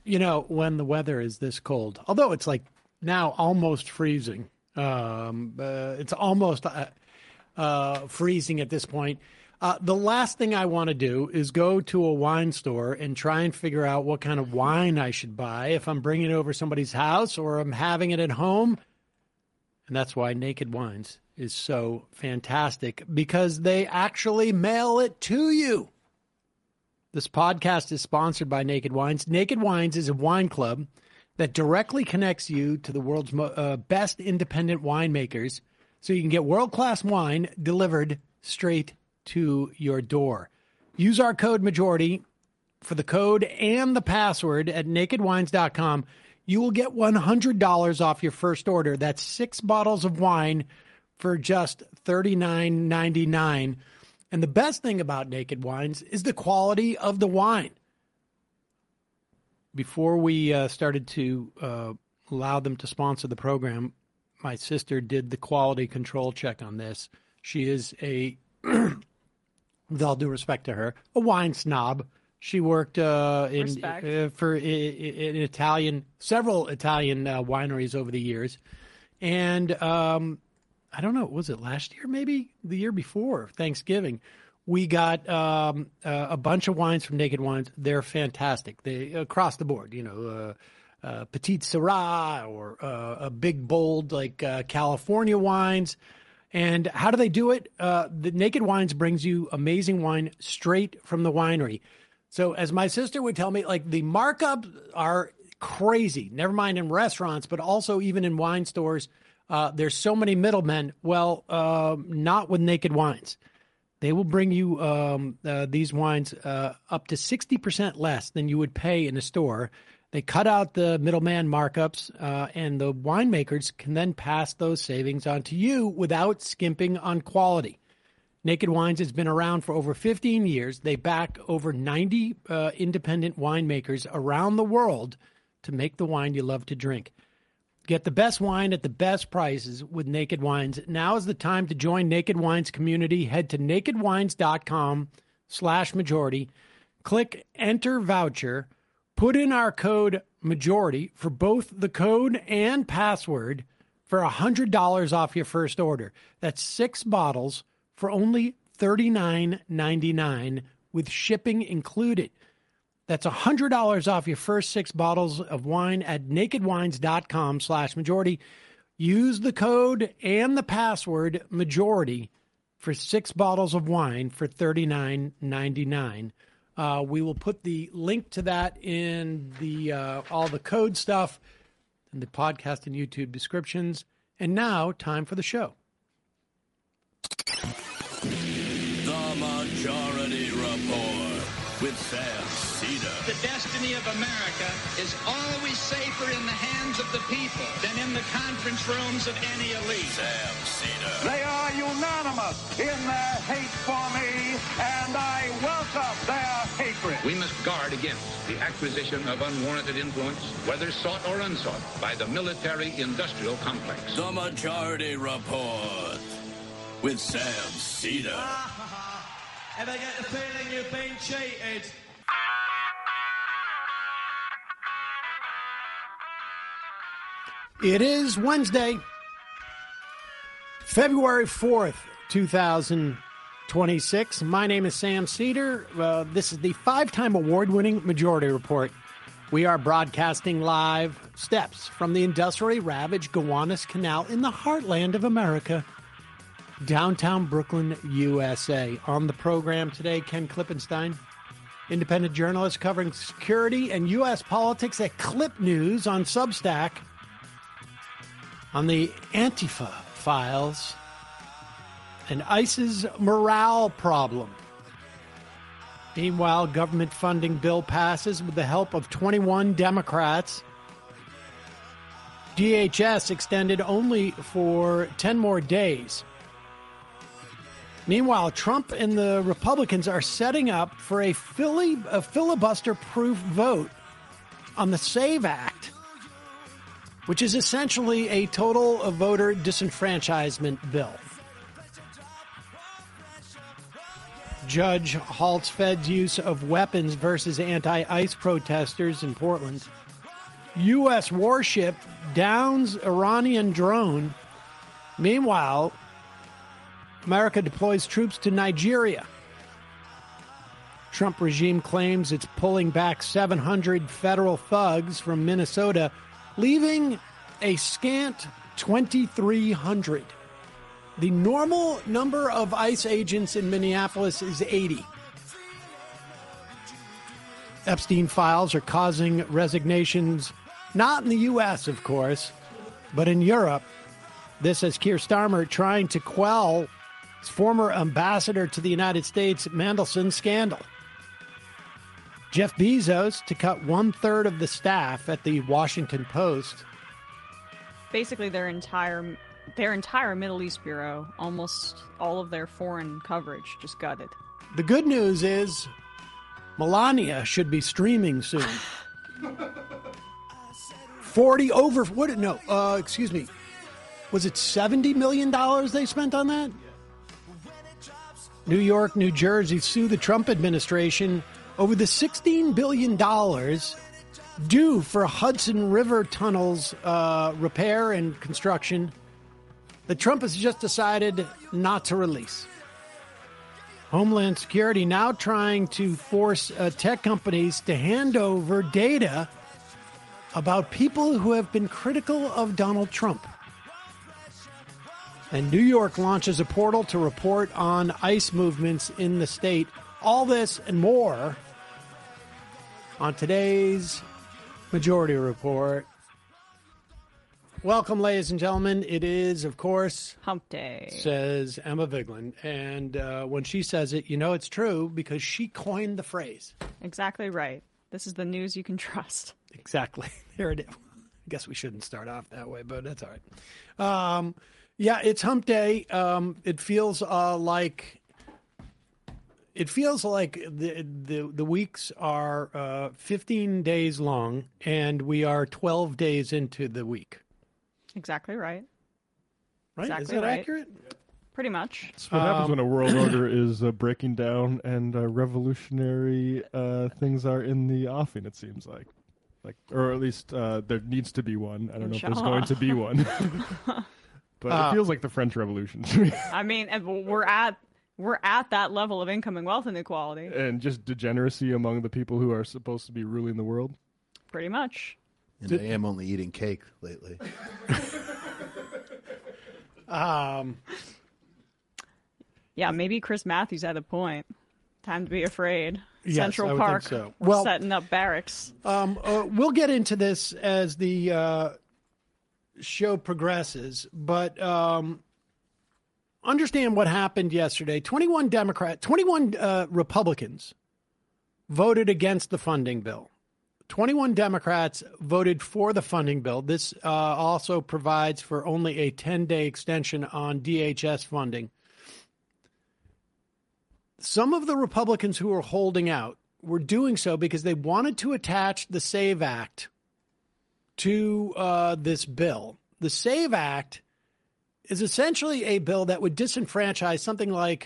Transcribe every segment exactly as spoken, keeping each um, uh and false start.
You know, when the weather is this cold, although it's like now almost freezing, um, uh, it's almost uh, uh, freezing at this point. Uh, the last thing I want to do is go to a wine store and try and figure out what kind of wine I should buy if I'm bringing it over somebody's house or I'm having it at home. And that's why Naked Wines is so fantastic, because they actually mail it to you. This podcast is sponsored by Naked Wines. Naked Wines is a wine club that directly connects you to the world's mo- uh, best independent winemakers, so you can get world-class wine delivered straight to your door. Use our code MAJORITY for the code and the password at naked wines dot com. You will get one hundred dollars off your first order. That's six bottles of wine for just thirty-nine ninety-nine. And the best thing about Naked Wines is the quality of the wine. Before we uh, started to uh, allow them to sponsor the program, my sister did the quality control check on this. She is a, with all due respect to her, a wine snob. She worked uh, in uh, for in, in Italian, several Italian uh, wineries over the years. And um, I don't know, was it last year, maybe the year before Thanksgiving? We got um, uh, a bunch of wines from Naked Wines. They're fantastic. They across the board, you know, uh, uh, Petite Syrah or uh, a big, bold, like uh, California wines. And how do they do it? Uh, the Naked Wines brings you amazing wine straight from the winery. So as my sister would tell me, like the markups are crazy, never mind in restaurants, but also even in wine stores. Uh, there's so many middlemen. Well, uh, not with Naked Wines. They will bring you um, uh, these wines uh, up to sixty percent less than you would pay in a store. They cut out the middleman markups, uh, and the winemakers can then pass those savings on to you without skimping on quality. Naked Wines has been around for over fifteen years. They back over ninety uh, independent winemakers around the world to make the wine you love to drink. Get the best wine at the best prices with Naked Wines. Now is the time to join Naked Wines community. Head to naked wines dot com slash majority. Click enter voucher. Put in our code majority for both the code and password for one hundred dollars off your first order. That's six bottles for only thirty-nine ninety-nine with shipping included. That's one hundred dollars off your first six bottles of wine at naked wines dot com slash majority. Use the code and the password majority for six bottles of wine for thirty-nine ninety-nine. Uh, we will put the link to that in the uh, all the code stuff in the podcast and YouTube descriptions. And now, time for the show. The Majority Report with Sam Cedar. The destiny of America is always safer in the hands of the people than in the conference rooms of any elite. Sam Cedar. They are unanimous in their hate for me, and I welcome their hatred. We must guard against the acquisition of unwarranted influence, whether sought or unsought, by the military-industrial complex. The Majority Report with Sam Cedar. Ever get the feeling you've been cheated? It is Wednesday, February fourth, two thousand twenty-six. My name is Sam Cedar. Uh, this is the five-time award-winning Majority Report. We are broadcasting live steps from the industrially ravaged Gowanus Canal in the heartland of America, downtown Brooklyn, U S A. On the program today, Ken Klippenstein, independent journalist covering security and U S politics at Clip News on Substack. On the Antifa files, and ICE's morale problem. Meanwhile, government funding bill passes with the help of twenty-one Democrats. D H S extended only for ten more days. Meanwhile, Trump and the Republicans are setting up for a, fili- a filibuster-proof vote on the SAVE Act, which is essentially a total voter disenfranchisement bill. Judge halts Fed's use of weapons versus anti-ICE protesters in Portland. U S warship downs Iranian drone. Meanwhile, America deploys troops to Nigeria. Trump regime claims it's pulling back seven hundred federal thugs from Minnesota, leaving a scant twenty-three hundred. The normal number of ICE agents in Minneapolis is eighty. Epstein files are causing resignations, not in the U S, of course, but in Europe. This as Keir Starmer trying to quell his former ambassador to the United States, Mandelson scandal. Jeff Bezos to cut one-third of the staff at the Washington Post. Basically, their entire their entire Middle East bureau, almost all of their foreign coverage, just gutted. The good news is Melania should be streaming soon. forty over, what, no, uh, excuse me. Was it seventy million dollars they spent on that? New York, New Jersey sue the Trump administration over the sixteen billion dollars due for Hudson River tunnels uh, repair and construction that Trump has just decided not to release. Homeland Security now trying to force uh, tech companies to hand over data about people who have been critical of Donald Trump. And New York launches a portal to report on ICE movements in the state. All this and more on today's Majority Report. Welcome, ladies and gentlemen. It is, of course, Hump Day, says Emma Vigeland. And uh, when she says it, you know it's true because she coined the phrase. Exactly right. This is the news you can trust. Exactly. There it is. I guess we shouldn't start off that way, but that's all right. Um, yeah, it's Hump Day. Um, it feels uh, like it feels like the the, the weeks are uh, fifteen days long, and we are twelve days into the week. Exactly right. Right? Exactly Is that right. accurate? Pretty much. That's what happens Um, when a world order is uh, breaking down and uh, revolutionary uh, things are in the offing, it seems like. like, Or at least uh, there needs to be one. I don't know if there's going to be one. But Uh, it feels like the French Revolution to me. I mean, and we're at we're at that level of income and wealth inequality. And just degeneracy among the people who are supposed to be ruling the world. Pretty much. And I am only eating cake lately. Um, Yeah, maybe Chris Matthews had a point. Time to be afraid. Yes, Central I would think Park. so. We're Well- setting up barracks. Um, uh, we'll get into this as the uh, show progresses, but um, understand what happened yesterday. twenty-one Democrat, twenty-one uh, Republicans voted against the funding bill. twenty-one Democrats voted for the funding bill. This uh, also provides for only a ten-day extension on D H S funding. Some of the Republicans who were holding out were doing so because they wanted to attach the SAVE Act to uh, this bill. The SAVE Act is essentially a bill that would disenfranchise something like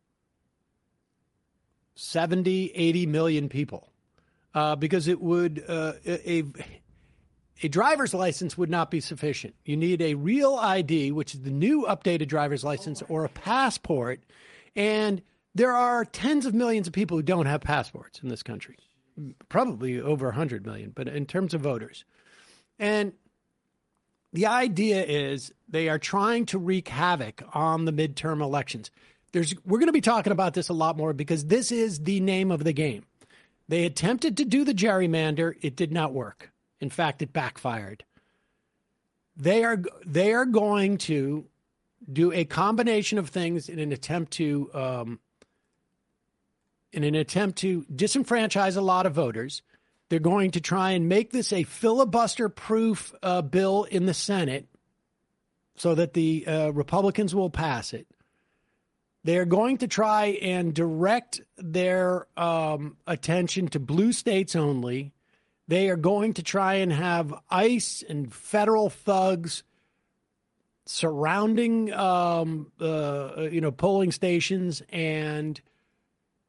seventy, eighty million people uh, because it would uh, a a driver's license would not be sufficient. You need a real I D, which is the new updated driver's license, or a passport. And there are tens of millions of people who don't have passports in this country, probably over one hundred million, but in terms of voters. And the idea is they are trying to wreak havoc on the midterm elections. There's, we're going to be talking about this a lot more because this is the name of the game. They attempted to do the gerrymander. It did not work. In fact, it backfired. They are, they are going to do a combination of things in an attempt to um, in an attempt to disenfranchise a lot of voters. They're going to try and make this a filibuster-proof uh, bill in the Senate so that the uh, Republicans will pass it. They're going to try and direct their um, attention to blue states only. They are going to try and have ICE and federal thugs surrounding, um, uh, you know, polling stations and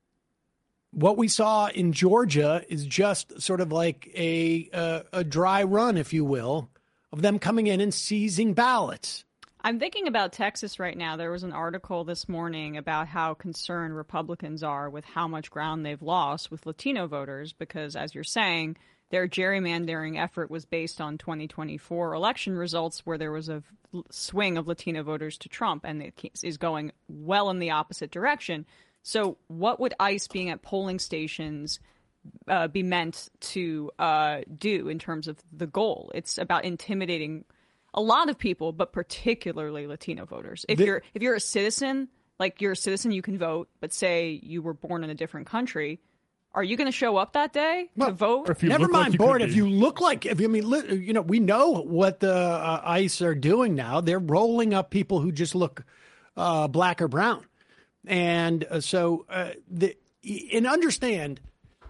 what we saw in Georgia is just sort of like a, a a dry run, if you will, of them coming in and seizing ballots. I'm thinking about Texas right now. There was an article this morning about how concerned Republicans are with how much ground they've lost with Latino voters because, as you're saying, their gerrymandering effort was based on twenty twenty-four election results where there was a swing of Latino voters to Trump, and it is going well in the opposite direction. So what would ICE being at polling stations uh, be meant to uh, do in terms of the goal? It's about intimidating a lot of people, but particularly Latino voters. If the, you're if you're a citizen, like you're a citizen, you can vote, but say you were born in a different country, are you going to show up that day well, to vote? Never mind, like board. If you look like, if you I mean, you know, we know what the uh, ICE are doing now. They're rolling up people who just look uh, black or brown, and uh, so uh, the and understand.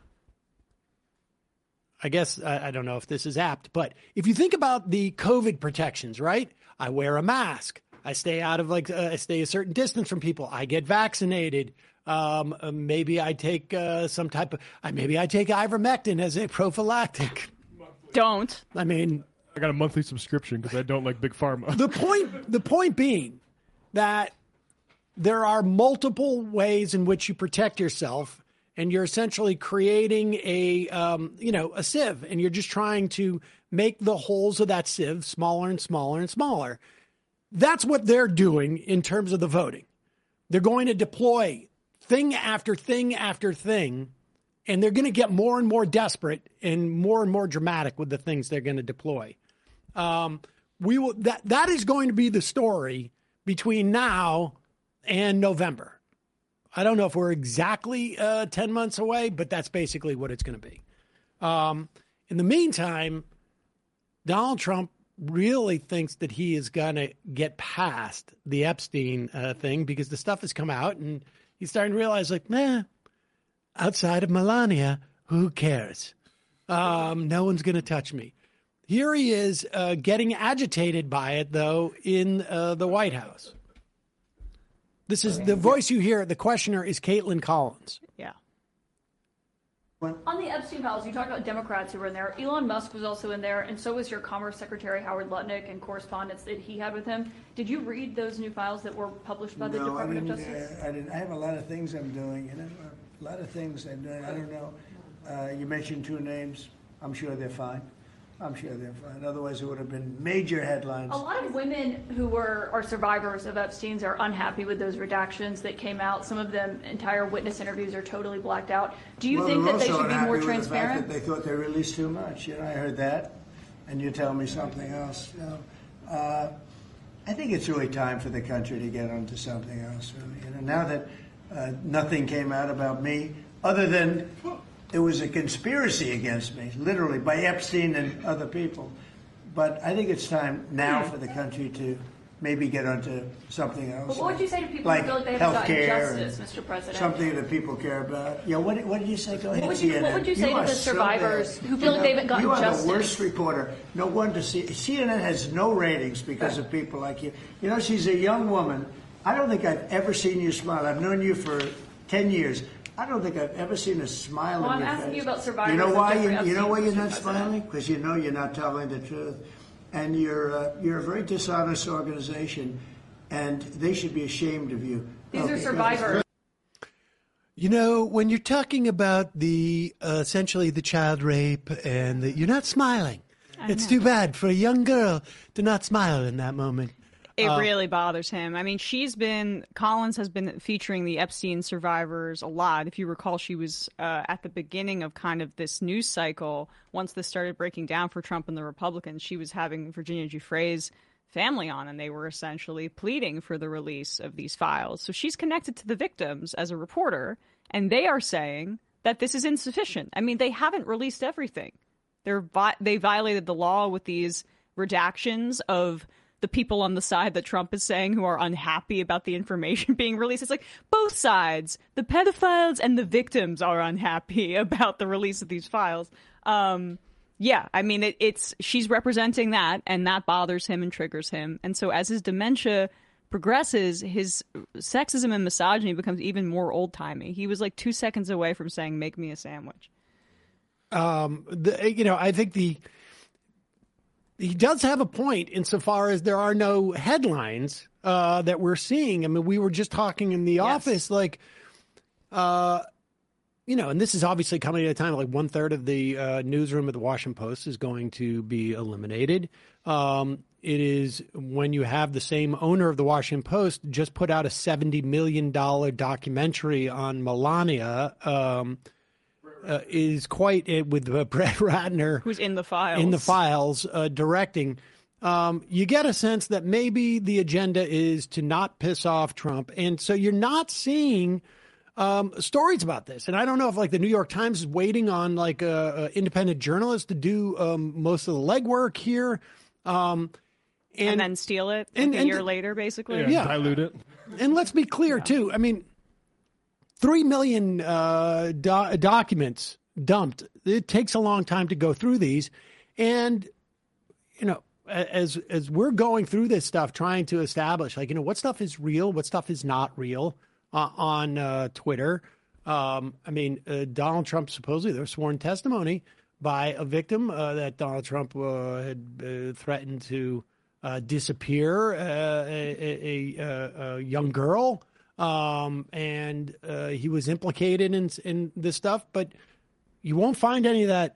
I guess, I, I don't know if this is apt, but if you think about the COVID protections, right? I wear a mask. I stay out of like, uh, I stay a certain distance from people. I get vaccinated. Um, uh, maybe I take uh, some type of, uh, maybe I take ivermectin as a prophylactic. Don't. I mean. I got a monthly subscription because I don't like Big Pharma. The point, the point being that there are multiple ways in which you protect yourself. And you're essentially creating a, um, you know, a sieve, and you're just trying to make the holes of that sieve smaller and smaller and smaller. That's what they're doing in terms of the voting. They're going to deploy thing after thing after thing, and they're going to get more and more desperate and more and more dramatic with the things they're going to deploy. Um, we will that that is going to be the story between now and November. I don't know if we're exactly uh, ten months away, but that's basically what it's going to be. Um, in the meantime, Donald Trump really thinks that he is going to get past the Epstein uh, thing because the stuff has come out and he's starting to realize, like, nah, outside of Melania, who cares? Um, no one's going to touch me. Here he is uh, getting agitated by it, though, in uh, the White House. This is the voice you hear. The questioner is Caitlin Collins. Yeah. On the Epstein files, you talked about Democrats who were in there. Elon Musk was also in there, and so was your Commerce Secretary Howard Lutnick and correspondence that he had with him. Did you read those new files that were published by the no, Department I of Justice? Uh, I didn't. I have a lot of things I'm doing, you know, a lot of things I'm doing. I don't know. Uh, you mentioned two names. I'm sure they're fine. I'm sure they're fine. Otherwise, it would have been major headlines. A lot of women who were are survivors of Epstein's are unhappy with those redactions that came out. Some of them, entire witness interviews are totally blacked out. Do you well, think that they should be more with transparent? The fact that they thought they released too much. You know, I heard that, and you tell me something else. You know, uh, I think it's really time for the country to get onto something else. Really, you know, now that uh, nothing came out about me, other than there was a conspiracy against me, literally, by Epstein and other people. But I think it's time now for the country to maybe get onto something else. But what would you say to people like who feel like they haven't gotten healthcare justice, Mister President? Something that people care about. Yeah, what, what did you say? Go ahead, What would you, C N N. what would you say You to are the so survivors bad. who feel like they haven't gotten you are justice? the worst reporter. No wonder C- CNN has no ratings because of people like you. You know, she's a young woman. I don't think I've ever seen you smile. I've known you for ten years. I don't think I've ever seen a smile Well, on I'm your asking face. you about survivors You know of why? Jeffrey You, you know Epstein, why you're Mister not President. smiling? Because you know you're not telling the truth, and you're uh, you're a very dishonest organization, and they should be ashamed of you. These Okay, are survivors. You know, when you're talking about the uh, essentially the child rape and the, you're not smiling. I It's know. too bad for a young girl to not smile in that moment. It Uh, really bothers him. I mean, she's been, Collins has been featuring the Epstein survivors a lot. If you recall, she was uh, at the beginning of kind of this news cycle. Once this started breaking down for Trump and the Republicans, she was having Virginia Giuffre's family on, and they were essentially pleading for the release of these files. So she's connected to the victims as a reporter, and they are saying that this is insufficient. I mean, they haven't released everything. They're vi- they violated the law with these redactions of the people on the side that Trump is saying who are unhappy about the information being released. It's like both sides, the pedophiles and the victims, are unhappy about the release of these files. Um, yeah, I mean, it, it's she's representing that, and that bothers him and triggers him. And so as his dementia progresses, his sexism and misogyny becomes even more old-timey. He was like two seconds away from saying, make me a sandwich. Um, the, you know, I think the he does have a point insofar as there are no headlines uh, that we're seeing. I mean, we were just talking in the yes. office, like, uh, you know, and this is obviously coming at a time like one third of the uh, newsroom of the Washington Post is going to be eliminated. Um, it is when you have the same owner of the Washington Post just put out a seventy million dollars documentary on Melania. Um, Uh, is quite uh, with uh, Brett Ratner, who's in the files, in the files uh, directing. Um, you get a sense that maybe the agenda is to not piss off Trump, and so you're not seeing um, stories about this. And I don't know if like the New York Times is waiting on like uh, uh, independent journalists to do um, most of the legwork here, um, and, and then steal it like and, a and, year later, basically. Yeah, yeah, dilute it. And let's be clear yeah. too. I mean. Three million uh, do- documents dumped. It takes a long time to go through these. And, you know, as as we're going through this stuff, trying to establish, like, you know, what stuff is real, what stuff is not real uh, on uh, Twitter. Um, I mean, uh, Donald Trump, supposedly there was sworn testimony by a victim uh, that Donald Trump uh, had uh, threatened to uh, disappear uh, a, a, a young girl. Um, and uh, he was implicated in in this stuff, but you won't find any of that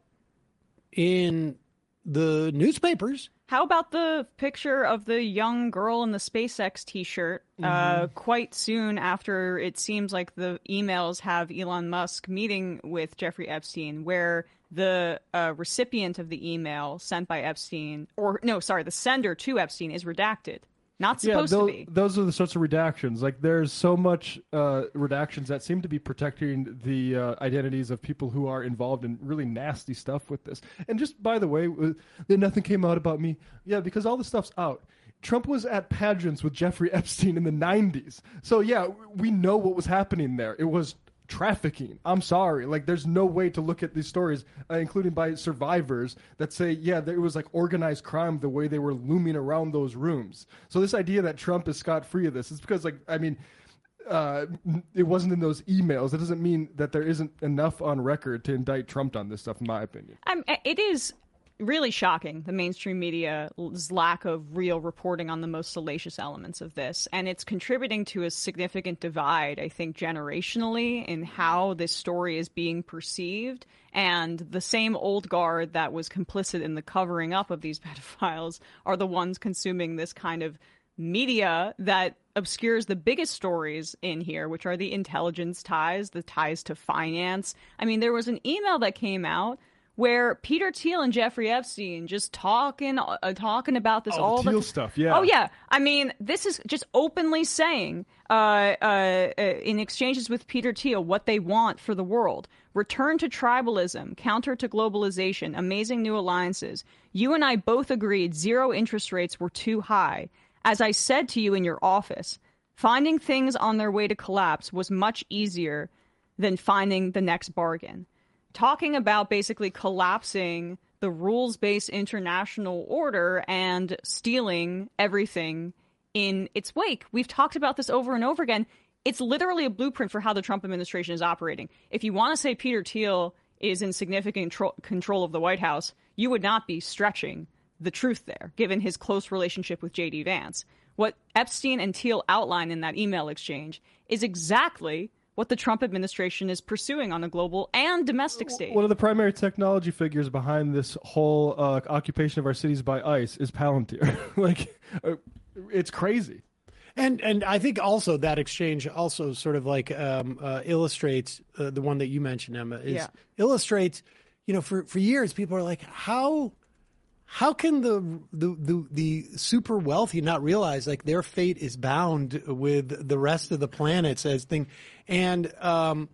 in the newspapers. How about the picture of the young girl in the SpaceX T-shirt? Mm-hmm. Uh, quite soon after it seems like the emails have Elon Musk meeting with Jeffrey Epstein, where the uh, recipient of the email sent by Epstein, or no, sorry, the sender to Epstein is redacted. Not supposed yeah, those, to be. Those are the sorts of redactions. Like, there's so much uh, redactions that seem to be protecting the uh, identities of people who are involved in really nasty stuff with this. And just, by the way, uh, nothing came out about me. Yeah, because all the stuff's out. Trump was at pageants with Jeffrey Epstein in the nineties. So, yeah, we know what was happening there. It was trafficking. I'm sorry. Like, there's no way to look at these stories, uh, including by survivors, that say, yeah, there was like organized crime the way they were looming around those rooms. So this idea that Trump is scot-free of this is because, like, I mean, uh, it wasn't in those emails. It doesn't mean that there isn't enough on record to indict Trump on this stuff, in my opinion. Um, it is really shocking, the mainstream media's lack of real reporting on the most salacious elements of this. And it's contributing to a significant divide, I think, generationally in how this story is being perceived. And the same old guard that was complicit in the covering up of these pedophiles are the ones consuming this kind of media that obscures the biggest stories in here, which are the intelligence ties, the ties to finance. I mean, there was an email that came out where Peter Thiel and Jeffrey Epstein just talking, uh, talking about this oh, all the Thiel the stuff. Yeah. Oh yeah. I mean, this is just openly saying, uh, uh, uh, in exchanges with Peter Thiel, what they want for the world: return to tribalism, counter to globalization, amazing new alliances. You and I both agreed zero interest rates were too high. As I said to you in your office, finding things on their way to collapse was much easier than finding the next bargain. Talking about basically collapsing the rules-based international order and stealing everything in its wake. We've talked about this over and over again. It's literally a blueprint for how the Trump administration is operating. If you want to say Peter Thiel is in significant tro- control of the White House, you would not be stretching the truth there, given his close relationship with J D Vance. What Epstein and Thiel outline in that email exchange is exactly what the Trump administration is pursuing on a global and domestic stage. One of the primary technology figures behind this whole uh, occupation of our cities by ICE is Palantir. like, uh, it's crazy. And and I think also that exchange also sort of like um, uh, illustrates uh, the one that you mentioned, Emma, is yeah. illustrates, you know, for, for years people are like, how how can the, the the the super wealthy not realize like their fate is bound with the rest of the planets as thing, and um,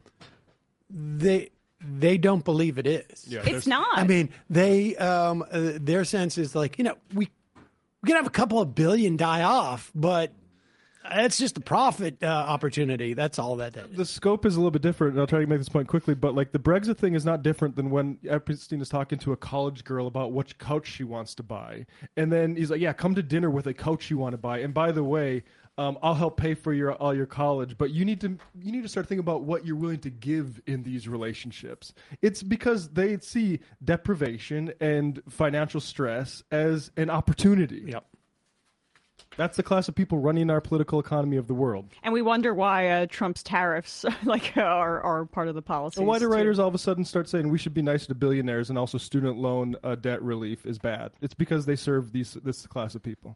they they don't believe it is. Yeah, it's not. I mean, they um, uh, their sense is like, you know, we we can have a couple of billion die off, but It's just a profit uh, opportunity. That's all that is. The scope is a little bit different, and I'll try to make this point quickly, but like the Brexit thing is not different than when Epstein is talking to a college girl about which couch she wants to buy. And then he's like, yeah, come to dinner with a couch you want to buy. And by the way, um, I'll help pay for your all your college, but you need to you need to start thinking about what you're willing to give in these relationships. It's because they see deprivation and financial stress as an opportunity. Yep. That's the class of people running our political economy of the world. And we wonder why uh, Trump's tariffs like are, are part of the policy. And why do writers all of a sudden start saying we should be nice to billionaires and also student loan uh, debt relief is bad? It's because they serve these this class of people.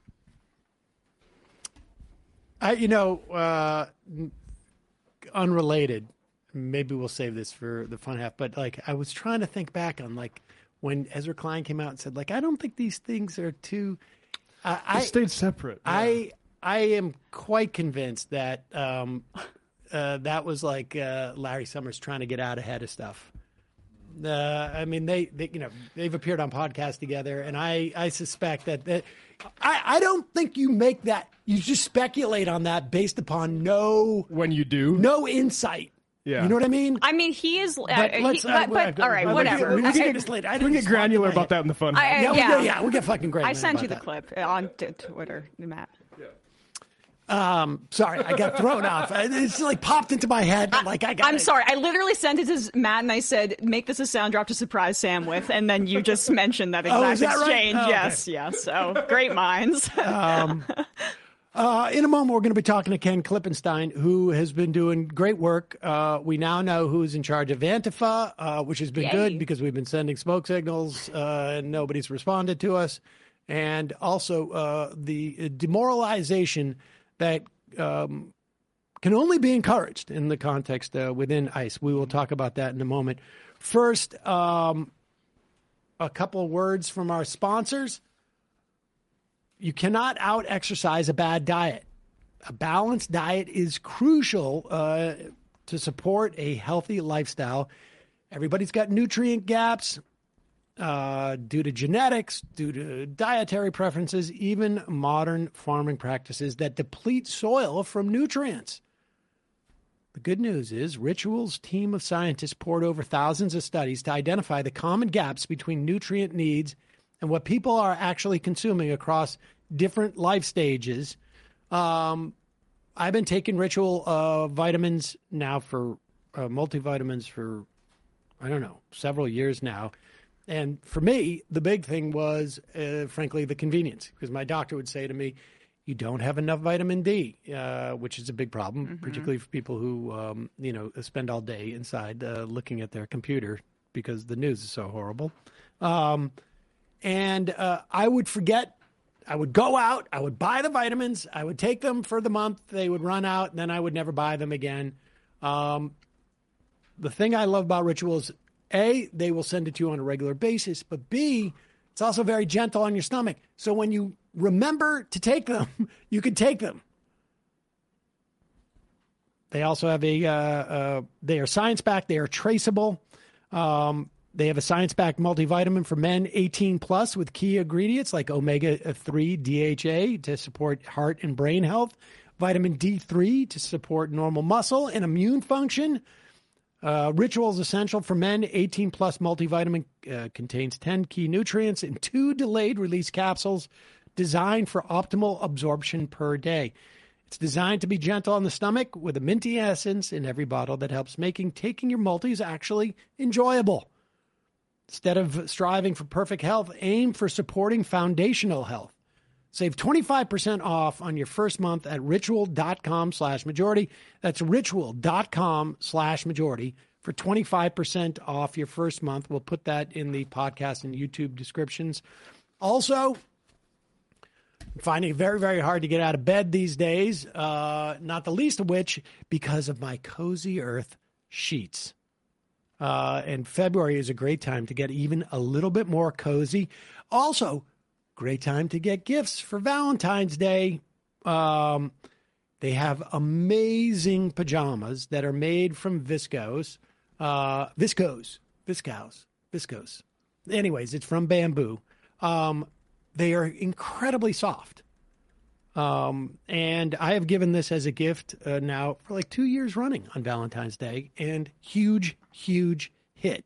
I, you know, uh, unrelated. Maybe we'll save this for the fun half. But like, I was trying to think back on like when Ezra Klein came out and said like, I don't think these things are too. Uh, I stayed separate. Yeah. I I am quite convinced that um, uh, that was like uh, Larry Summers trying to get out ahead of stuff. Uh, I mean, they, they you know they've appeared on podcasts together, and I, I suspect that, that I I don't think you make that you just speculate on that based upon no when you do no insight. Yeah. You know what I mean? I mean, he is. Uh, But he, let's- but, I- but, I- all right, I- whatever. We can I- get this later. I We didn't can get just pop in granular my about head. that in the fun. I- Yeah, we yeah. get, yeah, we get fucking great. I sent you the that. clip on t- Twitter, Matt. Um, sorry, I got thrown off. It's like popped into my head. But like I got. I'm sorry. I literally sent it to Matt and I said, make this a sound drop to surprise Sam with. And then you just mentioned that exact Oh, is that right? exchange. Oh, okay. Yes, yes. So great minds. Um, uh, in a moment, we're going to be talking to Ken Klippenstein, who has been doing great work. Uh, we now know who's in charge of Antifa, uh, which has been Yay. good because we've been sending smoke signals uh, and nobody's responded to us. And also uh, the demoralization that um, can only be encouraged in the context uh, within ICE. We will talk about that in a moment. First, um, a couple of words from our sponsors. You cannot out-exercise a bad diet. A balanced diet is crucial uh, to support a healthy lifestyle. Everybody's got nutrient gaps uh, due to genetics, due to dietary preferences, even modern farming practices that deplete soil from nutrients. The good news is Ritual's team of scientists poured over thousands of studies to identify the common gaps between nutrient needs and what people are actually consuming across different life stages. Um, I've been taking Ritual uh, vitamins now for uh, multivitamins for, I don't know, several years now. And for me, the big thing was, uh, frankly, the convenience, because my doctor would say to me, you don't have enough vitamin D, uh, which is a big problem, mm-hmm. particularly for people who, um, you know, spend all day inside uh, looking at their computer because the news is so horrible. Um, and uh, I would forget, I would go out, I would buy the vitamins, I would take them for the month, they would run out, and then I would never buy them again. Um, the thing I love about Ritual is, A, they will send it to you on a regular basis, but B, it's also very gentle on your stomach. So when you remember to take them, you can take them. They also have a, uh, uh, they are science-backed, they are traceable. Um, they have a science-backed multivitamin for men eighteen plus with key ingredients like omega three D H A to support heart and brain health, vitamin D three to support normal muscle and immune function. Uh, Ritual is essential for men. eighteen plus multivitamin uh, contains ten key nutrients and two delayed release capsules designed for optimal absorption per day. It's designed to be gentle on the stomach with a minty essence in every bottle that helps making taking your multis actually enjoyable. Instead of striving for perfect health, aim for supporting foundational health. Save twenty-five percent off on your first month at ritual.com slash majority. That's ritual.com slash majority for twenty-five percent off your first month. We'll put that in the podcast and YouTube descriptions. Also, I'm finding it very, very hard to get out of bed these days, uh, not the least of which because of my Cozy Earth sheets. Uh, and February is a great time to get even a little bit more cozy. Also, great time to get gifts for Valentine's Day. Um, they have amazing pajamas that are made from viscose. Uh, viscose. Viscose. Viscose. Anyways, it's from bamboo. Um, they are incredibly soft. Um, and I have given this as a gift uh, now for like two years running on Valentine's Day, and huge, huge hit.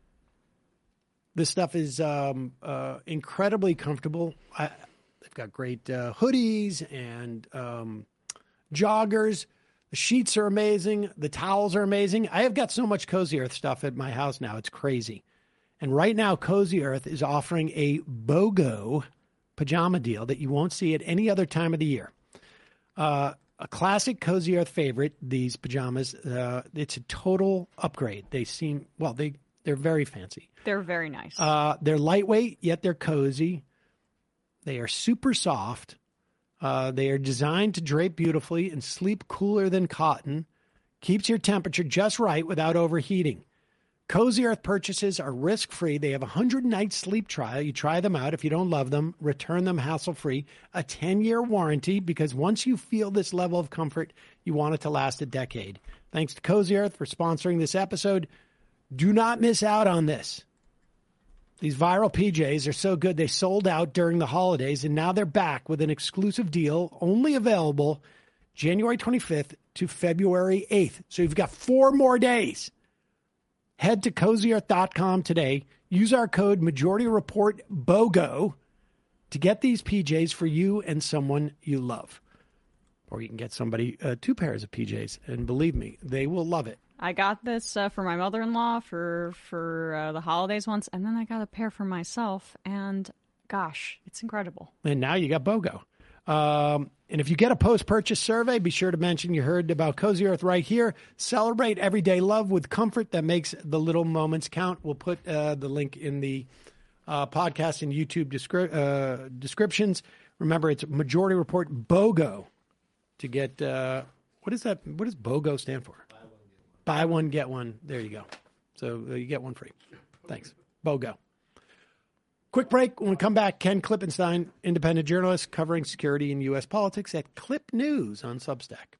This stuff is um, uh, incredibly comfortable. I, they've got great uh, hoodies and um, joggers. The sheets are amazing. The towels are amazing. I have got so much Cozy Earth stuff at my house now. It's crazy. And right now, Cozy Earth is offering a BOGO pajama deal that you won't see at any other time of the year. Uh, a classic Cozy Earth favorite, these pajamas. Uh, it's a total upgrade. They seem, well, they, they're very fancy. They're very nice. Uh, they're lightweight, yet they're cozy. They are super soft. Uh, they are designed to drape beautifully and sleep cooler than cotton. Keeps your temperature just right without overheating. Cozy Earth purchases are risk-free. They have a one hundred night sleep trial. You try them out. If you don't love them, return them hassle-free. A ten-year warranty, because once you feel this level of comfort, you want it to last a decade. Thanks to Cozy Earth for sponsoring this episode. Do not miss out on this. These viral P Js are so good they sold out during the holidays, and now they're back with an exclusive deal only available January twenty-fifth to February eighth. So you've got four more days. Head to cozy earth dot com today. Use our code Majority Report BOGO to get these P Js for you and someone you love. Or you can get somebody uh, two pairs of P Js, and believe me, they will love it. I got this uh, for my mother-in-law for for uh, the holidays once, and then I got a pair for myself, and gosh, it's incredible. And now you got BOGO. Um, and if you get a post-purchase survey, be sure to mention you heard about Cozy Earth right here. Celebrate everyday love with comfort that makes the little moments count. We'll put uh, the link in the uh, podcast and YouTube descri- uh, descriptions. Remember, it's Majority Report BOGO to get, uh, what is that? What does BOGO stand for? Buy one, get one. There you go. So uh, you get one free. Thanks. BOGO. Quick break. When we come back, Ken Klippenstein, independent journalist covering security and U S politics at Clip News on Substack.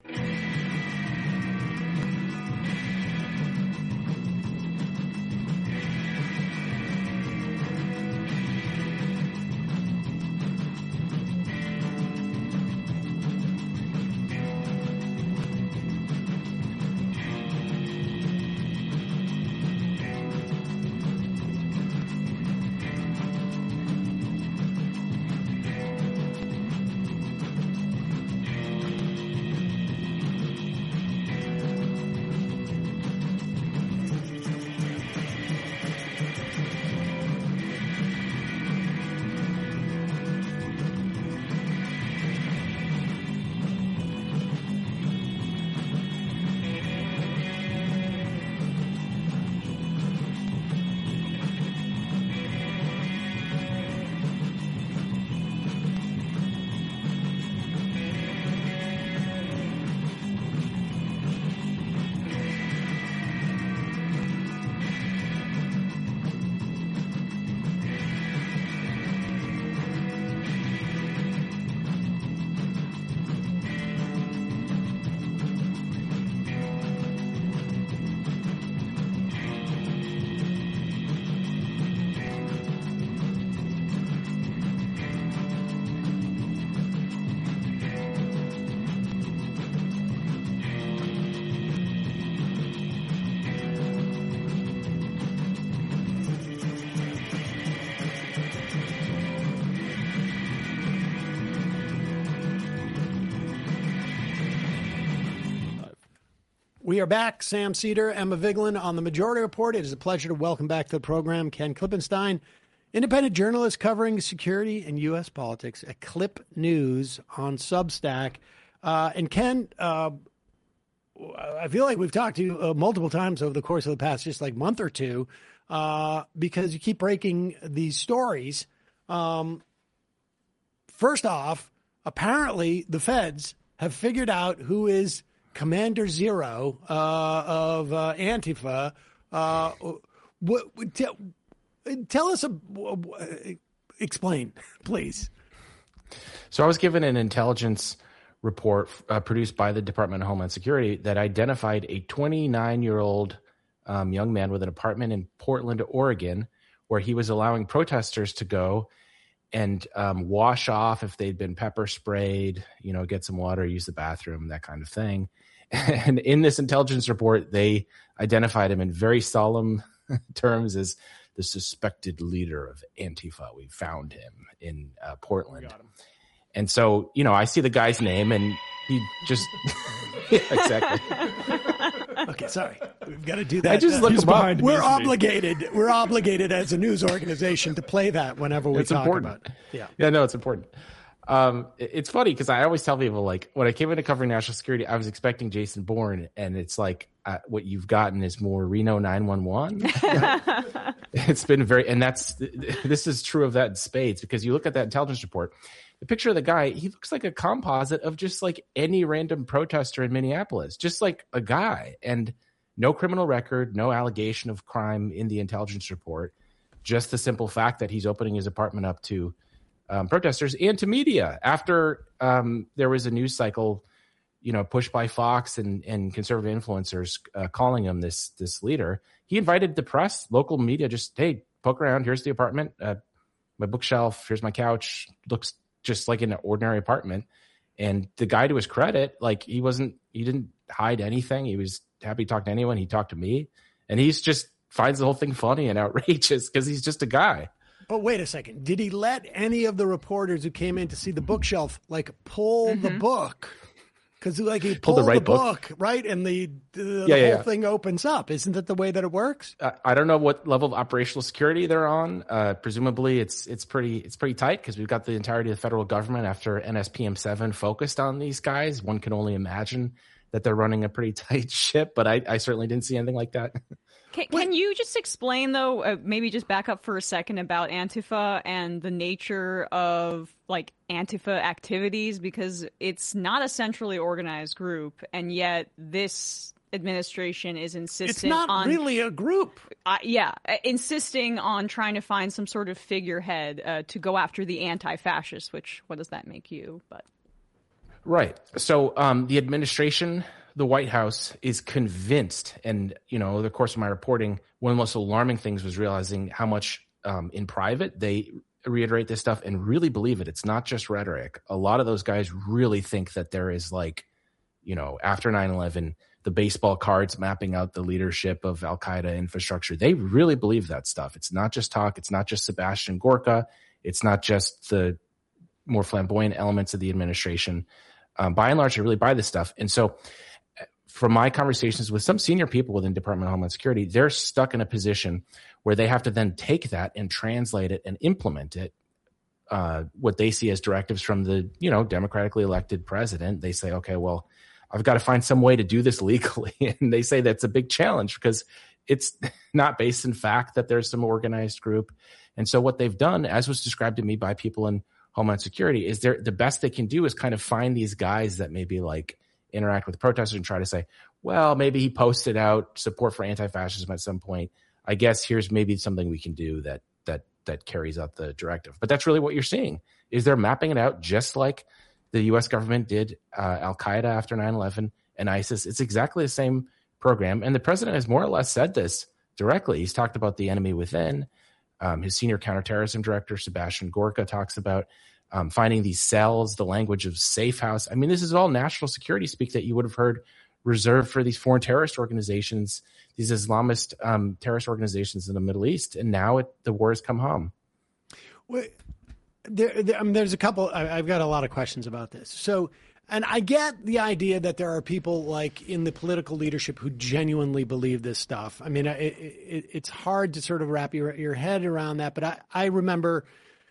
We are back. Sam Seder, Emma Vigeland on the Majority Report. It is a pleasure to welcome back to the program Ken Klippenstein, independent journalist covering security and U S politics at Clip News on Substack. Uh, and Ken, uh, I feel like we've talked to you uh, multiple times over the course of the past just like month or two uh, because you keep breaking these stories. Um, first off, apparently the feds have figured out who is Commander Zero uh, of uh, Antifa. Uh, what, tell, tell us, a, explain, please. So I was given an intelligence report uh, produced by the Department of Homeland Security that identified a twenty-nine-year-old um, young man with an apartment in Portland, Oregon, where he was allowing protesters to go and um, wash off if they'd been pepper sprayed, you know, get some water, use the bathroom, that kind of thing. And in this intelligence report, they identified him in very solemn terms as the suspected leader of Antifa. We found him in uh, Portland. And so, you know, I see the guy's name and he just, yeah, exactly. Okay, sorry. We've got to do that. I just look him up. We're obligated. We're obligated as a news organization to play that whenever we it's talk important. about it. Yeah. Yeah, no, it's important. Um, it, it's funny because I always tell people, like, when I came into covering national security, I was expecting Jason Bourne, and it's like uh, what you've gotten is more Reno nine one one. It's been very, and that's, this is true of that in spades, because you look at that intelligence report, the picture of the guy, he looks like a composite of just like any random protester in Minneapolis, just like a guy, and no criminal record, no allegation of crime in the intelligence report, just the simple fact that he's opening his apartment up to um, protesters and to media. After um, there was a news cycle, you know, pushed by Fox and, and conservative influencers uh, calling him this this leader, he invited the press, local media, just, hey, poke around. Here's the apartment, uh, my bookshelf. Here's my couch. Looks just like an ordinary apartment. And the guy, to his credit, like he wasn't, he didn't hide anything. He was happy to talk to anyone. He talked to me, and he's just finds the whole thing funny and outrageous because he's just a guy. But wait a second. Did he let any of the reporters who came in to see the bookshelf, like, pull mm-hmm. the book? Because, like, he pulled pull the, right the book, book, right? And the, the, yeah, the yeah, whole yeah. thing opens up. Isn't that the way that it works? Uh, I don't know what level of operational security they're on. Uh, presumably it's it's pretty it's pretty tight because we've got the entirety of the federal government after N S P M seven focused on these guys. One can only imagine that they're running a pretty tight ship, but I, I certainly didn't see anything like that. Can, can you just explain, though, uh, maybe just back up for a second about Antifa and the nature of, like, Antifa activities? Because it's not a centrally organized group, and yet this administration is insisting It's not on, really a group. Uh, yeah, uh, insisting on trying to find some sort of figurehead uh, to go after the anti-fascists, which, what does that make you? But Right. So um, the administration, the White House, is convinced, and, you know, over the course of my reporting, one of the most alarming things was realizing how much um, in private they reiterate this stuff and really believe it. It's not just rhetoric. A lot of those guys really think that there is, like, you know, after nine eleven, the baseball cards mapping out the leadership of Al-Qaeda infrastructure. They really believe that stuff. It's not just talk. It's not just Sebastian Gorka. It's not just the more flamboyant elements of the administration. Um, by and large, I really buy this stuff. And so from my conversations with some senior people within Department of Homeland Security, they're stuck in a position where they have to then take that and translate it and implement it, uh, what they see as directives from the, you know, democratically elected president. They say, okay, well, I've got to find some way to do this legally. And they say that's a big challenge because it's not based in fact that there's some organized group. And so what they've done, as was described to me by people in Homeland Security, is they're, the best they can do is kind of find these guys that maybe like interact with protesters and try to say, well, maybe he posted out support for anti-fascism at some point. I guess here's maybe something we can do that that that carries out the directive. But that's really what you're seeing, is they're mapping it out just like the U S government did uh, Al-Qaeda after nine eleven and ISIS. It's exactly the same program. And the president has more or less said this directly. He's talked about the enemy within. Um, his senior counterterrorism director, Sebastian Gorka, talks about um, finding these cells, the language of safe house. I mean, this is all national security speak that you would have heard reserved for these foreign terrorist organizations, these Islamist um, terrorist organizations in the Middle East. And now it, the war has come home. Well, there, there, I mean, there's a couple, I, I've got a lot of questions about this. So, and I get the idea that there are people like in the political leadership who genuinely believe this stuff. I mean, it, it, it's hard to sort of wrap your, your head around that. But I, I remember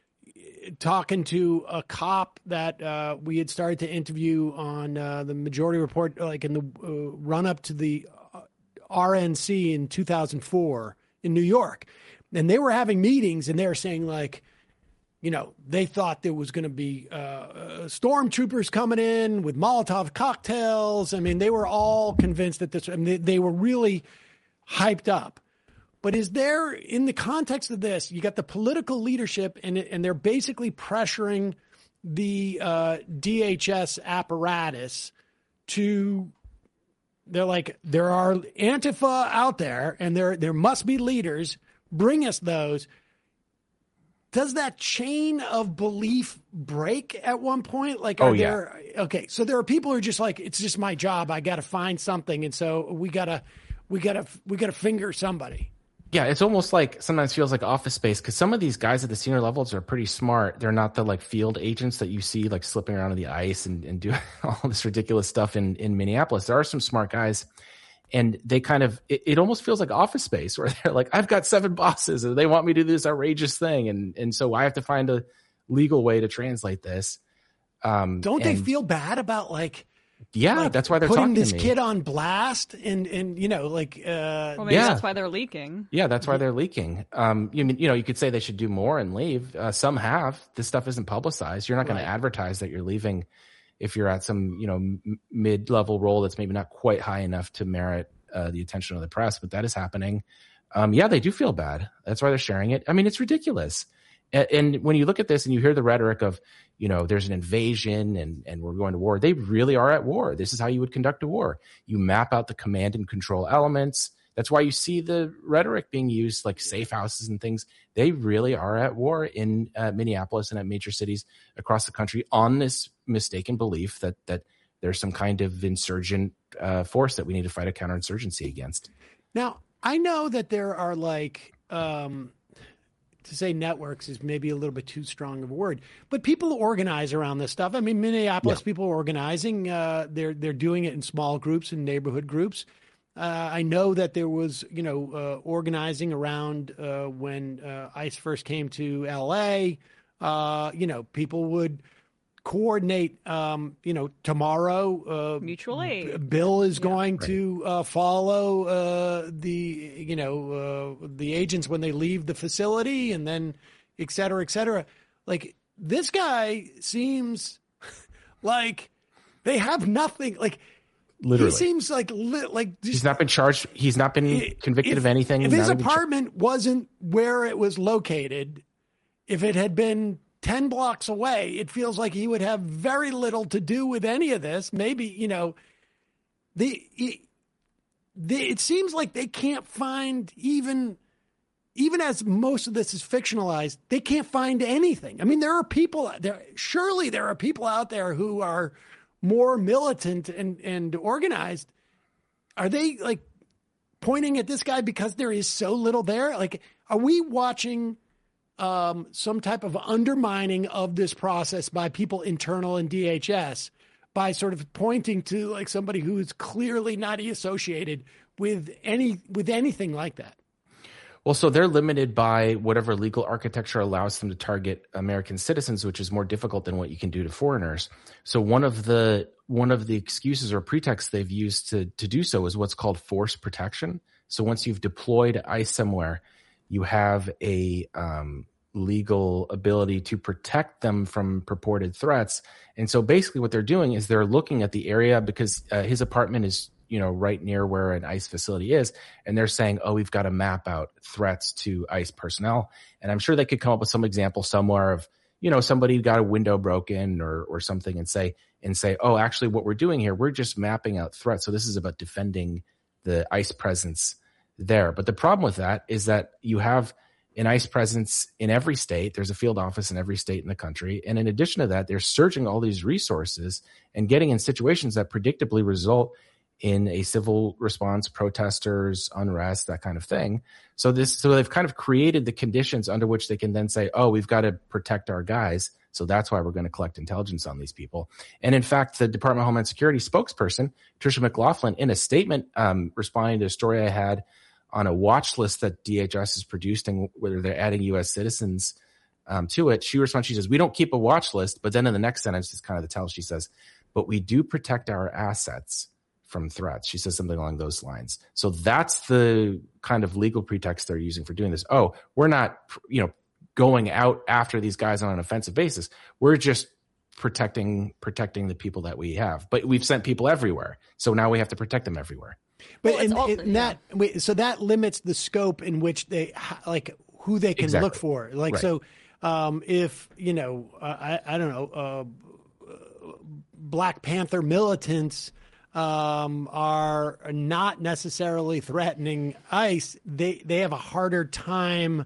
talking to a cop that uh, we had started to interview on uh, the Majority Report, like in the uh, run up to the R N C in two thousand four in New York. And they were having meetings and they were saying, like, you know, they thought there was going to be uh, uh, stormtroopers coming in with Molotov cocktails. I mean, they were all convinced that this, I mean, they, they were really hyped up. But is there, in the context of this, you got the political leadership and and they're basically pressuring the uh, D H S apparatus to, they're like, there are Antifa out there and there there must be leaders. Bring us those. does that chain of belief break at one point? Like, are Oh, yeah. there, okay, so there are people who are just like, it's just my job. I got to find something. And so we got to, we got to, we got to finger somebody. Yeah, it's almost like sometimes feels like Office Space because some of these guys at the senior levels are pretty smart. They're not the like field agents that you see like slipping around on the ice and, and doing all this ridiculous stuff in, in Minneapolis. There are some smart guys, and they kind of it, it almost feels like Office Space where they're like, I've got seven bosses and they want me to do this outrageous thing, and and so I have to find a legal way to translate this. Um, Don't they and- feel bad about like? Yeah, like that's why they're putting talking this to me. kid on blast, and and you know, like, uh, Well, maybe Yeah. that's why they're leaking. Yeah, that's why they're leaking. Um, you mean you know you could say they should do more and leave. Uh, some have. This stuff isn't publicized. You're not going Right. to advertise that you're leaving if you're at some you know m- mid-level role that's maybe not quite high enough to merit uh, the attention of the press. But that is happening. Um, yeah, they do feel bad. That's why they're sharing it. I mean, it's ridiculous. And, and when you look at this and you hear the rhetoric of, you know, there's an invasion and, and we're going to war, they really are at war. This is how you would conduct a war. You map out the command and control elements. That's why you see the rhetoric being used, like safe houses and things. They really are at war in uh, Minneapolis and at major cities across the country on this mistaken belief that that there's some kind of insurgent uh, force that we need to fight a counterinsurgency against. Now, I know that there are like, um, to say networks is maybe a little bit too strong of a word, but people organize around this stuff. I mean, Minneapolis Yeah. people are organizing. Uh, they're they're doing it in small groups and neighborhood groups. Uh, I know that there was, you know, uh, organizing around uh, when uh, ICE first came to L A. Uh, you know, people would coordinate. Um, you know, tomorrow, uh, Mutual aid. Bill is going to uh, follow uh, the, you know, uh, the agents when they leave the facility, and then et cetera, et cetera. Like, this guy seems like they have nothing. Like, Literally. he seems like li- like just, He's not been charged. He's not been convicted if- of anything. If not his even char- apartment wasn't where it was located, if it had been ten blocks away, it feels like he would have very little to do with any of this. Maybe, you know, the, the it seems like they can't find even, even as most of this is fictionalized, they can't find anything. I mean, there are people there. Surely there are people out there who are more militant and, and organized. Are they like pointing at this guy because there is so little there? Like, are we watching um, some type of undermining of this process by people internal in D H S by sort of pointing to like somebody who is clearly not associated with any, with anything like that? Well, so they're limited by whatever legal architecture allows them to target American citizens, which is more difficult than what you can do to foreigners. So one of the one of the excuses or pretexts they've used to to do so is what's called force protection. So once you've deployed ICE somewhere, you have a um, legal ability to protect them from purported threats. And so basically what they're doing is they're looking at the area because uh, his apartment is, you know, right near where an ICE facility is. And they're saying, oh, we've got to map out threats to ICE personnel. And I'm sure they could come up with some example somewhere of, you know, somebody got a window broken or or something and say, and say, oh, actually what we're doing here, we're just mapping out threats. So this is about defending the ICE presence there. But the problem with that is that you have an ICE presence in every state. There's a field office in every state in the country. And in addition to that, they're surging all these resources and getting in situations that predictably result in a civil response, protesters, unrest, that kind of thing. So this, so they've kind of created the conditions under which they can then say, oh, we've got to protect our guys. So that's why we're going to collect intelligence on these people. And in fact, the Department of Homeland Security spokesperson, Tricia McLaughlin, in a statement um, responding to a story I had on a watch list that D H S has produced and whether they're adding U S citizens um, to it, she responds, she says, we don't keep a watch list. But then in the next sentence, it's kind of the tell, she says, but we do protect our assets from threats. She says something along those lines. So that's the kind of legal pretext they're using for doing this. Oh, we're not, you know, going out after these guys on an offensive basis. We're just protecting protecting the people that we have. But we've sent people everywhere, so now we have to protect them everywhere. But Well, it's and, also- and that wait, so that limits the scope in which they ha- like who they can Exactly. look for. Like Right. so, um, if you know, uh, I I don't know, uh, Black Panther militants um, are not necessarily threatening ICE. They they have a harder time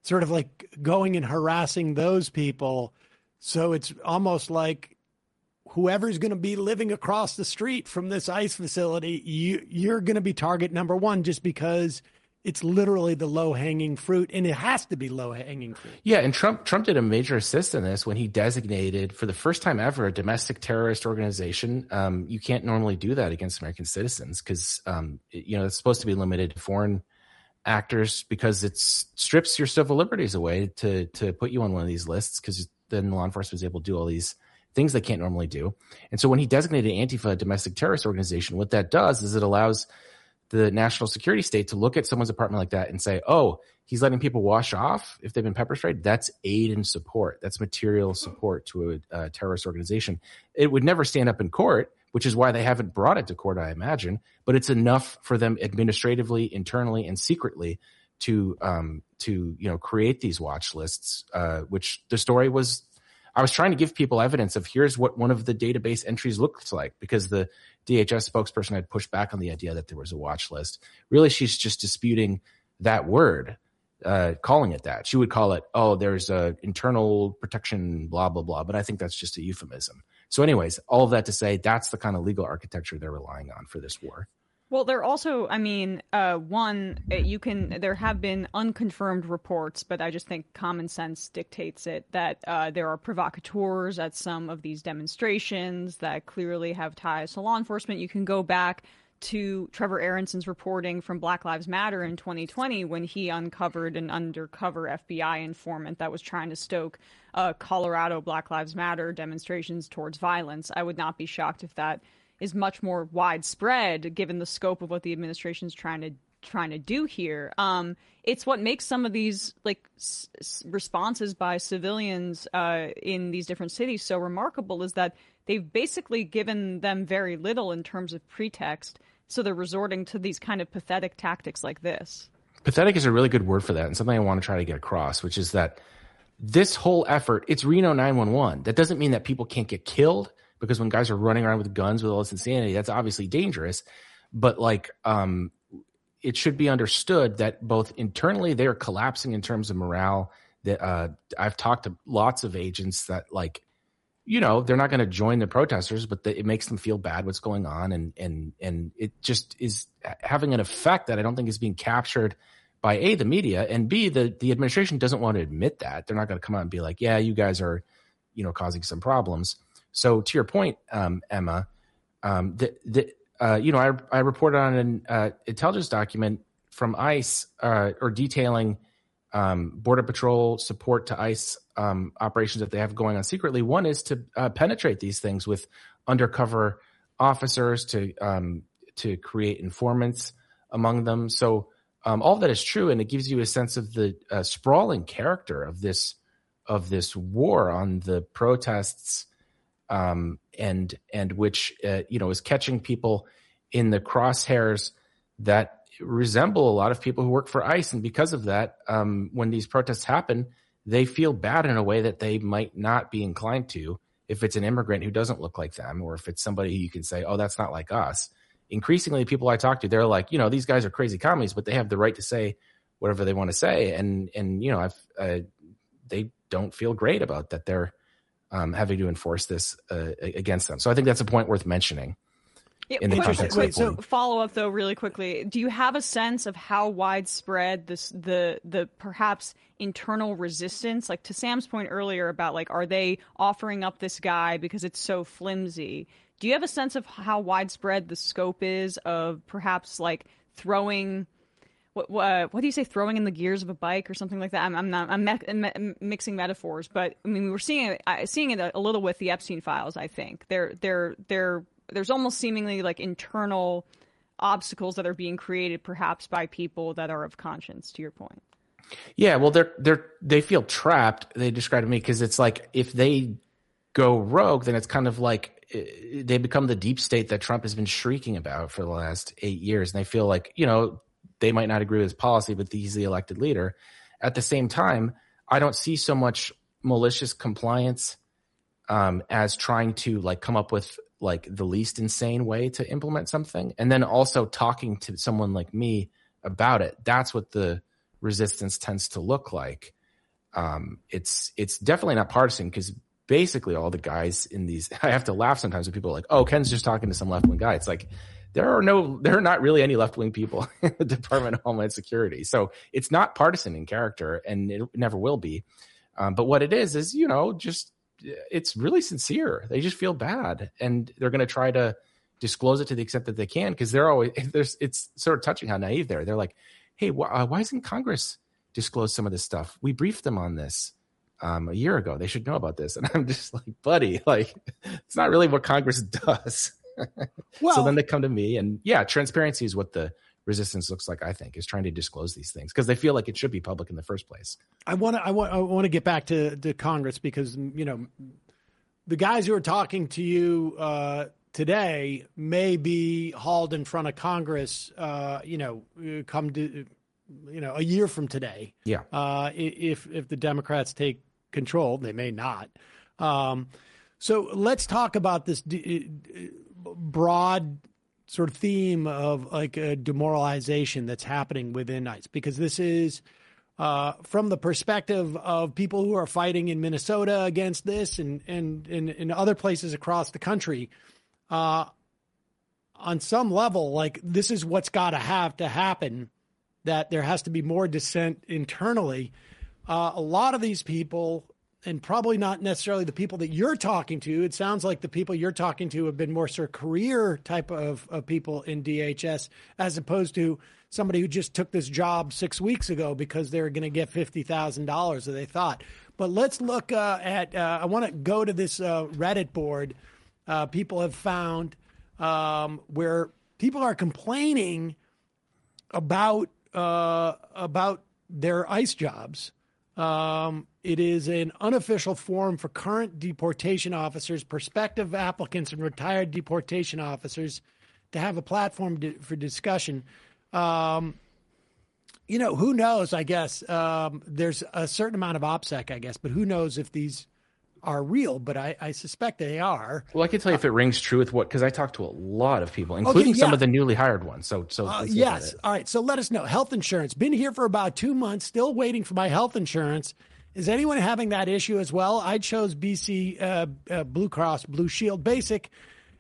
sort of like going and harassing those people. So it's almost like whoever's going to be living across the street from this ICE facility, you, you're going to be target number one just because it's literally the low-hanging fruit, and it has to be low-hanging fruit. Yeah, and Trump Trump did a major assist in this when he designated, for the first time ever, a domestic terrorist organization. Um, you can't normally do that against American citizens because, um, you know, it's supposed to be limited to foreign actors because it strips your civil liberties away to to put you on one of these lists because then law enforcement is able to do all these things they can't normally do. And so when he designated Antifa a domestic terrorist organization, what that does is it allows the national security state to look at someone's apartment like that and say, oh, he's letting people wash off if they've been pepper sprayed. That's aid and support. That's material support to a, a terrorist organization. It would never stand up in court, which is why they haven't brought it to court, I imagine. But it's enough for them administratively, internally, and secretly to um, to you know create these watch lists, uh, which the story was. I was trying to give people evidence of here's what one of the database entries looks like because the D H S spokesperson had pushed back on the idea that there was a watch list. Really, she's just disputing that word, uh, calling it that. She would call it, oh, there's a internal protection, blah, blah, blah. But I think that's just a euphemism. So anyways, all of that to say that's the kind of legal architecture they're relying on for this war. Well, there also, I mean, uh, one, you can, there have been unconfirmed reports, but I just think common sense dictates it, that uh, there are provocateurs at some of these demonstrations that clearly have ties to law enforcement. You can go back to Trevor Aronson's reporting from Black Lives Matter in twenty twenty when he uncovered an undercover F B I informant that was trying to stoke uh, Colorado Black Lives Matter demonstrations towards violence. I would not be shocked if that is much more widespread given the scope of what the administration's trying to trying to do here. Um, it's what makes some of these like s- s- responses by civilians uh, in these different cities so remarkable is that they've basically given them very little in terms of pretext. So they're resorting to these kind of pathetic tactics like this. Pathetic is a really good word for that, and something I want to try to get across, which is that this whole effort, it's Reno nine one one. That doesn't mean that people can't get killed. Because when guys are running around with guns with all this insanity, that's obviously dangerous. But like, um, it should be understood that both internally they are collapsing in terms of morale. That uh, I've talked to lots of agents that like, you know, they're not going to join the protesters, but the, it makes them feel bad what's going on, and and and it just is having an effect that I don't think is being captured by A, the media, and B, the the administration doesn't want to admit that. They're not going to come out and be like, yeah, you guys are, you know, causing some problems. So to your point, um, Emma, um, the, the, uh, you know, I, I reported on an uh, intelligence document from ICE uh, or detailing um, Border Patrol support to ICE um, operations that they have going on secretly. One is to uh, penetrate these things with undercover officers to um, to create informants among them. So um, all of that is true, and it gives you a sense of the uh, sprawling character of this of this war on the protests. Um, and and which uh, you know is catching people in the crosshairs that resemble a lot of people who work for ICE, and because of that, um, when these protests happen, they feel bad in a way that they might not be inclined to if it's an immigrant who doesn't look like them, or if it's somebody you can say, oh, that's not like us. Increasingly, people I talk to, they're like, you know, these guys are crazy commies, but they have the right to say whatever they want to say, and and you know, I've, uh, they don't feel great about that. They're Um, having to enforce this uh, against them. So I think that's a point worth mentioning. Yeah, in the quick, context wait, of so follow up though, really quickly. Do you have a sense of how widespread this the the perhaps internal resistance? Like to Sam's point earlier about like, are they offering up this guy because it's so flimsy? Do you have a sense of how widespread the scope is of perhaps like throwing? What, what, what do you say? Throwing in the gears of a bike or something like that? I'm, I'm not. I'm, me- I'm mixing metaphors, but I mean, we were seeing it, uh, seeing it a, a little with the Epstein files. I think there, there, there, there's almost seemingly like internal obstacles that are being created, perhaps by people that are of conscience. To your point. Yeah, well, they're they're they feel trapped. They describe to me because it's like if they go rogue, then it's kind of like uh, they become the deep state that Trump has been shrieking about for the last eight years, and they feel like you know. They might not agree with his policy, but he's the elected leader. At the same time, I don't see so much malicious compliance um, as trying to like come up with like the least insane way to implement something. And then also talking to someone like me about it. That's what the resistance tends to look like. um, it's it's definitely not partisan because basically all the guys in these, I have to laugh sometimes when people are like, oh, Ken's just talking to some left wing guy. It's like, there are no, there are not really any left wing people in the Department of Homeland Security. So it's not partisan in character, and it never will be. Um, but what it is, is, you know, just, it's really sincere. They just feel bad, and they're going to try to disclose it to the extent that they can. Cause they're always, there's, it's sort of touching how naive they're. They're like, hey, wh- uh, why isn't Congress disclose some of this stuff? We briefed them on this um, a year ago. They should know about this. And I'm just like, buddy, like, it's not really what Congress does. Well, so then they come to me, and yeah, transparency is what the resistance looks like, I think, is trying to disclose these things because they feel like it should be public in the first place. I want to I want I want to get back to, to Congress because, you know, the guys who are talking to you uh, today may be hauled in front of Congress, uh, you know, come to, you know, a year from today. Yeah. Uh, if if the Democrats take control, they may not. Um, so let's talk about this d- broad sort of theme of like a demoralization that's happening within ICE, because this is uh, from the perspective of people who are fighting in Minnesota against this and and in, in other places across the country. Uh, on some level, like this is what's got to have to happen, that there has to be more dissent internally. Uh, a lot of these people, and probably not necessarily the people that you're talking to, it sounds like the people you're talking to have been more sort of career type of, of people in D H S, as opposed to somebody who just took this job six weeks ago because they were going to get fifty thousand dollars, or they thought. But let's look uh, at, uh, I want to go to this uh, Reddit board uh, people have found um, where people are complaining about uh, about their ICE jobs. Um, it is an unofficial forum for current deportation officers, prospective applicants, and retired deportation officers to have a platform to, for discussion. Um, you know, who knows, I guess. Um, there's a certain amount of OPSEC, I guess, but who knows if these are real, but I, I suspect they are. Well, I can tell you if it rings true with what, because I talked to a lot of people, including okay, yeah. some of the newly hired ones. So, so uh, yes. All right. So let us know. Health insurance. Been here for about two months, still waiting for my health insurance. Is anyone having that issue as well? I chose B C uh, uh, Blue Cross Blue Shield Basic.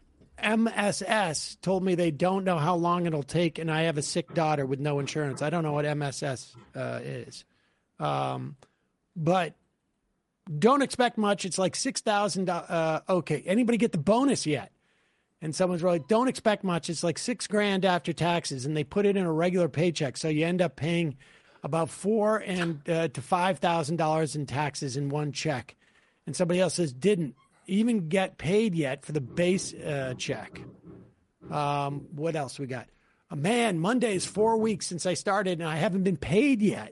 M S S told me they don't know how long it'll take, and I have a sick daughter with no insurance. I don't know what M S S uh, is. Um, but don't expect much. It's like six thousand dollars. Uh, okay. Anybody get the bonus yet? And someone's like, don't expect much. It's like six grand after taxes, and they put it in a regular paycheck. So you end up paying about four and uh, to five thousand dollars in taxes in one check. And somebody else says didn't even get paid yet for the base uh, check. Um, what else we got? Uh, man, Monday is four weeks since I started, and I haven't been paid yet.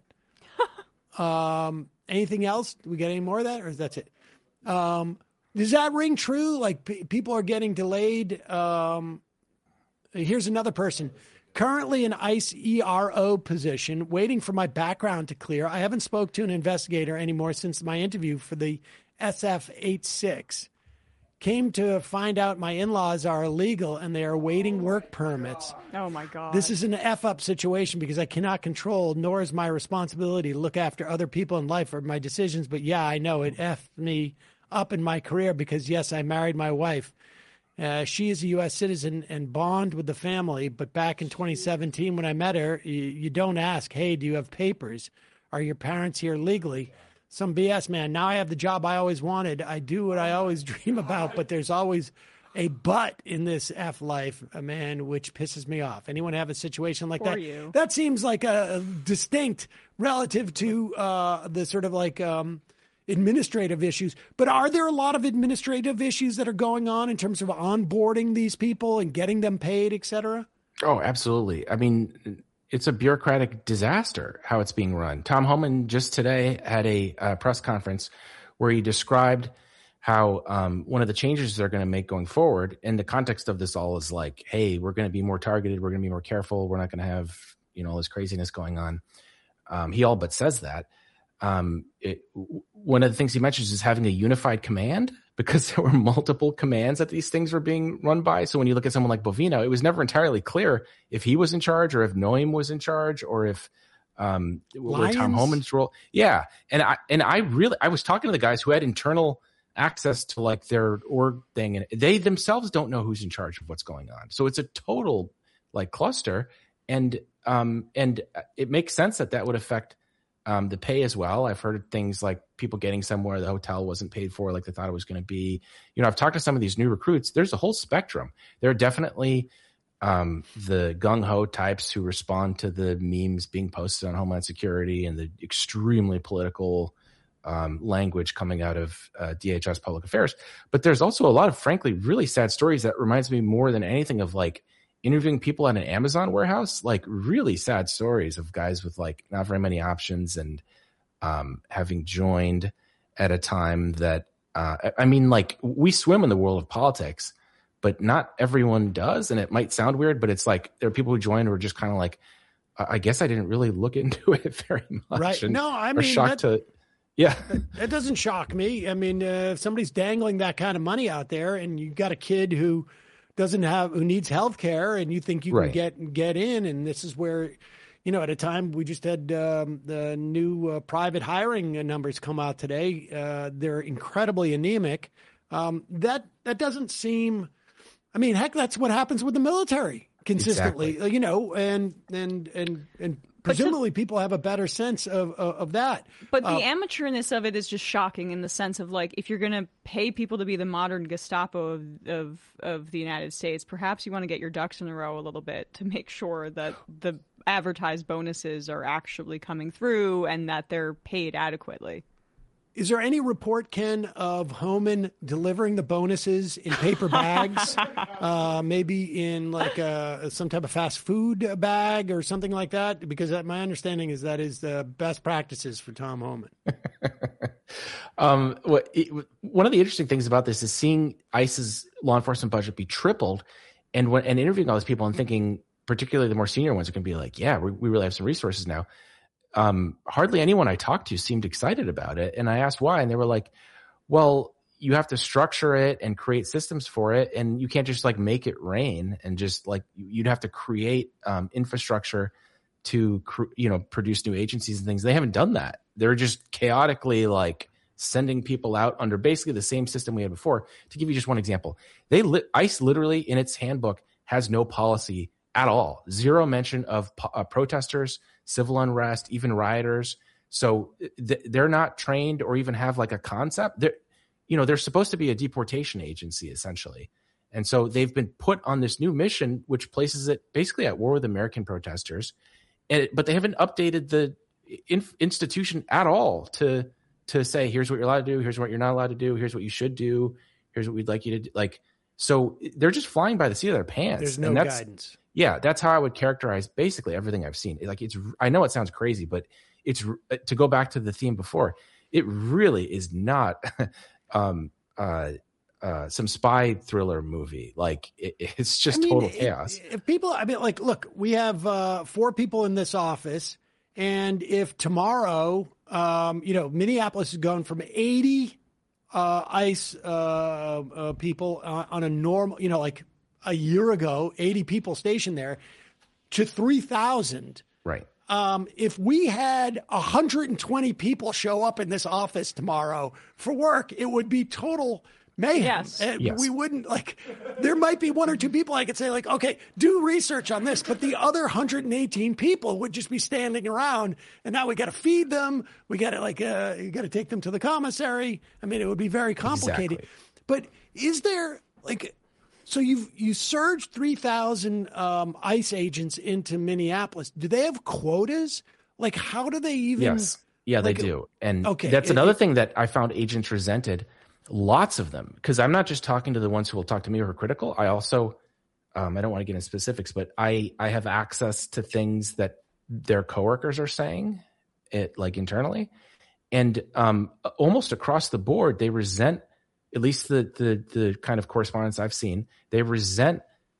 um, anything else? Do we get any more of that, or is that it? Um, does that ring true? Like p- people are getting delayed. Um, here's another person. Currently an ICE E R O position, waiting for my background to clear. I haven't spoke to an investigator anymore since my interview for the S F eighty-six. Came to find out my in-laws are illegal and they are awaiting work permits. Oh, my God. This is an F-up situation because I cannot control, nor is my responsibility to look after other people in life or my decisions. But, yeah, I know it F'd me up in my career because, yes, I married my wife. Uh, she is a U S citizen and bond with the family. But back in twenty seventeen when I met her, you, you don't ask, hey, do you have papers? Are your parents here legally? Some B S, man. Now I have the job I always wanted. I do what I always dream about, but there's always a but in this F life, man, which pisses me off. Anyone have a situation like For that? you. That seems like a distinct relative to uh, the sort of like um, administrative issues. But are there a lot of administrative issues that are going on in terms of onboarding these people and getting them paid, et cetera? Oh, absolutely. I mean, it's a bureaucratic disaster how it's being run. Tom Homan just today had a uh, press conference where he described how um, one of the changes they're going to make going forward, in the context of this all, is like, hey, we're going to be more targeted. We're going to be more careful. We're not going to have, you know, all this craziness going on. Um, he all but says that. Um, it, one of the things he mentions is having a unified command, because there were multiple commands that these things were being run by. So when you look at someone like Bovino, it was never entirely clear if he was in charge or if Noem was in charge or if um, where Tom Lions? Homan's role. Yeah. And I, and I really, I was talking to the guys who had internal access to like their org thing, and they themselves don't know who's in charge of what's going on. So it's a total like cluster. And, um, and it makes sense that that would affect um, the pay as well. I've heard things like people getting somewhere the hotel wasn't paid for like they thought it was going to be. You know, I've talked to some of these new recruits. There's a whole spectrum. There are definitely um, the gung-ho types who respond to the memes being posted on Homeland Security and the extremely political um, language coming out of uh, D H S Public Affairs. But there's also a lot of, frankly, really sad stories that reminds me more than anything of like interviewing people at an Amazon warehouse, like really sad stories of guys with like not very many options and um, having joined at a time that, uh, I mean, like we swim in the world of politics, but not everyone does. And it might sound weird, but it's like there are people who join who are just kind of like, I guess I didn't really look into it very much. Right. And No, I are mean, shocked that- to, yeah. That doesn't shock me. I mean, uh, if somebody's dangling that kind of money out there and you got a kid who doesn't have, who needs health care and you think you Right. can get, get in, and this is where, you know, at a time we just had um, the new uh, private hiring numbers come out today. Uh, they're incredibly anemic. Um, that, that doesn't seem, I mean, heck, that's what happens with the military consistently, Exactly. you know, and, and, and, and presumably people have a better sense of, of, of that. But the Uh, amateurness of it is just shocking in the sense of like, if you're going to pay people to be the modern Gestapo of, of of the United States, perhaps you want to get your ducks in a row a little bit to make sure that the advertised bonuses are actually coming through and that they're paid adequately. Is there any report, Ken, of Homan delivering the bonuses in paper bags, uh, maybe in like a, some type of fast food bag or something like that? Because my understanding is that is the best practices for Tom Homan. Um, what, it, one of the interesting things about this is seeing ICE's law enforcement budget be tripled, and when and interviewing all these people and thinking, particularly the more senior ones, are going to be like, "Yeah, we, we really have some resources now." Um, hardly anyone I talked to seemed excited about it, and I asked why, and they were like, "Well, you have to structure it and create systems for it, and you can't just like make it rain and just like you'd have to create um, infrastructure to cr- you know produce new agencies and things." They haven't done that. They're just chaotically like sending people out under basically the same system we had before. To give you just one example, they li- ICE literally in its handbook has no policy at all, zero mention of po- uh, protesters, civil unrest, even rioters. So th- they're not trained or even have like a concept. They're, you know, they're supposed to be a deportation agency essentially. And so they've been put on this new mission, which places it basically at war with American protesters. And it, but they haven't updated the in, institution at all to to say, here's what you're allowed to do, here's what you're not allowed to do, here's what you should do, here's what we'd like you to do. Like, so they're just flying by the seat of their pants. There's no and that's, guidance. Yeah, that's how I would characterize basically everything I've seen. Like, it's, I know it sounds crazy, but it's, to go back to the theme before, it really is not um, uh, uh, some spy thriller movie. Like, it, it's just I mean, total if- chaos. If people, I mean, like, look, we have uh, four people in this office, and if tomorrow, um, you know, Minneapolis is going from eighty uh, ICE uh, uh, people on, on a normal, you know, like a year ago, eighty people stationed there, to three thousand. Right. Um, if we had one hundred twenty people show up in this office tomorrow for work, it would be total mayhem. Yes. And Yes. we wouldn't like, there might be one or two people I could say like, okay, do research on this, but the other one hundred eighteen people would just be standing around, and now we got to feed them. We got to like, uh, you got to take them to the commissary. I mean, it would be very complicated. Exactly. But is there like, so you've you surged three thousand um, ICE agents into Minneapolis. Do they have quotas? Like, how do they even? Yes. Yeah, like, they do. And okay, that's it- another it- thing that I found agents resented. Lots of them. Because I'm not just talking to the ones who will talk to me or are critical. I also, um, I don't want to get into specifics, but I, I have access to things that their coworkers are saying, it like internally. And um, almost across the board, they resent, at least the, the, the kind of correspondence I've seen, they resent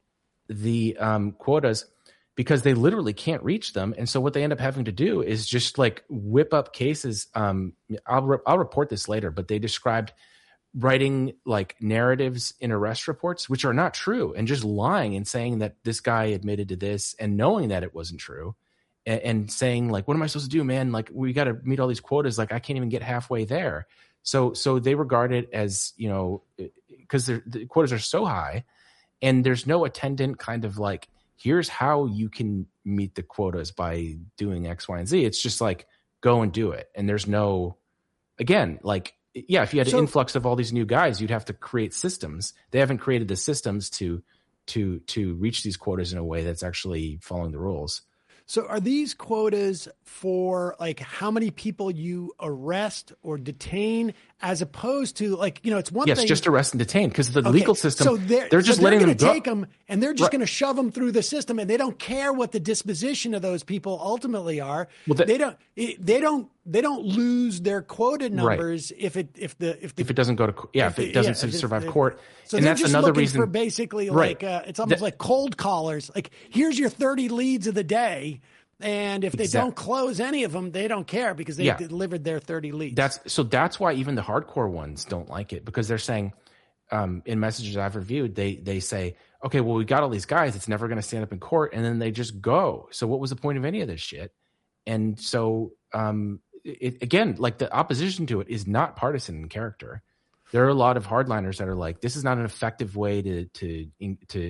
the um, quotas because they literally can't reach them. And so what they end up having to do is just like whip up cases. Um, I'll, re- I'll report this later, but they described writing like narratives in arrest reports, which are not true, and just lying and saying that this guy admitted to this and knowing that it wasn't true. and, and saying like, what am I supposed to do, man? Like, we got to meet all these quotas. Like, I can't even get halfway there. So, so they regard it as, you know, because the quotas are so high, and there's no attendant kind of like, here's how you can meet the quotas by doing X, Y, and Z. It's just like, go and do it. And there's no, again, like, yeah, if you had so, an influx of all these new guys, you'd have to create systems. They haven't created the systems to to to reach these quotas in a way that's actually following the rules. So are these quotas for like how many people you arrest or detain, as opposed to like, you know, it's one yes, thing. Yes, just arrest and detain, because the okay. legal system, so they're, they're just so letting they're them gonna go. take them and they're just right. going to shove them through the system, and they don't care what the disposition of those people ultimately are. Well, that, they don't, they don't, they don't lose their quota numbers right. if it, if the, if the, if it doesn't go to, yeah, if, if it doesn't yeah, survive if, court. So and they're that's just another looking reason for basically right. like, uh, it's almost the, like cold callers. Like, here's your thirty leads of the day. And if they exactly. don't close any of them, they don't care because they yeah. delivered their thirty leads. That's so that's why even the hardcore ones don't like it, because they're saying um, in messages I've reviewed, they they say, okay, well, we got all these guys. It's never going to stand up in court. And then they just go. So what was the point of any of this shit? And so, um, it, again, like the opposition to it is not partisan in character. There are a lot of hardliners that are like, this is not an effective way to to in, to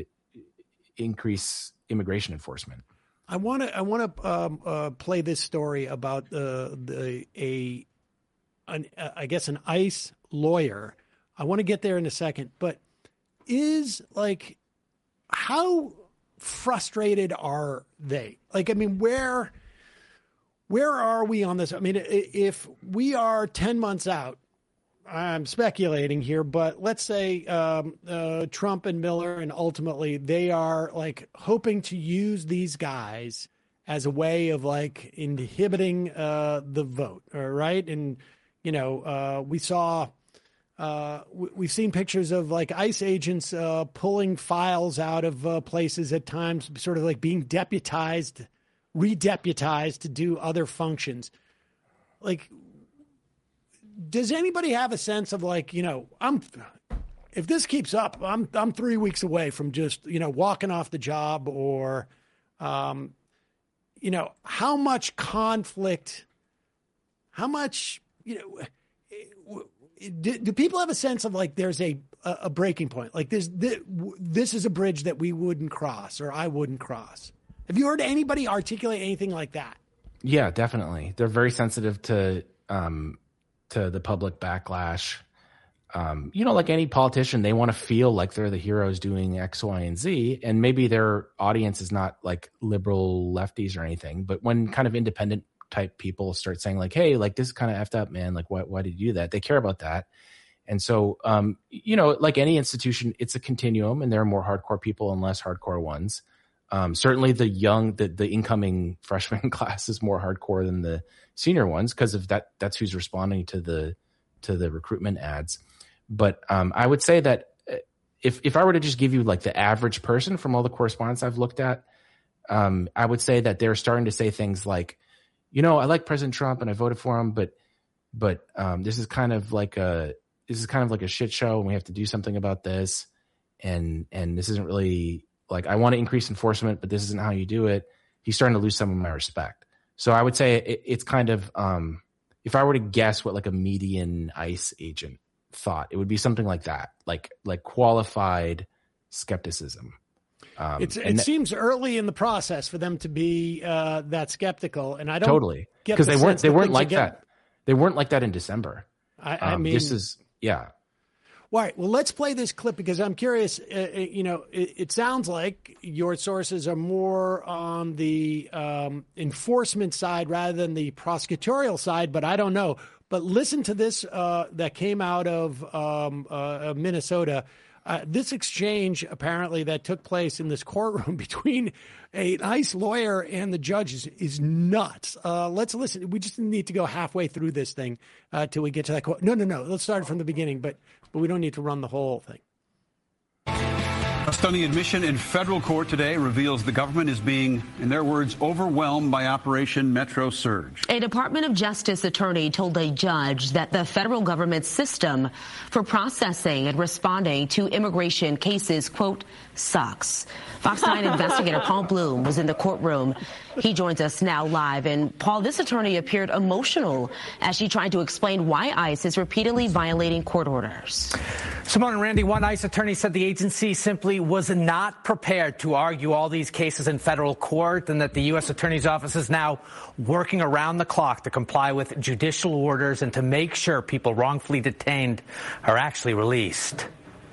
increase immigration enforcement. I want to I want to um, uh, play this story about uh, the a an, uh, I guess an ICE lawyer. I want to get there in a second, but is like how frustrated are they? Like, I mean, where where are we on this? I mean, if we are ten months out, I'm speculating here, but let's say um, uh, Trump and Miller, and ultimately they are like hoping to use these guys as a way of like inhibiting uh, the vote, all right? And, you know, uh, we saw, uh, we've seen pictures of like ICE agents uh, pulling files out of uh, places at times, sort of like being deputized, re-deputized to do other functions. Like, does anybody have a sense of like, you know, I'm, if this keeps up, I'm, I'm three weeks away from just, you know, walking off the job, or, um, you know, how much conflict, how much, you know, do, do people have a sense of like, there's a, a breaking point? Like this, this is a bridge that we wouldn't cross, or I wouldn't cross. Have you heard anybody articulate anything like that? Yeah, definitely. They're very sensitive to, um, to the public backlash. Um, you know, like any politician, they want to feel like they're the heroes doing X, Y, and Z. And maybe their audience is not like liberal lefties or anything, but when kind of independent type people start saying like, hey, like this is kind of effed up, man. Like, why, why did you do that? They care about that. And so, um, you know, like any institution, it's a continuum, and there are more hardcore people and less hardcore ones. Um, certainly the young, the, the incoming freshman class is more hardcore than the senior ones, because of that, that's who's responding to the, to the recruitment ads. But, um, I would say that if, if I were to just give you like the average person from all the correspondence I've looked at, um, I would say that they're starting to say things like, you know, I like President Trump and I voted for him, but, but, um, this is kind of like a, this is kind of like a shit show, and we have to do something about this. And, and this isn't really like, I want to increase enforcement, but this isn't how you do it. He's starting to lose some of my respect. So I would say it, it's kind of, um, if I were to guess what like a median ICE agent thought, it would be something like that, like like qualified skepticism. Um, it's, it th- seems early in the process for them to be uh, that skeptical, and I don't totally because the they weren't they weren't like that. They weren't like that in December. I, I um, mean, this is yeah. All right. Well, let's play this clip because I'm curious. Uh, you know, it, it sounds like your sources are more on the um, enforcement side rather than the prosecutorial side, but I don't know. But listen to this uh, that came out of um, uh, Minnesota. Uh, this exchange apparently that took place in this courtroom between a ICE lawyer and the judge is, is nuts. Uh, let's listen. We just need to go halfway through this thing uh, till we get to that quote. No, no, no. Let's start from the beginning, but but we don't need to run the whole thing. A stunning admission in federal court today reveals the government is being, in their words, overwhelmed by Operation Metro Surge. A Department of Justice attorney told a judge that the federal government's system for processing and responding to immigration cases, quote, sucks. Fox nine investigator Paul Bloom was in the courtroom. He joins us now live. And Paul, this attorney appeared emotional as she tried to explain why ICE is repeatedly violating court orders. Simone and Randy, one ICE attorney said the agency simply was not prepared to argue all these cases in federal court, and that the U S Attorney's Office is now working around the clock to comply with judicial orders and to make sure people wrongfully detained are actually released.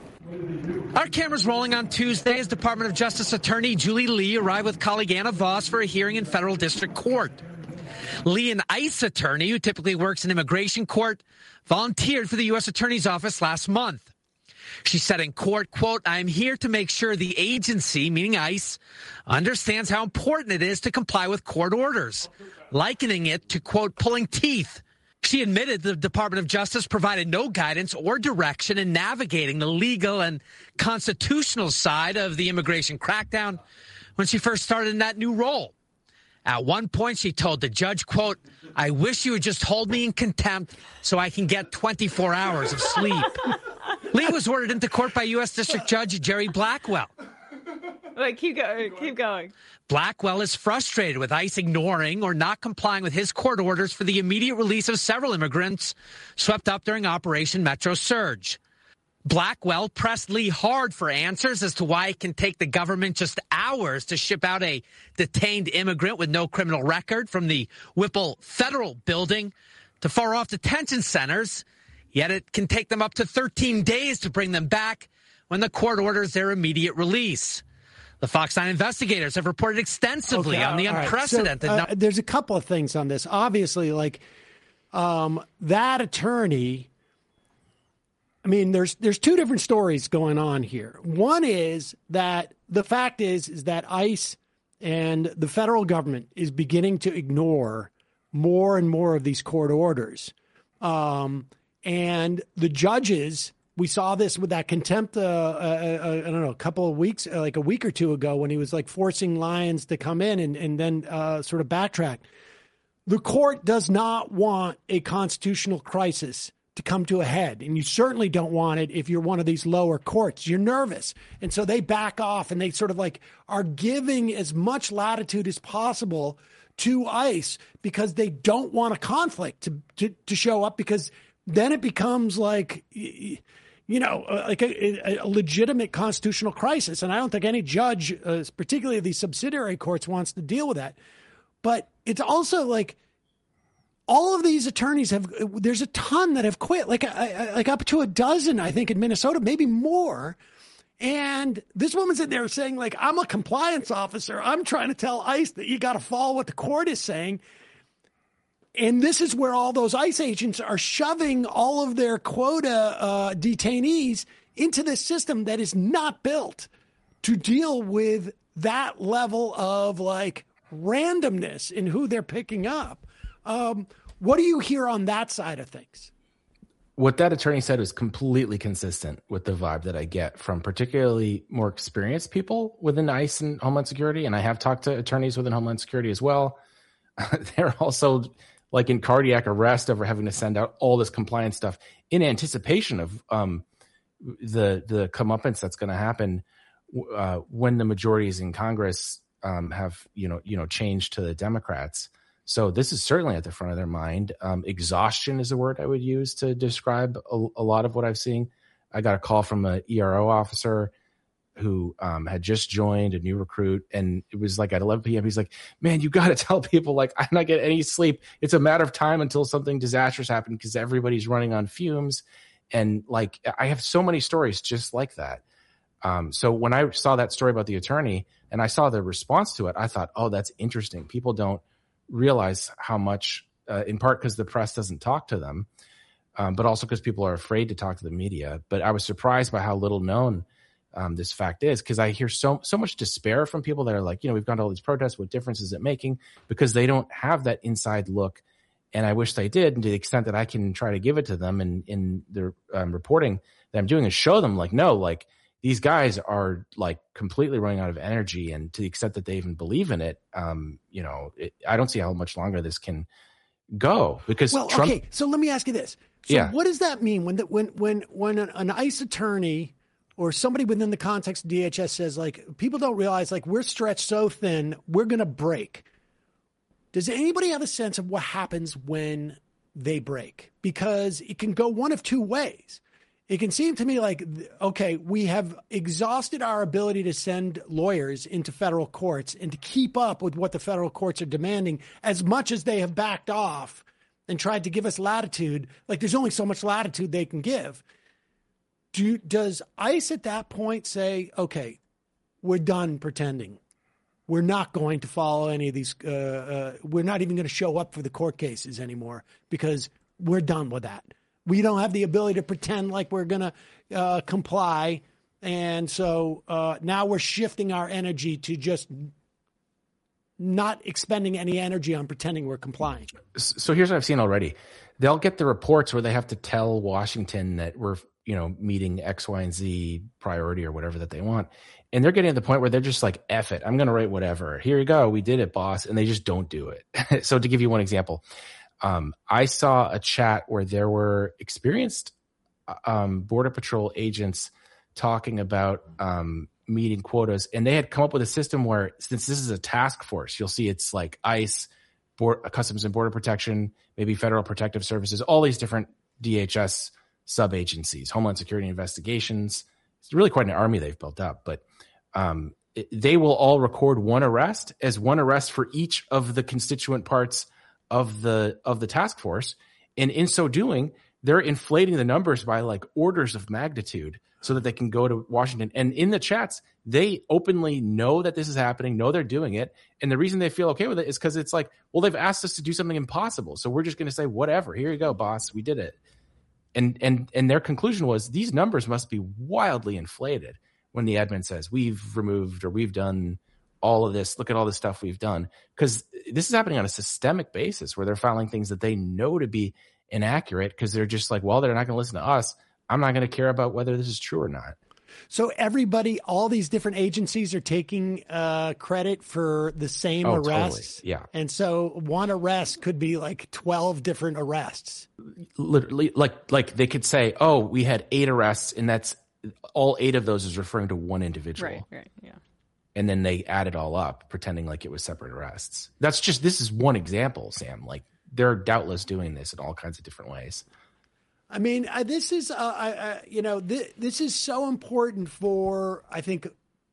Our cameras rolling on Tuesday as Department of Justice Attorney Julie Lee arrived with colleague Anna Voss for a hearing in federal district court. Lee, an ICE attorney who typically works in immigration court, volunteered for the U S Attorney's Office last month. She said in court, quote, I'm here to make sure the agency, meaning ICE, understands how important it is to comply with court orders, likening it to, quote, pulling teeth. She admitted the Department of Justice provided no guidance or direction in navigating the legal and constitutional side of the immigration crackdown when she first started in that new role. At one point, she told the judge, quote, I wish you would just hold me in contempt so I can get twenty-four hours of sleep. Lee was ordered into court by U S District Judge Jerry Blackwell. Wait, keep going, keep going. Blackwell is frustrated with ICE ignoring or not complying with his court orders for the immediate release of several immigrants swept up during Operation Metro Surge. Blackwell pressed Lee hard for answers as to why it can take the government just hours to ship out a detained immigrant with no criminal record from the Whipple Federal Building to far-off detention centers, yet it can take them up to thirteen days to bring them back when the court orders their immediate release. The Fox nine investigators have reported extensively okay, on the unprecedented... Right. So, uh, there's a couple of things on this. Obviously, like, um, that attorney... I mean, there's there's two different stories going on here. One is that the fact is, is that ICE and the federal government is beginning to ignore more and more of these court orders. Um, and the judges... We saw this with that contempt, uh, uh, uh, I don't know, a couple of weeks, uh, like a week or two ago when he was like forcing Lyons to come in and, and then uh, sort of backtrack. The court does not want a constitutional crisis to come to a head. And you certainly don't want it if you're one of these lower courts. You're nervous. And so they back off and they sort of like are giving as much latitude as possible to ICE because they don't want a conflict to, to, to show up, because then it becomes like... you know, like a, a legitimate constitutional crisis. And I don't think any judge, uh, particularly these subsidiary courts, wants to deal with that. But it's also like all of these attorneys have, there's a ton that have quit, like, like up to a dozen, I think, in Minnesota, maybe more. And this woman's in there saying, like, I'm a compliance officer. I'm trying to tell ICE that you got to follow what the court is saying. And this is where all those ICE agents are shoving all of their quota uh, detainees into this system that is not built to deal with that level of like randomness in who they're picking up. Um, what do you hear on that side of things? What that attorney said was completely consistent with the vibe that I get from particularly more experienced people within ICE and Homeland Security. And I have talked to attorneys within Homeland Security as well. They're also... like in cardiac arrest over having to send out all this compliance stuff in anticipation of um, the the comeuppance that's going to happen uh, when the majorities in Congress um, have you know you know changed to the Democrats. So this is certainly at the front of their mind. Um, exhaustion is a word I would use to describe a, a lot of what I've seen. I got a call from an E R O officer who um, had just joined, a new recruit, and it was like at eleven p.m. He's like, man, you got to tell people, like, I'm not getting any sleep. It's a matter of time until something disastrous happens because everybody's running on fumes. And like, I have so many stories just like that. Um, so when I saw that story about the attorney and I saw the response to it, I thought, oh, that's interesting. People don't realize how much, uh, in part because the press doesn't talk to them, um, but also because people are afraid to talk to the media. But I was surprised by how little known Um, this fact is, because I hear so so much despair from people that are like, you know, we've gone to all these protests. What difference is it making? Because they don't have that inside look. And I wish they did. And to the extent that I can try to give it to them and in, in the um, reporting that I'm doing is show them like, no, like these guys are like completely running out of energy, and to the extent that they even believe in it, um, you know, it, I don't see how much longer this can go because well, Trump. Okay, so let me ask you this: so yeah. what does that mean when the, when when when an, an ICE attorney or somebody within the context of D H S says, like, people don't realize, like, we're stretched so thin, we're going to break? Does anybody have a sense of what happens when they break? Because it can go one of two ways. It can seem to me like, okay, we have exhausted our ability to send lawyers into federal courts and to keep up with what the federal courts are demanding, as much as they have backed off and tried to give us latitude. Like, there's only so much latitude they can give. Do, does ICE at that point say, okay, we're done pretending? We're not going to follow any of these. Uh, uh, we're not even going to show up for the court cases anymore because we're done with that. We don't have the ability to pretend like we're going to uh, comply. And so uh, now we're shifting our energy to just not expending any energy on pretending we're complying. So here's what I've seen already. They'll get the reports where they have to tell Washington that we're, you know, meeting X, Y, and Z priority or whatever that they want. And they're getting to the point where they're just like, F it, I'm going to write whatever. Here you go. We did it, boss. And they just don't do it. So to give you one example, Um, I saw a chat where there were experienced um, Border Patrol agents talking about um, meeting quotas, and they had come up with a system where, since this is a task force, you'll see it's like ICE, Board, Customs and Border Protection, maybe Federal Protective Services, all these different D H S sub-agencies, Homeland Security Investigations. It's really quite an army they've built up, but um, it, they will all record one arrest as one arrest for each of the constituent parts of the of the task force, and in so doing, they're inflating the numbers by like orders of magnitude so that they can go to Washington. And in the chats, they openly know that this is happening, know they're doing it, and the reason they feel okay with it is because it's like, well, they've asked us to do something impossible, so we're just going to say whatever. Here you go, boss, we did it. And and and their conclusion was these numbers must be wildly inflated when the admin says we've removed or we've done all of this, look at all the stuff we've done, because this is happening on a systemic basis where they're filing things that they know to be inaccurate because they're just like, well, they're not going to listen to us. I'm not going to care about whether this is true or not. So everybody, all these different agencies are taking uh, credit for the same oh, arrests. Totally. Yeah. And so one arrest could be like twelve different arrests. Literally, like, like they could say, oh, we had eight arrests, and that's all eight of those is referring to one individual. Right, right, yeah. And then they add it all up, pretending like it was separate arrests. That's just, this is one example, Sam. Like, they're doubtless doing this in all kinds of different ways. I mean, I, this is, uh, I, I, you know, th- this is so important for, I think,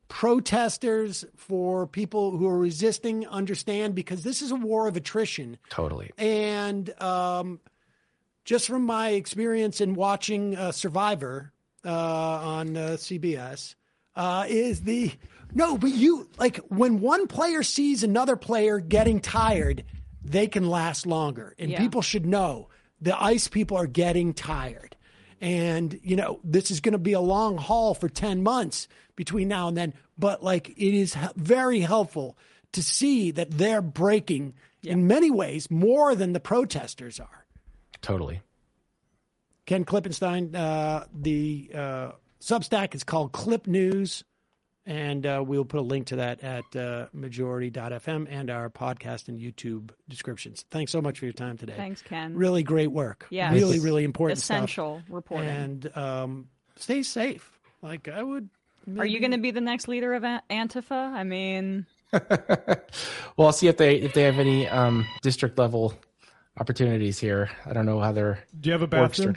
protesters, for people who are resisting, understand, because this is a war of attrition. Totally. And um, just from my experience in watching uh, Survivor uh, on uh, C B S, uh, is the... No, but you, like, when one player sees another player getting tired, they can last longer. And yeah. people should know the ICE people are getting tired. And, you know, this is going to be a long haul for ten months between now and then. But, like, it is very helpful to see that they're breaking yeah. in many ways more than the protesters are. Totally. Ken Klippenstein, uh, the uh, Substack is called Clip News. And uh, we'll put a link to that at uh, majority dot f m and our podcast and YouTube descriptions. Thanks so much for your time today. Thanks, Ken. Really great work. Yeah, really, really important essential stuff. reporting. And um, stay safe. Like I would. Maybe... Are you going to be the next leader of Antifa? I mean, well, I'll see if they if they have any um, district level opportunities here. I don't know how they're. Do you have a bathroom?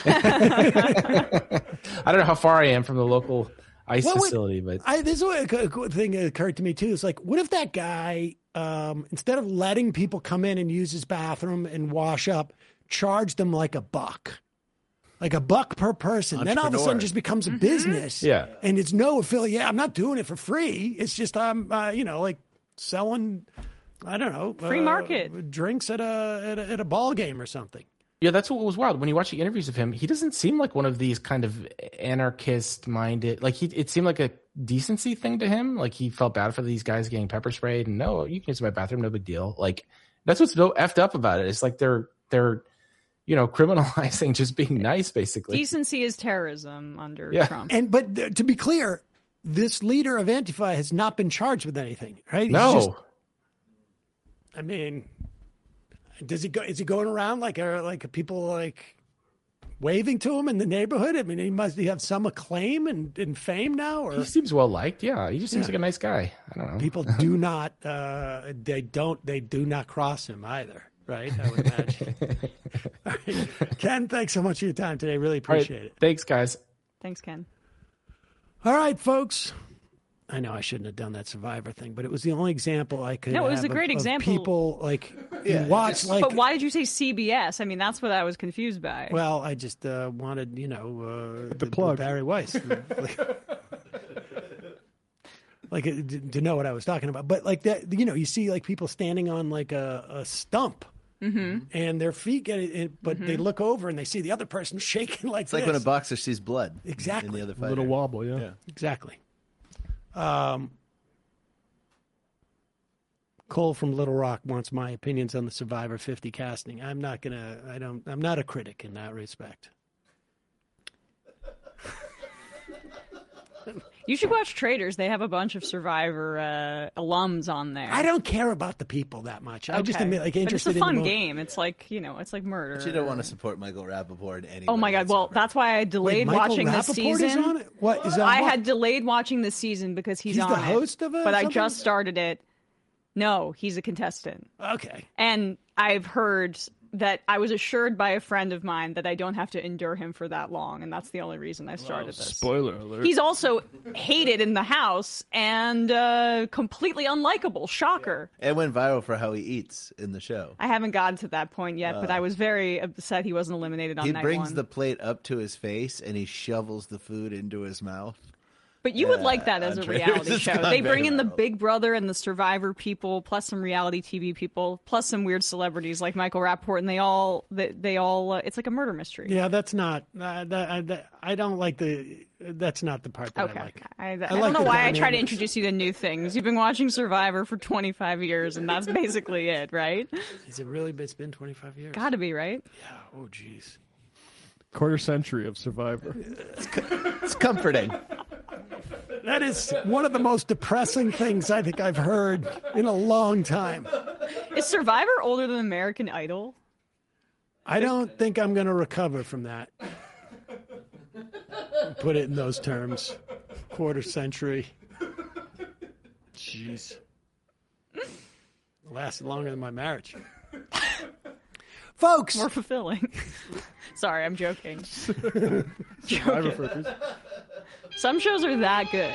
I don't know how far I am from the local ICE well, facility, but I, this is what a good thing that occurred to me too. It's like, what if that guy, um, instead of letting people come in and use his bathroom and wash up, charged them like a buck, like a buck per person? Then all of a sudden, just becomes a business. Yeah, and it's no affiliate. I'm not doing it for free. It's just I'm, uh, you know, like selling. I don't know, free market uh, drinks at a, at a at a ball game or something. Yeah, that's what was wild. When you watch the interviews of him, he doesn't seem like one of these kind of anarchist-minded. Like he, it seemed like a decency thing to him. Like he felt bad for these guys getting pepper sprayed, and no, you can use my bathroom, no big deal. Like that's what's so effed up about it. It's like they're they're, you know, criminalizing just being nice, basically. Decency is terrorism under Yeah. Trump. And but th- to be clear, this leader of Antifa has not been charged with anything, right? He's No. just- I mean, does he go? Is he going around like are like people like waving to him in the neighborhood? I mean, he must he have some acclaim and, and fame now, or He seems well liked. Yeah, he just seems Yeah. like a nice guy. I don't know. people do not uh, they don't they do not cross him either, right? I would imagine. All right. Ken, thanks so much for your time today. Really All right, appreciate it. Thanks, guys. Thanks, Ken. All right, folks. I know I shouldn't have done that Survivor thing, but it was the only example I could. No, it was have a great of, of example. People like Yeah. you watch like. But why did you say C B S? I mean, that's what I was confused by. Well, I just uh, wanted, you know, uh, The plug. Barry Weiss, like, like uh, to to know what I was talking about. But like that, you know, you see like people standing on like a, a stump. Mm-hmm. And their feet get it, but they look over and they see the other person shaking like It's like this. when a boxer sees blood. Exactly. In the other A fighter. little wobble, yeah. Yeah. Exactly. Um, Cole from Little Rock wants my opinions on the Survivor fifty casting. I'm not gonna. I don't. I'm not a critic in that respect. You should watch Traitors. They have a bunch of Survivor uh, alums on there. I don't care about the people that much. I just am like But interested it's a fun in the mo- game. It's like, you know, it's like murder. But you don't want to support Michael Rappaport anyway. Oh my God! Well, that's why I delayed Michael watching this Rappaport season. is on it? What is on I what? had delayed watching this season because he's, He's on the it. host of it or But I something? just started it. No, he's a contestant. Okay. And I've heard that I was assured by a friend of mine that I don't have to endure him for that long, and that's the only reason I started this. Spoiler alert. He's also hated in the house and uh, completely unlikable. Shocker. It went viral for how he eats in the show. I haven't gotten to that point yet, but Uh, I was very upset he wasn't eliminated on He night brings one. the plate up to his face and he shovels the food into his mouth. But you would Yeah, like that as on a Traitors. reality It's show. gone They bring very in the viral. Big Brother and the Survivor people, plus some reality T V people, plus some weird celebrities like Michael Rappaport, and they all they, they all uh, it's like a murder mystery. Yeah, that's not. Uh, that, I, that, I don't like the. That's not the part that Okay. I like. I, I, like don't know the why I try to dynamics. introduce you to new things. You've been watching Survivor for twenty-five years, and that's basically it, right? Is it really? It's been twenty-five years. Got to be, right? Yeah. Oh, jeez. Quarter century of Survivor. It's comforting. That is one of the most depressing things I think I've heard in a long time. Is Survivor older than American Idol? I don't think I'm going to recover from that. Put it in those terms. Quarter century. Jeez. Lasted longer than my marriage. Folks. More fulfilling. Sorry, I'm joking. Survivor Joking. flippers. Some shows are that good.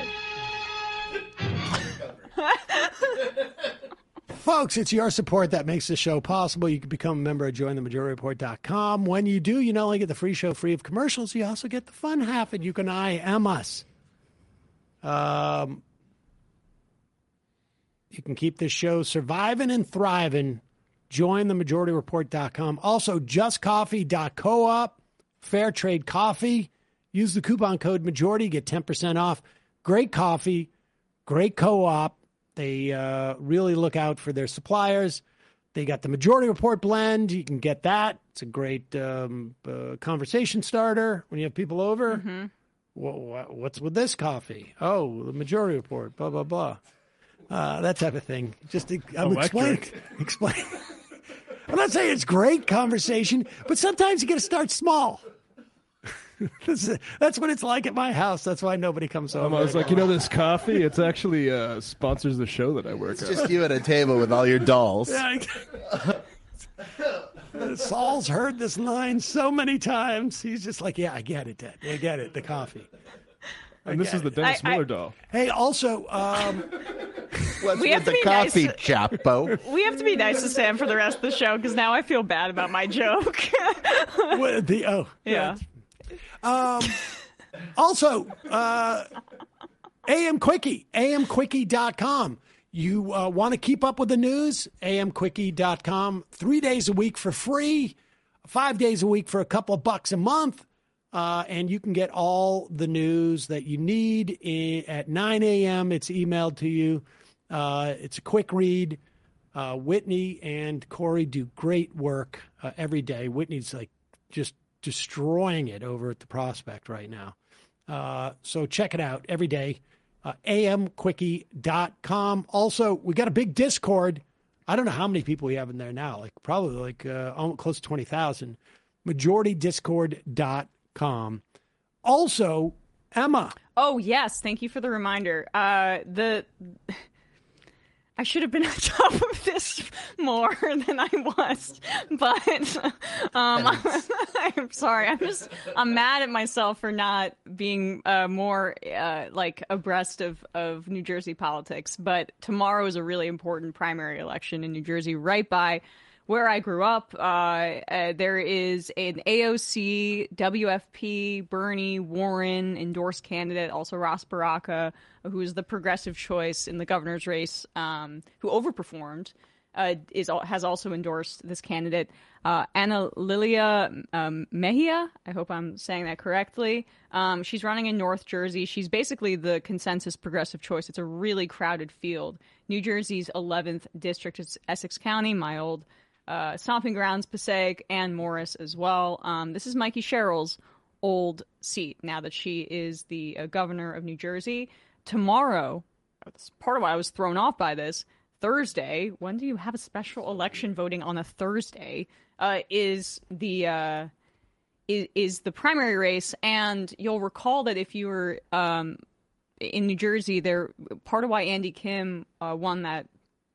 Folks, it's your support that makes the show possible. You can become a member at join the majority report dot com. When you do, you not only get the free show free of commercials, you also get the fun half, and you can I am us. Um, you can keep this show surviving and thriving. join the majority report dot com. Also, just coffee dot coop, Fair Trade Coffee. Use the coupon code MAJORITY, get ten percent off. Great coffee, great co-op. They uh, really look out for their suppliers. They got the Majority Report blend. You can get that. It's a great um, uh, conversation starter when you have people over. Mm-hmm. Wha- what's with this coffee? Oh, the Majority Report, blah, blah, blah. Uh, that type of thing. Just to, I'm explain, explain. I'm not saying it's great conversation, but sometimes you got to start small. This is- That's what it's like at my house. That's why nobody comes over. Um, I was like, you know, this coffee, it's actually uh, sponsors the show that I work It's at. just you at a table with all your dolls. Yeah, I- Saul's heard this line so many times. He's just like, yeah, I get it, Dad. I get it. The coffee. And this is the Dennis I- I- Miller doll. Hey, also, um, What's We with have to the be nice coffee, to- Chapo? We have to be nice to Sam for the rest of the show because now I feel bad about my joke. what, the oh, yeah. Um, also, uh, A M Quickie, A M Quickie dot com. You uh, want to keep up with the news? A M Quickie dot com. Three days a week for free, five days a week for a couple of bucks a month. Uh, and you can get all the news that you need i- at nine a.m. It's emailed to you. Uh, it's a quick read. Uh, Whitney and Corey do great work uh, every day. Whitney's like just destroying it over at the Prospect right now. Uh, so check it out every day. Uh, A M quickie dot com. Also, we got a big Discord. I don't know how many people we have in there now, like probably like uh, almost close to twenty thousand. majority discord dot com. Also, Emma. Oh, yes. Thank you for the reminder. Uh, the I should have been on top of this more than I was, but um, I'm sorry. I'm just I'm mad at myself for not being uh, more uh, like abreast of, of New Jersey politics. But tomorrow is a really important primary election in New Jersey, right by where I grew up. Uh, uh, there is an A O C, W F P, Bernie, Warren endorsed candidate, also Ross Baraka, who is the progressive choice in the governor's race, um, who overperformed, uh, is has also endorsed this candidate. Uh, Ana Lilia um, Mejia, I hope I'm saying that correctly. Um, she's running in North Jersey. She's basically the consensus progressive choice. It's a really crowded field. New Jersey's eleventh district is Essex County, my old Uh, stomping grounds, Passaic, and Morris as well. Um, this is Mikey Sherrill's old seat now that she is the uh, governor of New Jersey. Tomorrow, that's part of why I was thrown off by this, Thursday, when do you have a special election voting on a Thursday, uh, is the uh, is, is the primary race. And you'll recall that if you were um, in New Jersey, there part of why Andy Kim uh, won that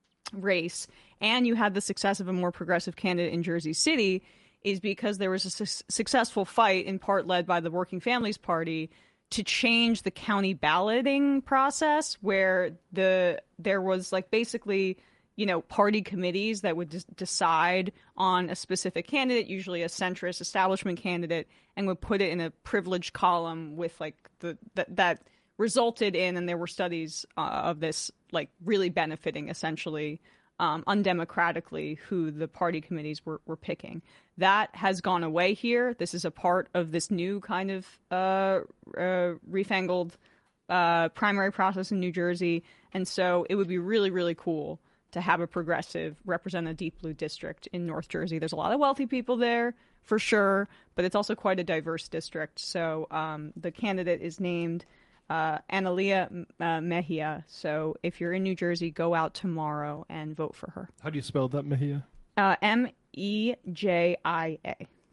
race, and you had the success of a more progressive candidate in Jersey City, is because there was a su- successful fight, in part led by the Working Families Party, to change the county balloting process, where the there was like basically, you know, party committees that would des- decide on a specific candidate, usually a centrist establishment candidate, and would put it in a privileged column with like the that that resulted in, and there were studies uh, of this, like really benefiting essentially um, undemocratically who the party committees were, were picking. That has gone away here. This is a part of this new kind of uh, uh, refangled uh, primary process in New Jersey. And so it would be really, really cool to have a progressive represent a deep blue district in North Jersey. There's a lot of wealthy people there, for sure, but it's also quite a diverse district. So um, the candidate is named Uh, Analia uh, Mejia. So if you're in New Jersey, go out tomorrow and vote for her. How do you spell that, Mejia? Uh, M E J I A.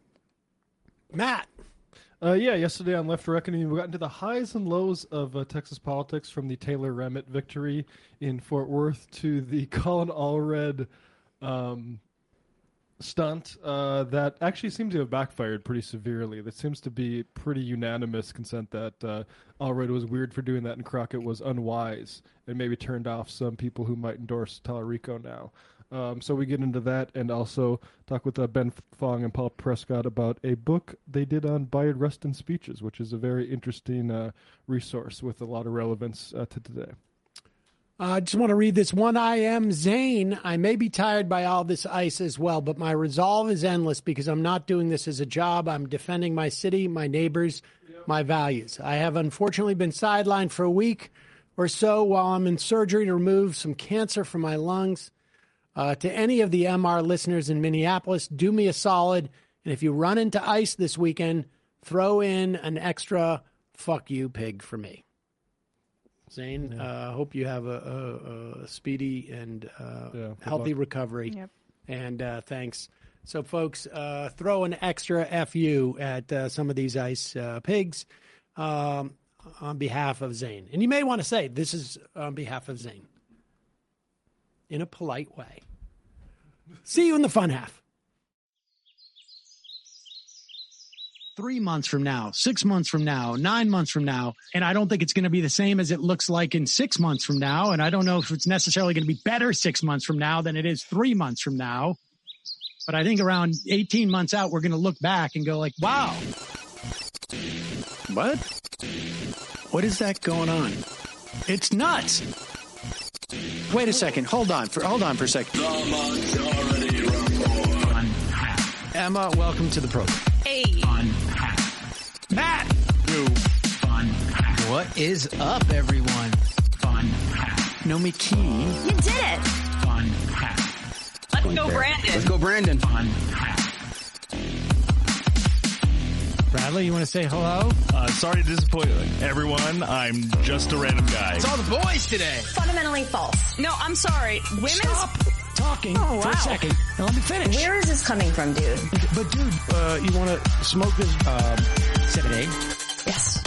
Matt. Uh, yeah, yesterday on Left Reckoning, we got into the highs and lows of uh, Texas politics, from the Taylor Ramett victory in Fort Worth to the Colin Allred um, stunt uh, that actually seems to have backfired pretty severely. That seems to be pretty unanimous consent that uh, Allred was weird for doing that and Crockett was unwise and maybe turned off some people who might endorse Tallarico now. Um, so we get into that and also talk with uh, Ben Fong and Paul Prescott about a book they did on Bayard Rustin speeches, which is a very interesting uh, resource with a lot of relevance uh, to today. I uh, just want to read this one. I am Zane. I may be tired by all this ice as well, but my resolve is endless because I'm not doing this as a job. I'm defending my city, my neighbors, yep. my values. I have unfortunately been sidelined for a week or so while I'm in surgery to remove some cancer from my lungs. Uh, to any of the M R listeners in Minneapolis, do me a solid. And if you run into ice this weekend, throw in an extra fuck you pig for me. Zane, I yeah. uh, hope you have a, a, a speedy and uh, yeah, healthy luck. recovery. Yep. And uh, thanks. So, folks, uh, throw an extra F U at uh, some of these ice uh, pigs um, on behalf of Zane. And you may want to say, this is on behalf of Zane, in a polite way. See you in the fun half. Three months from now, six months from now, nine months from now. And I don't think it's going to be the same as it looks like in six months from now. And I don't know if it's necessarily going to be better six months from now than it is three months from now. But I think around eighteen months out, we're going to look back and go like, wow. What? What is that going on? It's nuts. Wait a second. Hold on for, hold on for a second. The Majority Report. Emma, welcome to the program. Hey. Matt! Yo. Fun. What is up, everyone? Fun. Nomiki. You did it. Fun. Let's go, Brandon. Let's go, Brandon. Fun. Bradley, you want to say hello? Uh, sorry to disappoint everyone. I'm just a random guy. It's all the boys today. Fundamentally false. No, I'm sorry. Women's... Stop talking oh, for wow. a second. Now let me finish. Where is this coming from, dude? But, dude, uh, you want to smoke this um, seven eight? Yes.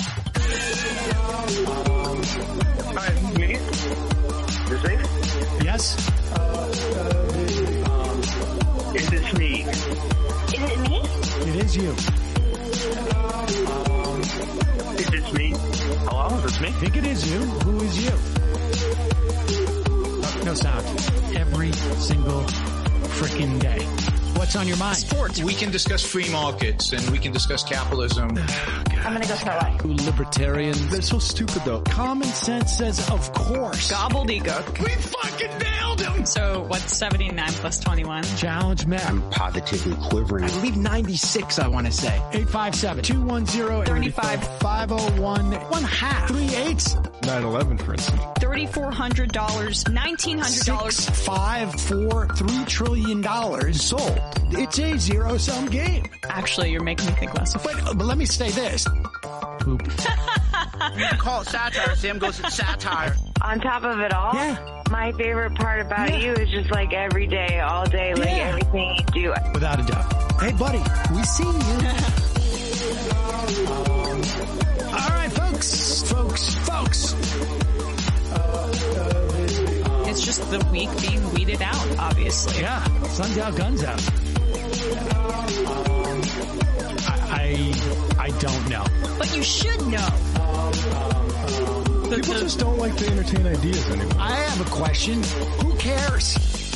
Hi, me? Is it? Yes. Is this me? Is it me? It is you. Is this me? Hello, is this me? I think it is you. Who is you? Oh, no sound. Every single freaking day. What's on your mind? Sports. We can discuss free markets and we can discuss capitalism. I'm going to go start watching. Libertarians. They're so stupid, though. Common sense says, of course. Gobbledygook. We fucking nailed him! So what's seventy-nine plus twenty-one? Challenge met. I'm positively quivering. I believe ninety-six, I want to say. eight five seven, two one zero, thirty-five. five oh one, one half. Three eights. nine eleven, for instance. thirty-four hundred dollars, nineteen hundred dollars. Six, five, four, three trillion dollars sold. It's a zero-sum game. Actually, you're making me think less of it. But, but let me say this. Poop. You call it satire. Sam goes, it's satire. On top of it all, yeah. my favorite part about yeah. you is just like every day, all day, like yeah. everything you do. Without a doubt. Hey, buddy, we see you. All right, folks, folks, folks. It's just the weak being weeded out, obviously. Yeah, sun's out, guns out. I, I, I don't know. But you should know. People just don't like to entertain ideas anymore. I have a question. Who cares?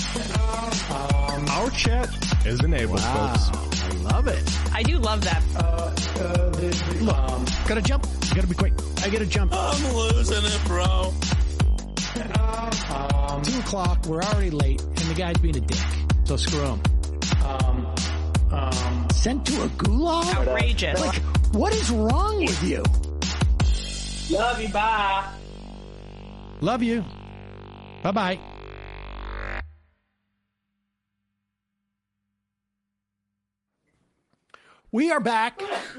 Our chat is enabled, wow. folks. I love it. I do love that. Look, gotta jump. Gotta be quick. I gotta jump. I'm losing it, bro. Um, Two o'clock. We're already late, and the guy's being a dick. So screw him. Um, um, sent to a gulag? Outrageous. Like, what is wrong with you? Love you, bye. Love you. Bye-bye. We are back.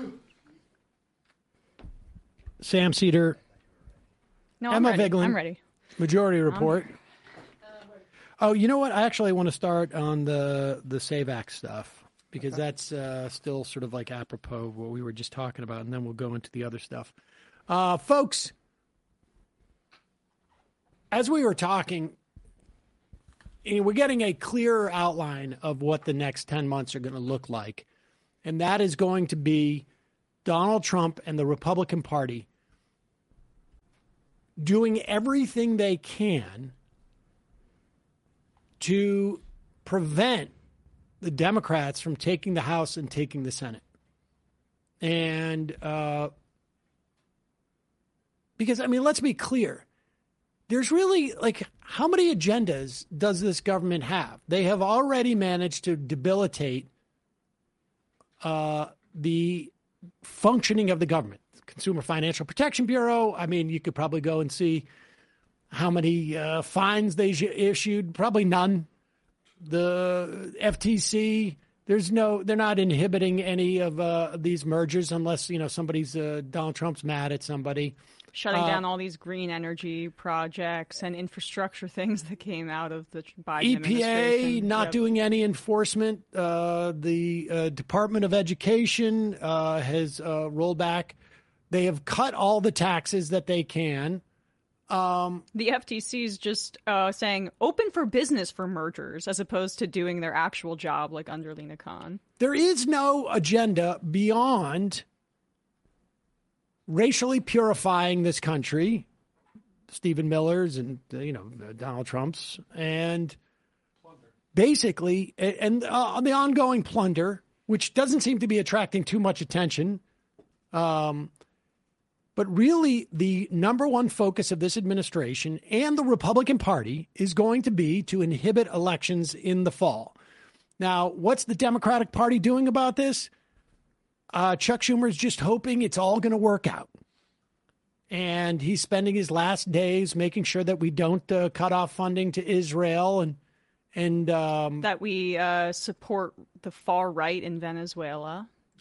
Sam Cedar. No, Emma I'm ready. Vigeland. I'm ready. Majority Report. Oh, you know what? I actually want to start on the the Save Act stuff because okay. that's uh, still sort of like apropos of what we were just talking about, and then we'll go into the other stuff. Uh, folks, as we were talking, we're getting a clearer outline of what the next ten months are going to look like, and that is going to be Donald Trump and the Republican Party doing everything they can to prevent the Democrats from taking the House and taking the Senate. And uh, because, I mean, let's be clear. There's really, like, how many agendas does this government have? They have already managed to debilitate uh, the functioning of the government. Consumer Financial Protection Bureau, I mean, you could probably go and see how many uh, fines they issued. Probably none. The F T C, there's no, they're not inhibiting any of uh, these mergers unless, you know, somebody's, uh, Donald Trump's mad at somebody. Shutting uh, down all these green energy projects and infrastructure things that came out of the Biden E P A administration. not yep. doing any enforcement. Uh, the uh, Department of Education uh, has uh, rolled back. They have cut all the taxes that they can. Um, the F T C is just uh, saying open for business for mergers as opposed to doing their actual job like under Lena Khan. There is no agenda beyond racially purifying this country, Stephen Miller's and, you know, Donald Trump's, and basically, and uh, the ongoing plunder, which doesn't seem to be attracting too much attention. Um, But really, the number one focus of this administration and the Republican Party is going to be to inhibit elections in the fall. Now, what's the Democratic Party doing about this? Uh, Chuck Schumer is just hoping it's all going to work out. And he's spending his last days making sure that we don't uh, cut off funding to Israel and and um, that we uh, support the far right in Venezuela.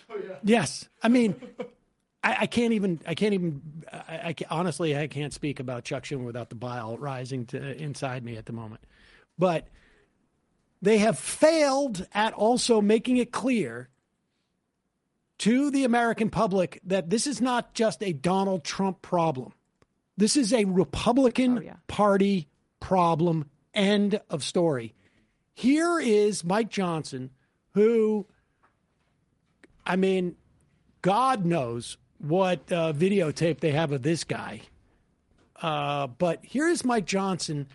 Oh, yeah. Yes. I mean, I, I can't even, I can't even, I, I can, honestly, I can't speak about Chuck Schumer without the bile rising to inside me at the moment. But they have failed at also making it clear to the American public that this is not just a Donald Trump problem. This is a Republican oh, yeah. Party problem. End of story. Here is Mike Johnson, who, I mean, God knows what uh, videotape they have of this guy. Uh, but here's Mike Johnson,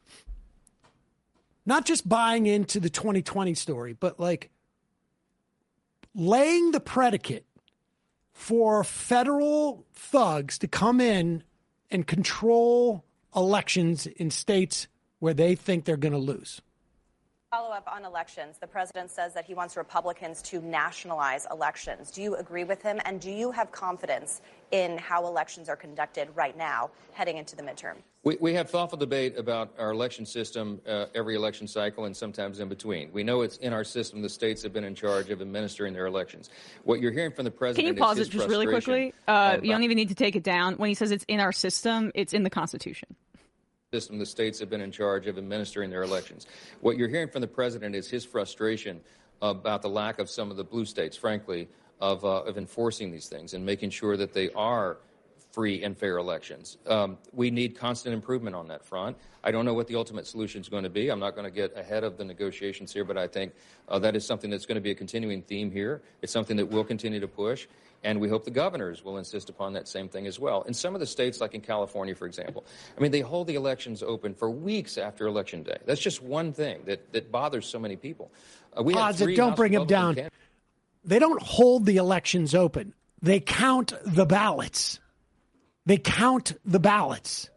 not just buying into the twenty twenty story, but like laying the predicate for federal thugs to come in and control elections in states where they think they're going to lose. Follow up on elections. The president says that he wants Republicans to nationalize elections. Do you agree with him? And do you have confidence in how elections are conducted right now heading into the midterm? We, we have thoughtful debate about our election system uh, every election cycle and sometimes in between. We know it's in our system. The states have been in charge of administering their elections. What you're hearing from the president Can you pause is it his just really quickly? Uh, you don't even need to take it down. When he says it's in our system, it's in the Constitution. System, the states have been in charge of administering their elections. What you're hearing from the president is his frustration about the lack of some of the blue states, frankly, of, uh, of enforcing these things and making sure that they are free and fair elections. Um, we need constant improvement on that front. I don't know what the ultimate solution is going to be. I'm not going to get ahead of the negotiations here, but I think uh, that is something that's going to be a continuing theme here. It's something that we'll continue to push. And we hope the governors will insist upon that same thing as well. In some of the states, like in California, for example, I mean, they hold the elections open for weeks after Election Day. That's just one thing that, that bothers so many people. Uh, we Odds that don't bring them down. Candidates. They don't hold the elections open. They count the ballots. They count the ballots.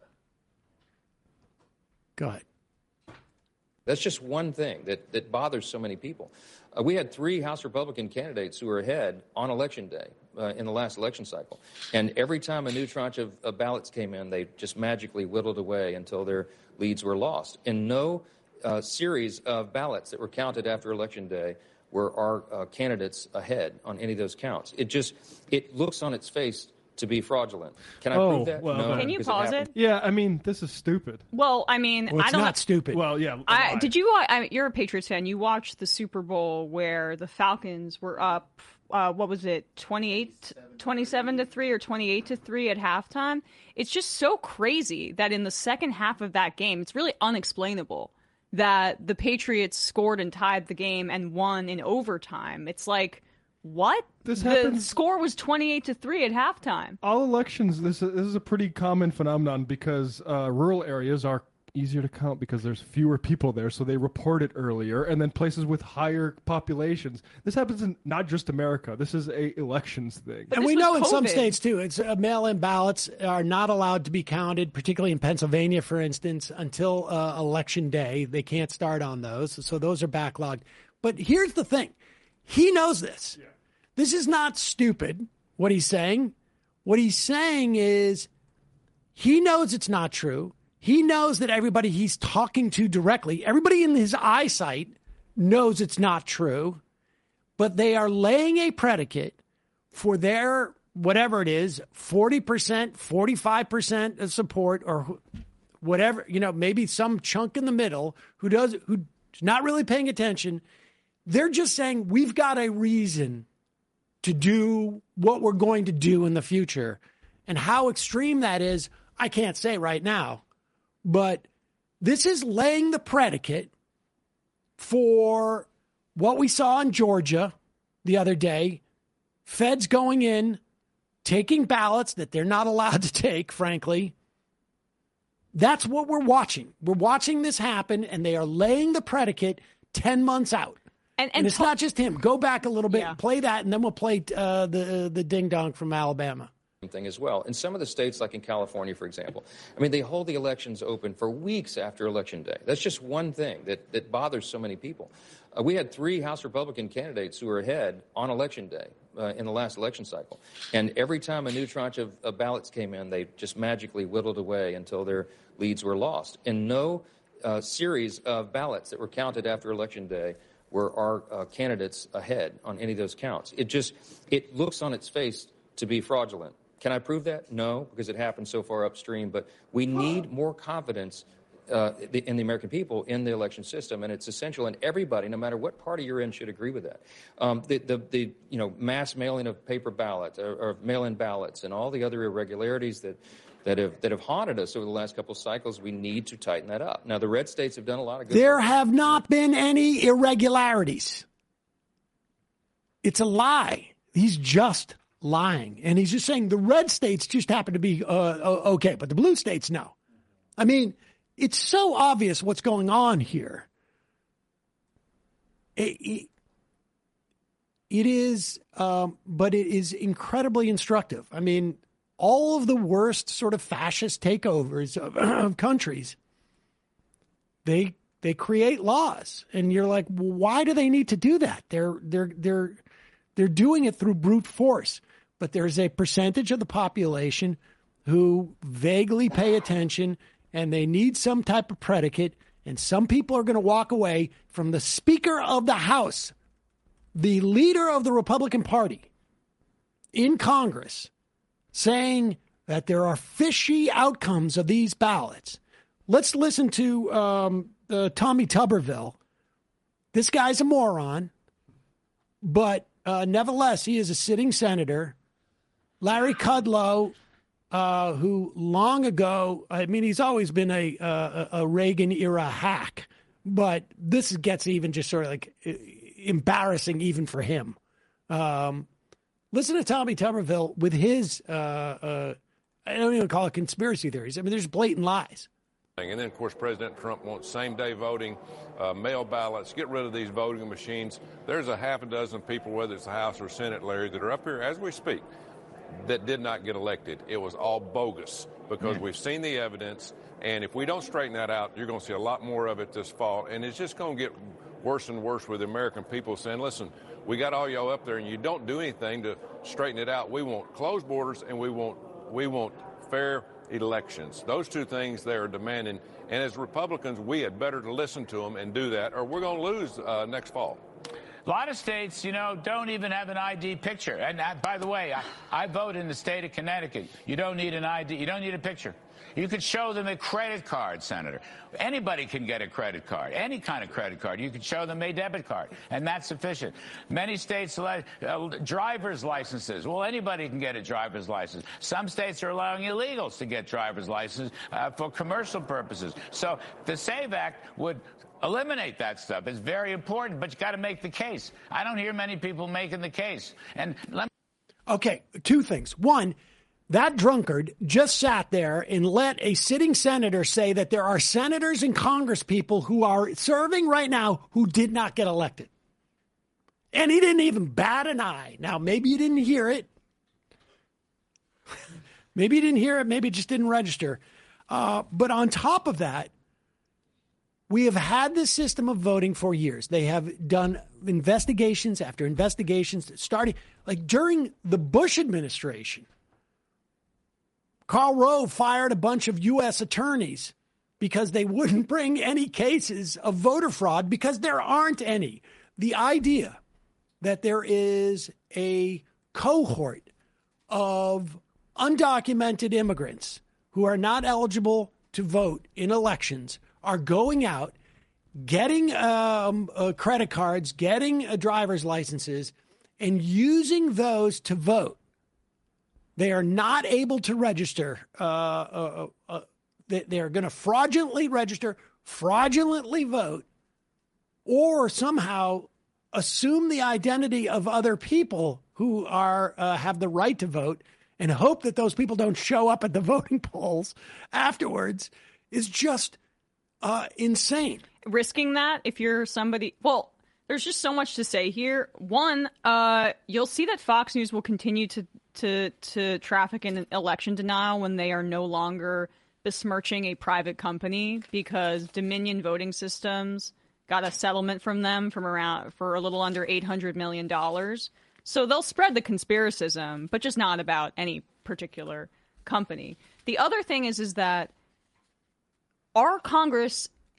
Go ahead. That's just one thing that, that bothers so many people. Uh, we had three House Republican candidates who were ahead on Election Day uh, in the last election cycle. And every time a new tranche of, of ballots came in, they just magically whittled away until their leads were lost. In no uh, series of ballots that were counted after Election Day were our uh, candidates ahead on any of those counts. It just, it looks on its face to be fraudulent. Can I oh, prove that? Well, no. Can you pause it? Yeah, I mean, this is stupid. Well, I mean, well, it's I don't not know. stupid. Well, yeah. I, did you? I, you're a Patriots fan. You watched the Super Bowl where the Falcons were up. Uh, what was it? twenty-eight, twenty-seven to three or twenty-eight to three at halftime. It's just so crazy that in the second half of that game, it's really unexplainable that the Patriots scored and tied the game and won in overtime. It's like, what? This the happens. score was twenty-eight to three at halftime. All elections, this is, this is a pretty common phenomenon because uh, rural areas are easier to count because there's fewer people there, so they report it earlier. And then places with higher populations. This happens in not just America. This is a elections thing. But and we know COVID. In some states, too, it's uh, mail-in ballots are not allowed to be counted, particularly in Pennsylvania, for instance, until uh, Election Day. They can't start on those, so those are backlogged. But here's the thing. He knows this. Yeah. This is not stupid, what he's saying. What he's saying is he knows it's not true. He knows that everybody he's talking to directly, everybody in his eyesight knows it's not true, but they are laying a predicate for their, whatever it is, forty percent, forty-five percent of support or whatever, you know, maybe some chunk in the middle who does, who's not really paying attention. They're just saying we've got a reason to do what we're going to do in the future. And how extreme that is, I can't say right now. But this is laying the predicate for what we saw in Georgia the other day. Feds going in, taking ballots that they're not allowed to take, frankly. That's what we're watching. We're watching this happen, and they are laying the predicate ten months out. And, and, and it's to- not just him. Go back a little bit, yeah. Play that, and then we'll play uh, the the ding dong from Alabama. Thing as well. In some of the states, like in California, for example, I mean, they hold the elections open for weeks after Election Day. That's just one thing that, that bothers so many people. Uh, we had three House Republican candidates who were ahead on Election Day uh, in the last election cycle. And every time a new tranche of, of ballots came in, they just magically whittled away until their leads were lost. In no uh, series of ballots that were counted after Election Day were our uh, candidates ahead on any of those counts. It just, it looks on its face to be fraudulent. Can I prove that? No, because it happened so far upstream. But we need more confidence uh, in the American people in the election system, and it's essential. And everybody, no matter what party you're in, should agree with that. Um, the, the, the, you know, mass mailing of paper ballots or, or mail-in ballots and all the other irregularities that that have that have haunted us over the last couple of cycles, we need to tighten that up. Now, the red states have done a lot of good There work. have not been any irregularities. It's a lie. He's just lying. And he's just saying the red states just happen to be uh, okay, but the blue states, no. I mean, it's so obvious what's going on here. It, it, it is, um, but it is incredibly instructive. I mean, all of the worst sort of fascist takeovers of, of countries, they they create laws, and you're like, well, why do they need to do that? They're they're they're they're doing it through brute force. But there's a percentage of the population who vaguely pay attention, and they need some type of predicate. And some people are going to walk away from the Speaker of the House, the leader of the Republican Party in Congress, saying that there are fishy outcomes of these ballots. Let's listen to um, uh, Tommy Tuberville. This guy's a moron, but uh, nevertheless, he is a sitting senator. Larry Kudlow, uh, who long ago, I mean, he's always been a, a, a Reagan-era hack, but this gets even just sort of like embarrassing even for him. Um Listen to Tommy Tuberville with his, uh, uh, I don't even call it conspiracy theories. I mean, there's blatant lies. And then, of course, President Trump wants same-day voting, uh, mail ballots, get rid of these voting machines. There's a half a dozen people, whether it's the House or Senate, Larry, that are up here as we speak, that did not get elected. It was all bogus because we've seen the evidence, and if we don't straighten that out, you're going to see a lot more of it this fall, and it's just going to get worse and worse with the American people saying, listen, we got all y'all up there, and you don't do anything to straighten it out. We want closed borders, and we want we want fair elections. Those two things they are demanding. And as Republicans, we had better to listen to them and do that, or we're going to lose uh, next fall. A lot of states, you know, don't even have an I D picture. And uh, by the way, I, I vote in the state of Connecticut. You don't need an I D. You don't need a picture. You could show them a credit card, Senator. Anybody can get a credit card, any kind of credit card. You could show them a debit card, and that's sufficient. Many states allow uh, driver's licenses. Well, anybody can get a driver's license. Some states are allowing illegals to get driver's licenses uh, for commercial purposes. So the SAVE Act would eliminate that stuff. It's very important, but you got to make the case. I don't hear many people making the case. And let me- Okay, two things. One, that drunkard just sat there and let a sitting senator say that there are senators and Congress people who are serving right now who did not get elected. And he didn't even bat an eye. Now, maybe you didn't hear it. Maybe you didn't hear it. Maybe it just didn't register. Uh, but on top of that, we have had this system of voting for years. They have done investigations after investigations, starting like during the Bush administration. Karl Rove fired a bunch of U S attorneys because they wouldn't bring any cases of voter fraud because there aren't any. The idea that there is a cohort of undocumented immigrants who are not eligible to vote in elections are going out, getting um, uh, credit cards, getting uh, driver's licenses, and using those to vote. They are not able to register. Uh, uh, uh, they, they are going to fraudulently register, fraudulently vote, or somehow assume the identity of other people who are uh, have the right to vote and hope that those people don't show up at the voting polls afterwards is just uh, insane. Risking that if you're somebody, well, there's just so much to say here. One, uh, you'll see that Fox News will continue to to to traffic in election denial when they are no longer besmirching a private company because Dominion Voting Systems got a settlement from them from around for a little under eight hundred million dollars. So they'll spread the conspiracism, but just not about any particular company. The other thing is is that our Congress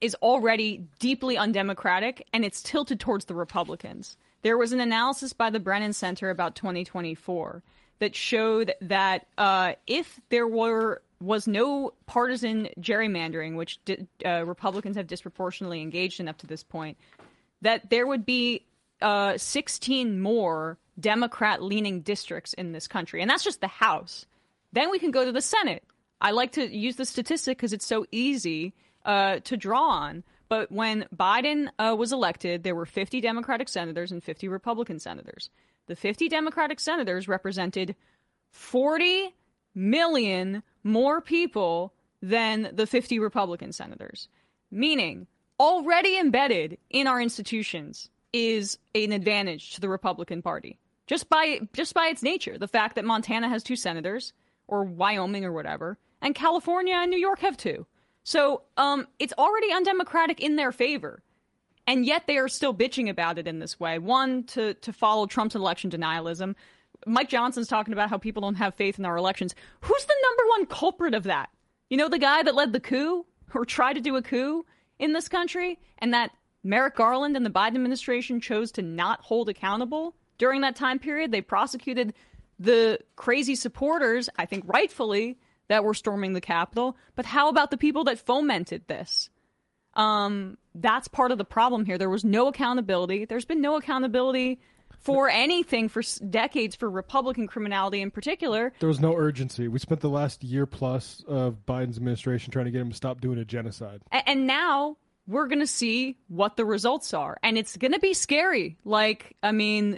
is already deeply undemocratic, and it's tilted towards the Republicans. There was an analysis by the Brennan Center about twenty twenty-four that showed that uh, if there were was no partisan gerrymandering, which di- uh, Republicans have disproportionately engaged in up to this point, that there would be uh, sixteen more Democrat-leaning districts in this country. And that's just the House. Then we can go to the Senate. I like to use the statistic because it's so easy uh, to draw on. But when Biden uh, was elected, there were fifty Democratic senators and fifty Republican senators. The fifty Democratic senators represented forty million more people than the fifty Republican senators, meaning already embedded in our institutions is an advantage to the Republican Party. Just by just by its nature, the fact that Montana has two senators, or Wyoming or whatever, and California and New York have two. So um, it's already undemocratic in their favor. And yet they are still bitching about it in this way. One, to, to follow Trump's election denialism. Mike Johnson's talking about how people don't have faith in our elections. Who's the number one culprit of that? You know, the guy that led the coup or tried to do a coup in this country, and that Merrick Garland and the Biden administration chose to not hold accountable during that time period. They prosecuted the crazy supporters, I think rightfully, that were storming the Capitol. But how about the people that fomented this? Um, that's part of the problem here. There was no accountability. There's been no accountability for anything for decades for Republican criminality in particular. There was no urgency. We spent the last year plus of Biden's administration trying to get him to stop doing a genocide. And now we're going to see what the results are. And it's going to be scary. Like, I mean,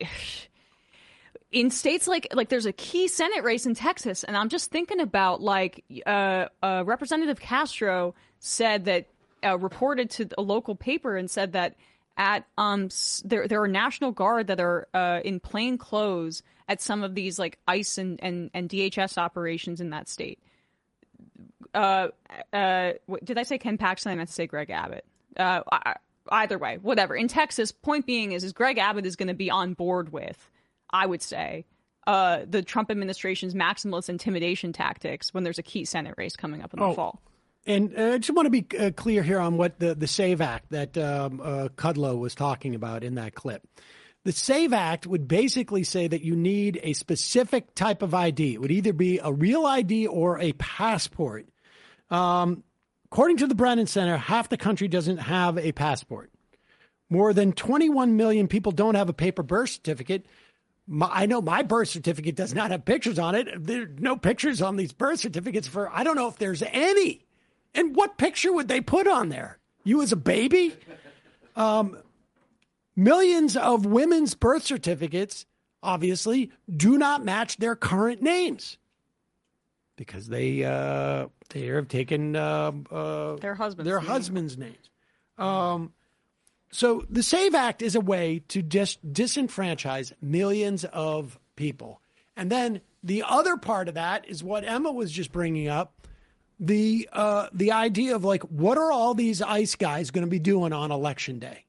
in states like, like there's a key Senate race in Texas. And I'm just thinking about, like, uh, uh, Representative Castro said that, uh, reported to a local paper and said that at um there there are National Guard that are uh, in plain clothes at some of these like ICE and, and, and D H S operations in that state. Uh, uh, did I say Ken Paxton? I meant to say Greg Abbott. Uh, either way, whatever. In Texas, point being is, is Greg Abbott is going to be on board with, I would say, uh, the Trump administration's maximalist intimidation tactics when there's a key Senate race coming up in the oh. fall. And uh, I just want to be uh, clear here on what the, the SAVE Act that um, uh, Kudlow was talking about in that clip. The SAVE Act would basically say that you need a specific type of I D. It would either be a real I D or a passport. Um, according to the Brennan Center, half the country doesn't have a passport. More than twenty-one million people don't have a paper birth certificate. My, I know my birth certificate does not have pictures on it. There are no pictures on these birth certificates for, I don't know if there's any. And what picture would they put on there? You as a baby? Um, millions of women's birth certificates, obviously, do not match their current names because they uh, they have taken uh, uh, their husbands' their name. husbands' names. Um, so the SAVE Act is a way to just disenfranchise millions of people. And then the other part of that is what Emma was just bringing up. The uh, the idea of, like, what are all these ICE guys going to be doing on Election Day?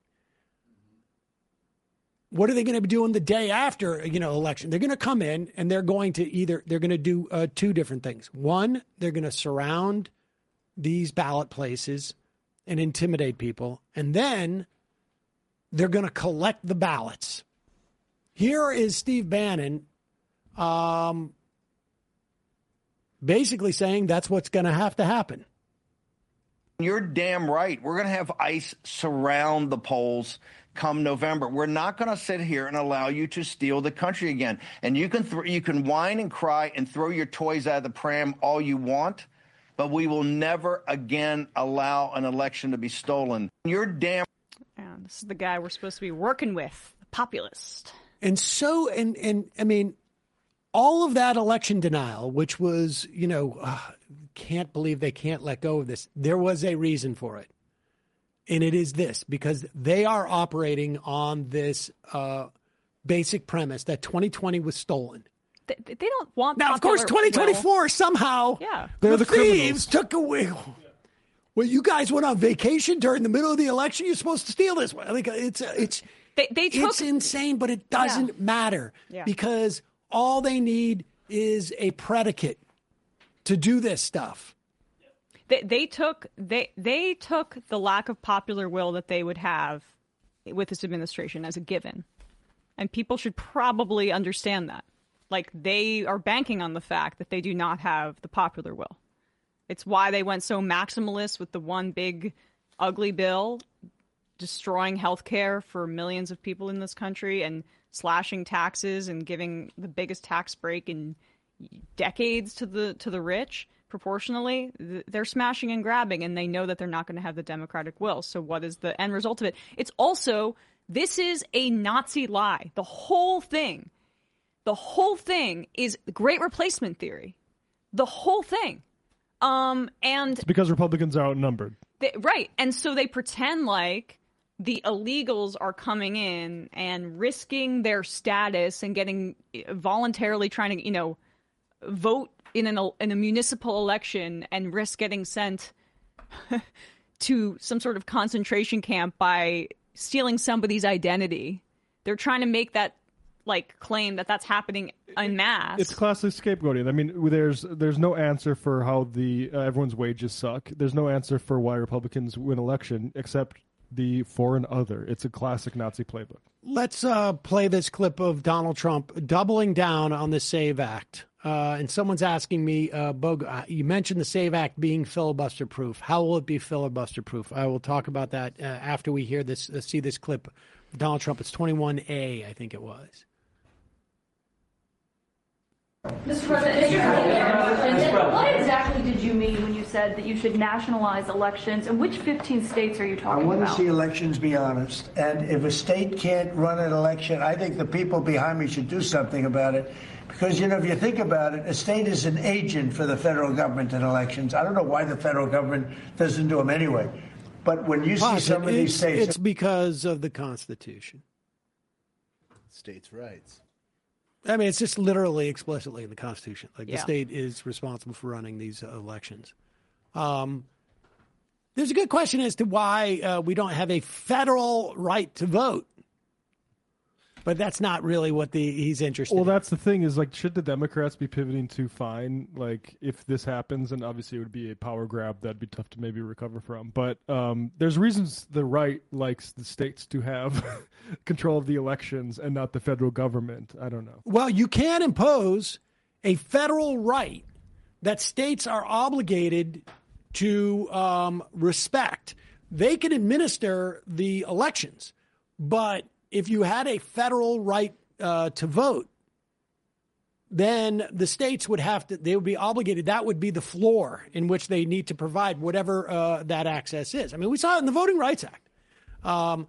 What are they going to be doing the day after, you know, election? They're going to come in and they're going to either they're going to do uh, two different things. One, they're going to surround these ballot places and intimidate people, and then they're going to collect the ballots. Here is Steve Bannon. Um. Basically saying that's what's going to have to happen. You're damn right. We're going to have ICE surround the polls come November. We're not going to sit here and allow you to steal the country again. And you can th- you can whine and cry and throw your toys out of the pram all you want, but we will never again allow an election to be stolen. You're damn. Yeah, this is the guy we're supposed to be working with, the populist. And so, and and I mean, all of that election denial, which was, you know, uh, can't believe they can't let go of this. There was a reason for it. And it is this, because they are operating on this uh, basic premise that twenty twenty was stolen. They, they don't want Now, of course, twenty twenty-four will. somehow yeah. the, the thieves took away. Well, you guys went on vacation during the middle of the election. You're supposed to steal this one. Like, it's it's they, they took, it's insane, but it doesn't yeah. matter yeah. because all they need is a predicate to do this stuff. They, they took they they took the lack of popular will that they would have with this administration as a given, and people should probably understand that. Like, they are banking on the fact that they do not have the popular will. It's why they went so maximalist with the one big ugly bill, destroying health care for millions of people in this country and slashing taxes and giving the biggest tax break in decades to the to the rich. Proportionally, they're smashing and grabbing, and they know that they're not going to have the democratic will. So what is the end result of it? It's also, this is a Nazi lie. The whole thing, the whole thing is the Great Replacement theory. The whole thing. Um, and it's because Republicans are outnumbered. They, right. And so they pretend like the illegals are coming in and risking their status and getting voluntarily trying to, you know, vote in an in a municipal election and risk getting sent to some sort of concentration camp by stealing somebody's identity. They're trying to make that like claim that that's happening en masse. It's classic scapegoating. I mean, there's there's no answer for how the uh, everyone's wages suck. There's no answer for why Republicans win election except the for and other. It's a classic Nazi playbook. Let's uh, play this clip of Donald Trump doubling down on the SAVE Act. Uh, and someone's asking me, uh, Bog, uh, you mentioned the SAVE Act being filibuster proof. How will it be filibuster proof? I will talk about that uh, after we hear this, uh, see this clip of Donald Trump. It's twenty-one A, I think it was. Mister President, Mister President, what exactly did you mean when you said that you should nationalize elections, and which fifteen states are you talking about? I want about? to see elections be honest, and if a state can't run an election, I think the people behind me should do something about it. Because, you know, if you think about it, a state is an agent for the federal government in elections. I don't know why the federal government doesn't do them anyway. But when you see some of these states... It's because of the Constitution. States' rights. I mean, it's just literally explicitly in the Constitution. Like, Yeah. the state is responsible for running these uh, elections. Um, there's a good question as to why uh, we don't have a federal right to vote. But that's not really what the he's interested Well, in. that's the thing is, like, should the Democrats be pivoting to fine? Like, if this happens, and obviously it would be a power grab that'd be tough to maybe recover from. But um, there's reasons the right likes the states to have control of the elections and not the federal government. I don't know. Well, you can impose a federal right that states are obligated to um, respect. They can administer the elections, but if you had a federal right uh, to vote, then the states would have to, they would be obligated. That would be the floor in which they need to provide whatever uh, that access is. I mean, we saw it in the Voting Rights Act. Um,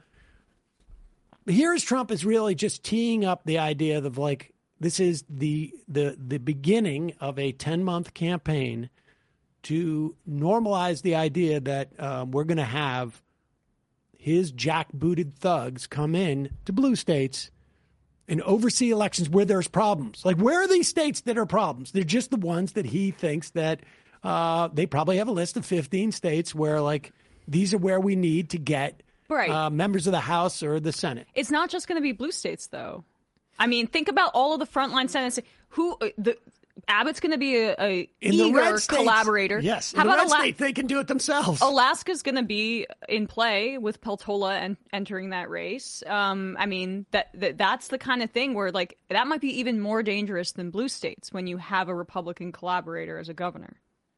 here's Trump is really just teeing up the idea of like, this is the the the beginning of a ten-month campaign to normalize the idea that um, we're going to have his jackbooted thugs come in to blue states and oversee elections where there's problems. Like, where are these states that are problems? They're just the ones that he thinks that uh, they probably have a list of fifteen states where, like, these are where we need to get Right. uh, members of the House or the Senate. It's not just going to be blue states, though. I mean, think about all of the frontline senators. Who the Abbott's going to be a, a In the eager red states, collaborator. yes. In How the about red Ala- state, they can do it themselves. Alaska's going to be in play with Peltola and entering that race. Um, I mean, that, that that's the kind of thing where, like, that might be even more dangerous than blue states when you have a Republican collaborator as a governor.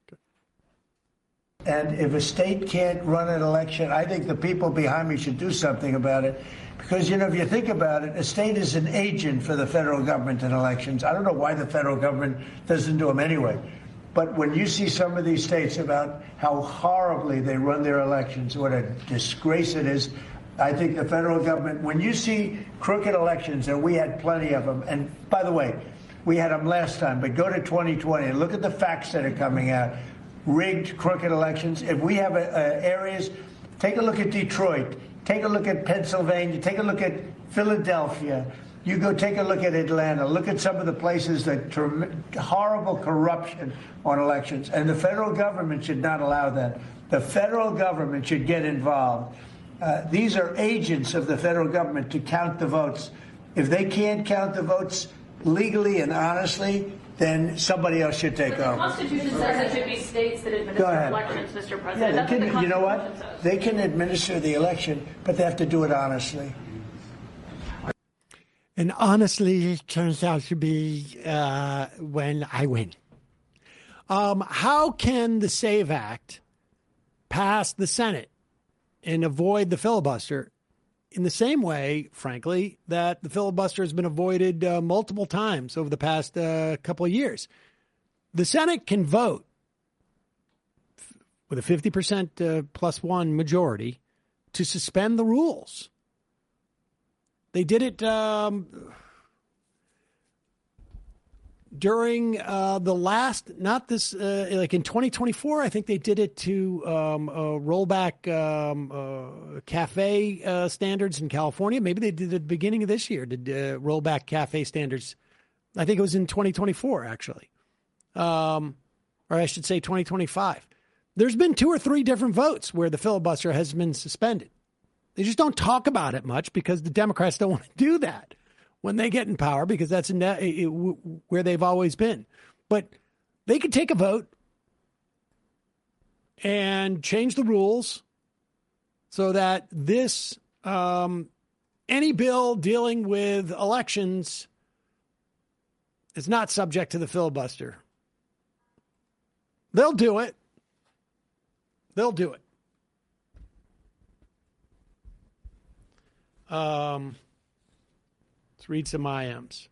And if a state can't run an election, I think the people behind me should do something about it. Because, you know, if you think about it, a state is an agent for the federal government in elections. I don't know why the federal government doesn't do them anyway. But when you see some of these states about how horribly they run their elections, what a disgrace it is, I think the federal government, when you see crooked elections, and we had plenty of them, and by the way, we had them last time, but go to twenty twenty and look at the facts that are coming out. Rigged, crooked elections. If we have uh, areas, take a look at Detroit, take a look at Pennsylvania, take a look at Philadelphia. You go take a look at Atlanta. Look at some of the places that ter- horrible corruption on elections. And the federal government should not allow that. The federal government should get involved. Uh, these are agents of the federal government to count the votes. If they can't count the votes legally and honestly, then somebody else should take But the over. Constitution says it should be states that administer Go ahead. elections, Mister Yeah, President. they That's what the can, you know what? Constitution says. They can administer the election, but they have to do it honestly. And honestly, it turns out to be uh, when I win. Um, how can the SAVE Act pass the Senate and avoid the filibuster in the same way, frankly, that the filibuster has been avoided uh, multiple times over the past uh, couple of years? The Senate can vote with a fifty percent uh, plus one majority to suspend the rules. They did it um, during uh, the last, not this, uh, like in twenty twenty-four, I think they did it to um, uh, roll back um, uh, cafe uh, standards in California. Maybe they did it at the beginning of this year, did uh, roll back cafe standards. I think it was in twenty twenty-four, actually. Um, or I should say twenty twenty-five. There's been two or three different votes where the filibuster has been suspended. They just don't talk about it much because the Democrats don't want to do that when they get in power, because that's in that, it, where they've always been. But they could take a vote and change the rules so that this, um, any bill dealing with elections is not subject to the filibuster. They'll do it. They'll do it. Um, let's read some I Ms.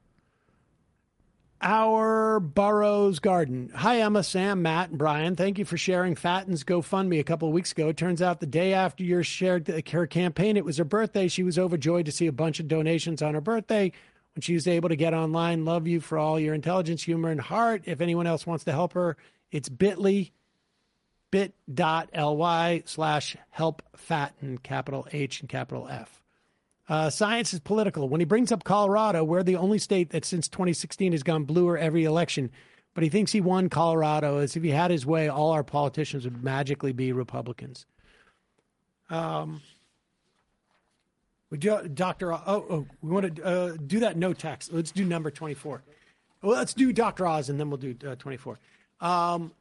Our Burroughs Garden. Hi, Emma, Sam, Matt, and Brian. Thank you for sharing Fatten's GoFundMe a couple of weeks ago. It turns out the day after you shared her campaign, it was her birthday. She was overjoyed to see a bunch of donations on her birthday when she was able to get online. Love you for all your intelligence, humor, and heart. If anyone else wants to help her, it's bit.ly, bit.ly slash help Fatten, capital H and capital F. Uh, science is political. When he brings up Colorado, we're the only state that since twenty sixteen has gone bluer every election. But he thinks he won Colorado, as if he had his way, all our politicians would magically be Republicans. Um, would you, Doctor Oh, oh, we want to uh, do that no text. Let's do number twenty-four. Well, let's do Doctor Oz, and then we'll do uh, twenty-four. Um,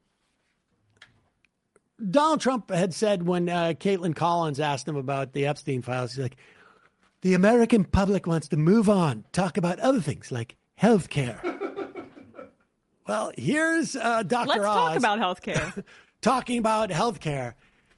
Donald Trump had said when uh, Caitlin Collins asked him about the Epstein files, he's like, the American public wants to move on, talk about other things like health care. Well, here's uh, Doctor Let's Oz. talk about health care. Talking about health care.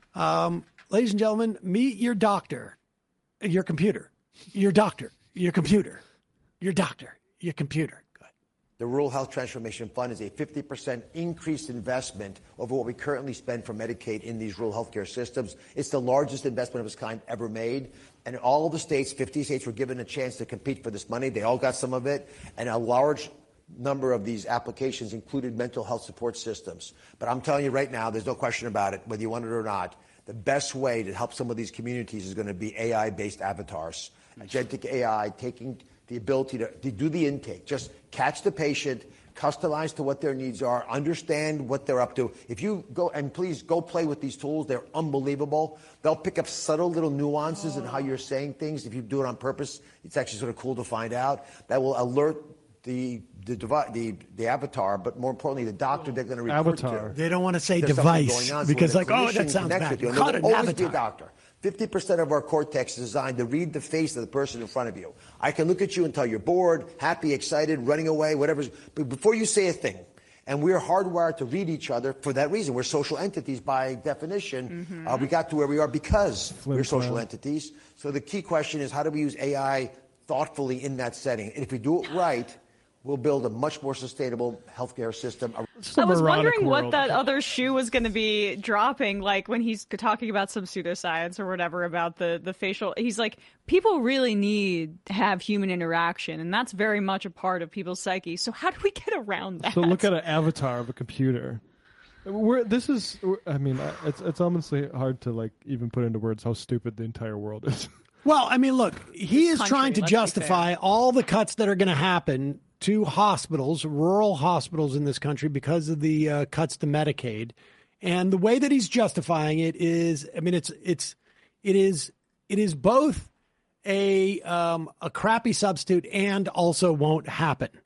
Um, ladies and gentlemen, meet your doctor, your computer, your doctor, your computer, your doctor, your computer. The Rural Health Transformation Fund is a fifty percent increased investment over what we currently spend for Medicaid in these rural healthcare systems. It's the largest investment of its kind ever made. And all of the states, fifty states, were given a chance to compete for this money. They all got some of it. And a large number of these applications included mental health support systems. But I'm telling you right now, there's no question about it, whether you want it or not, the best way to help some of these communities is going to be A I-based avatars. Agentic A I taking the ability to, to do the intake, just catch the patient, customize to what their needs are, understand what they're up to. If you go, and please go play with these tools, they're unbelievable. They'll pick up subtle little nuances in how you're saying things. If you do it on purpose, it's actually sort of cool to find out. That will alert the the devi- the, the avatar, but more importantly, the doctor they're going to report Avatar. to. They don't want to say There's something device going on, so because, when the like, oh, that clinician sounds connects bad. with you, and Caught there'll an always be a avatar. doctor. fifty percent of our cortex is designed to read the face of the person in front of you. I can look at you and tell you're bored, happy, excited, running away, whatever. But before you say a thing, and we're hardwired to read each other for that reason. We're social entities by definition. Mm-hmm. Uh, we got to where we are because Flip we're social flop. entities. So the key question is, how do we use A I thoughtfully in that setting? And if we do it right, we'll build a much more sustainable healthcare system. I was wondering what that other shoe was going to be dropping, like when he's talking about some pseudoscience or whatever about the, the facial. He's like, people really need to have human interaction, and that's very much a part of people's psyche. So how do we get around that? So look at an avatar of a computer. We're, this is, I mean, it's it's honestly hard to like even put into words how stupid the entire world is. Well, I mean, look, he is Country, trying to let's be justify all the cuts that are going to happen to hospitals, rural hospitals in this country because of the uh, cuts to Medicaid. And the way that he's justifying it is, I mean, it's it's it is it is both a um, a crappy substitute and also won't happen.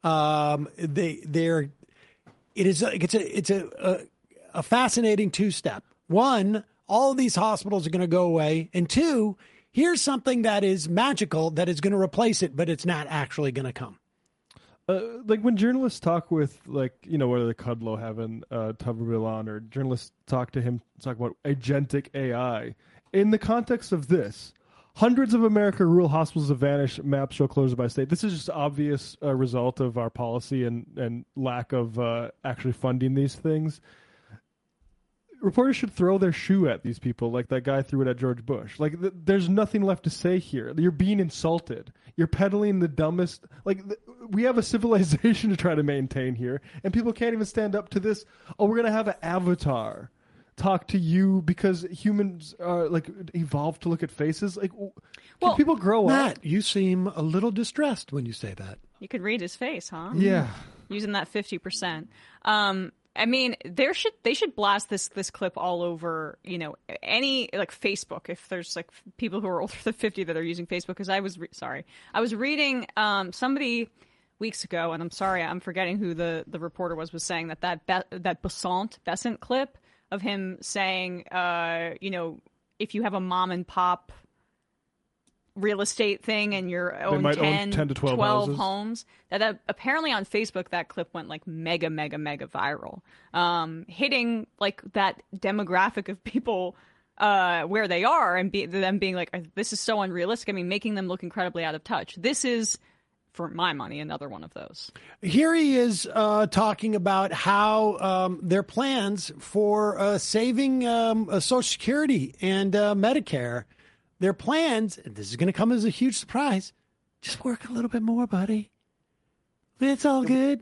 Um, they they're it is a, it's a it's a, a a fascinating two step. One, all of these hospitals are going to go away, and two, here's something that is magical that is going to replace it, but it's not actually going to come. Uh, like when journalists talk with, like, you know, whether Kudlow having uh, Tuberville on, or journalists talk to him, talk about agentic A I, in the context of this, hundreds of American rural hospitals have vanished, maps show closure by state. This is just obvious uh, result of our policy and, and lack of uh, actually funding these things. Reporters should throw their shoe at these people like that guy threw it at George Bush. Like, th- there's nothing left to say here. You're being insulted. You're peddling the dumbest. Like, th- we have a civilization to try to maintain here, and people can't even stand up to this. Oh, we're going to have an avatar talk to you because humans are, like, evolved to look at faces. Like, can well, people grow Matt, up? You seem a little distressed when you say that. You could read his face, huh? Yeah. Using that fifty percent. Um, I mean, there should they should blast this this clip all over, you know, any, like, Facebook, if there's, like, people who are older than fifty that are using Facebook. Because I was re- sorry, I was reading um, somebody weeks ago, and I'm sorry, I'm forgetting who the, the reporter was, was saying that that Be- that Besant Besant clip of him saying, uh, you know, if you have a mom and pop real estate thing and you're own ten, own ten to twelve, twelve homes, that uh, apparently on Facebook that clip went like mega mega mega viral, um hitting like that demographic of people uh where they are, and be, them being like, this is so unrealistic. I mean, making them look incredibly out of touch. This is, for my money, another one of those. Here he is uh, talking about how um, their plans for uh, saving um, uh, Social Security and uh, Medicare, their plans, and this is going to come as a huge surprise, just work a little bit more, buddy. It's all good.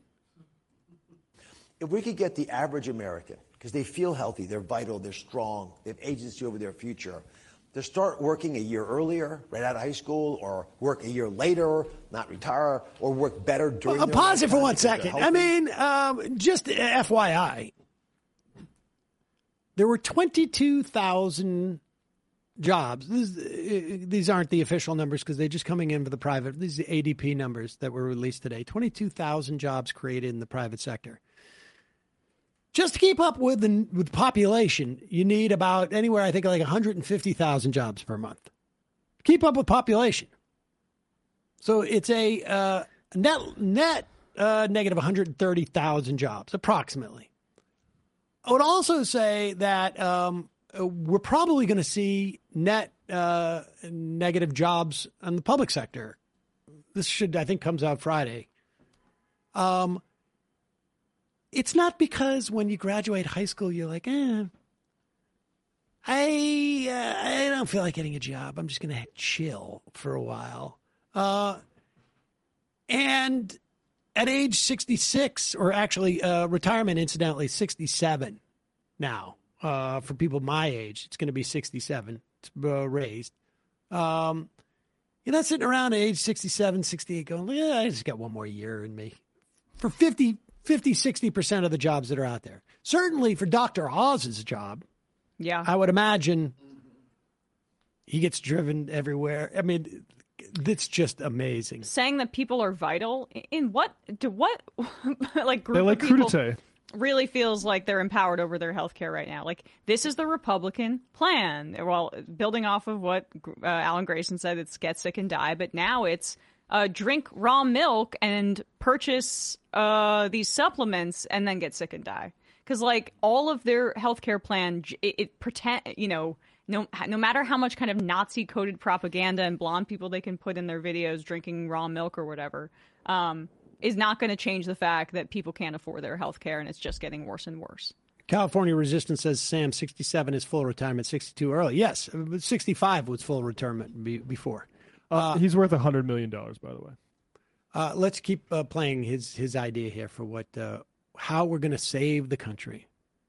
If we could get the average American, because they feel healthy, they're vital, they're strong, they have agency over their future, to start working a year earlier, right out of high school, or work a year later, not retire, or work better during well, their pause it for lifetime one because they're second. healthy. I mean, um, just F Y I, there were twenty-two thousand jobs. This, uh, these aren't the official numbers because they're just coming in for the private. These are the A D P numbers that were released today. twenty-two thousand jobs created in the private sector. Just to keep up with the with population, you need about anywhere, I think, like one hundred fifty thousand jobs per month. Keep up with population. So it's a uh, net net uh, negative one hundred thirty thousand jobs, approximately. I would also say that um, we're probably going to see net uh, negative jobs in the public sector. This should, I think, comes out Friday. Um. It's not because when you graduate high school, you're like, eh, I uh, I don't feel like getting a job. I'm just going to chill for a while. Uh, and at age sixty-six, or actually uh, retirement, incidentally, sixty-seven now. Uh, for people my age, it's going to be sixty-seven. It's uh, raised. Um, you're not sitting around at age sixty-seven, sixty-eight going, yeah, I just got one more year in me. For fifty, fifty, sixty percent of the jobs that are out there. Certainly for Doctor Oz's job, yeah, I would imagine he gets driven everywhere. I mean, it's just amazing. Saying that people are vital in what to what like group they like of people crudité. Really feels like they're empowered over their health care right now. Like, this is the Republican plan. Well, building off of what uh, Alan Grayson said, it's get sick and die, but now it's uh, drink raw milk and purchase uh, these supplements and then get sick and die. Because, like, all of their healthcare plan, it, it pretend, you know, no, no matter how much kind of Nazi-coded propaganda and blonde people they can put in their videos drinking raw milk or whatever, um, is not going to change the fact that people can't afford their healthcare, and it's just getting worse and worse. California Resistance says, Sam, sixty-seven is full retirement, sixty-two early. Yes, sixty-five was full retirement be- before. Uh, He's worth one hundred million dollars, by the way. Uh, let's keep uh, playing his, his idea here for what uh, how we're going to save the country.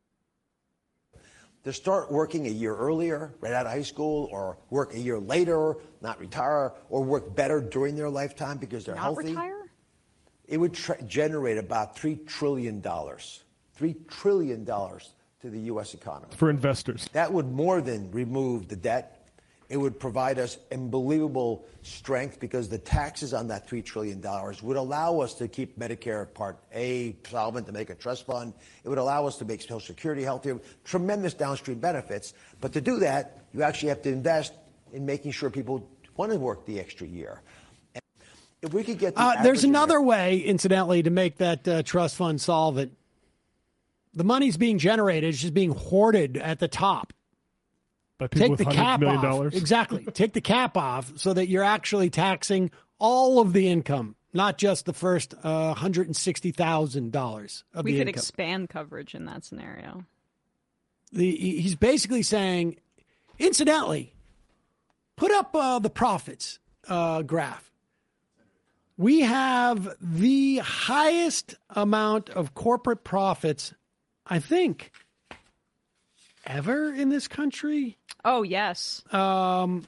To start working a year earlier, right out of high school, or work a year later, not retire, or work better during their lifetime because they're not healthy. Retire? It would tra- generate about three trillion dollars. three trillion dollars to the U S economy. For investors. That would more than remove the debt. It would provide us unbelievable strength because the taxes on that three trillion dollars would allow us to keep Medicare Part A solvent, to make a trust fund. It would allow us to make Social Security healthier, tremendous downstream benefits. But to do that, you actually have to invest in making sure people want to work the extra year. And if we could get the uh, there's average another way, incidentally, to make that uh, trust fund solvent. The money's being generated, it's just being hoarded at the top. By people Take with the one hundred cap million off. dollars. Exactly. Take the cap off so that you're actually taxing all of the income, not just the first uh, one hundred sixty thousand dollars of we the could income. expand coverage in that scenario. The, he's basically saying, incidentally, put up uh, the profits uh, graph. We have the highest amount of corporate profits, I think, ever in this country. Oh, yes. Um,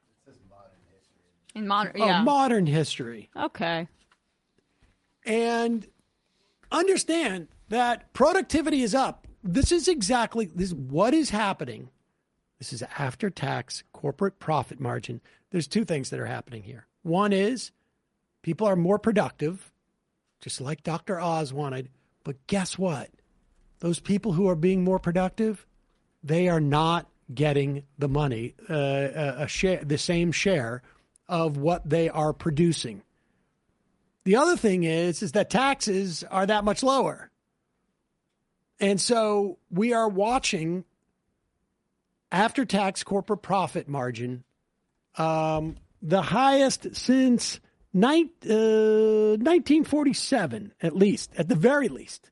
in modern, oh, yeah. modern history. Okay. And understand that productivity is up. This is exactly this is what is happening. This is after tax corporate profit margin. There's two things that are happening here. One is people are more productive, just like Doctor Oz wanted. But guess what? Those people who are being more productive, they are not getting the money, uh, a, a share, the same share of what they are producing. The other thing is, is that taxes are that much lower. And so we are watching after-tax corporate profit margin, um, the highest since nine, uh, nineteen forty-seven, at least, at the very least.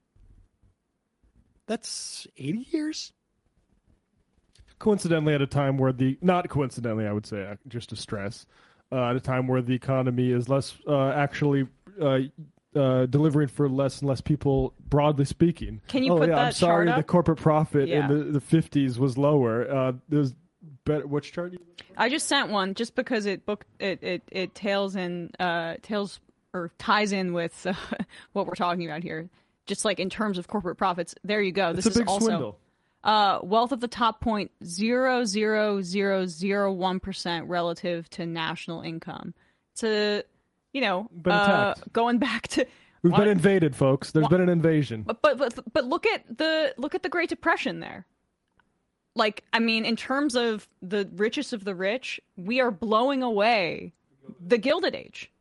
That's eighty years. Coincidentally, at a time where the, not coincidentally, I would say, just to stress, uh, at a time where the economy is less uh, actually uh, uh, delivering for less and less people, broadly speaking. Can you oh, put yeah, that I'm sorry, chart the up? corporate profit Yeah. in the, the fifties was lower. Uh, there's better, which chart? You... I just sent one just because it book it it, it tails in uh tails or ties in with uh, what we're talking about here. Just like in terms of corporate profits, there you go. This It's a big is also swindle. Uh, wealth of the top point zero zero zero zero one percent relative to national income. To you know, Been uh, attacked. going back to We've one- been invaded, folks. There's one- been an invasion. But, but but but look at the look at the Great Depression there. Like, I mean, in terms of the richest of the rich, we are blowing away the Gilded Age.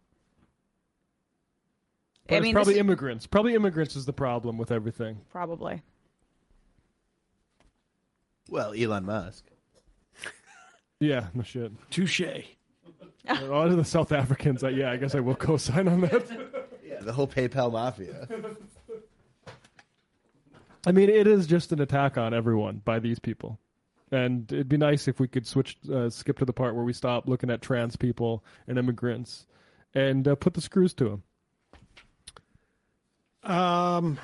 But I it's mean, probably this- immigrants. Probably immigrants is the problem with everything. Probably. Well, Elon Musk. Yeah, no shit. Touche. A lot of the South Africans, uh, yeah, I guess I will co-sign on that. Yeah, the whole PayPal mafia. I mean, it is just an attack on everyone by these people. And it'd be nice if we could switch, uh, skip to the part where we stop looking at trans people and immigrants and uh, put the screws to them. Um,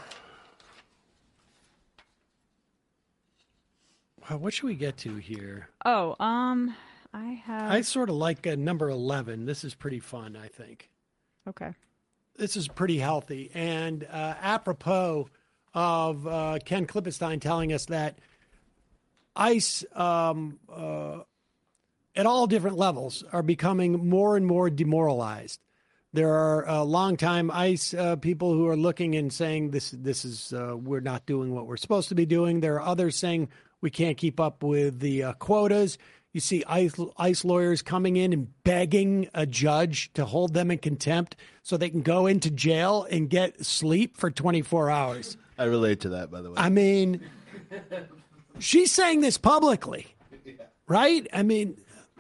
wow, what should we get to here? Oh, um, I have. I sort of like uh, number eleven. This is pretty fun, I think. Okay. This is pretty healthy. And uh, apropos of uh, Ken Klippenstein telling us that ICE um, uh, at all different levels are becoming more and more demoralized. There are uh, longtime ICE uh, people who are looking and saying this this is uh, we're not doing what we're supposed to be doing. There are others saying we can't keep up with the uh, quotas. You see ICE, ICE lawyers coming in and begging a judge to hold them in contempt so they can go into jail and get sleep for twenty-four hours. I relate to that, by the way. I mean, she's saying this publicly, right? I mean,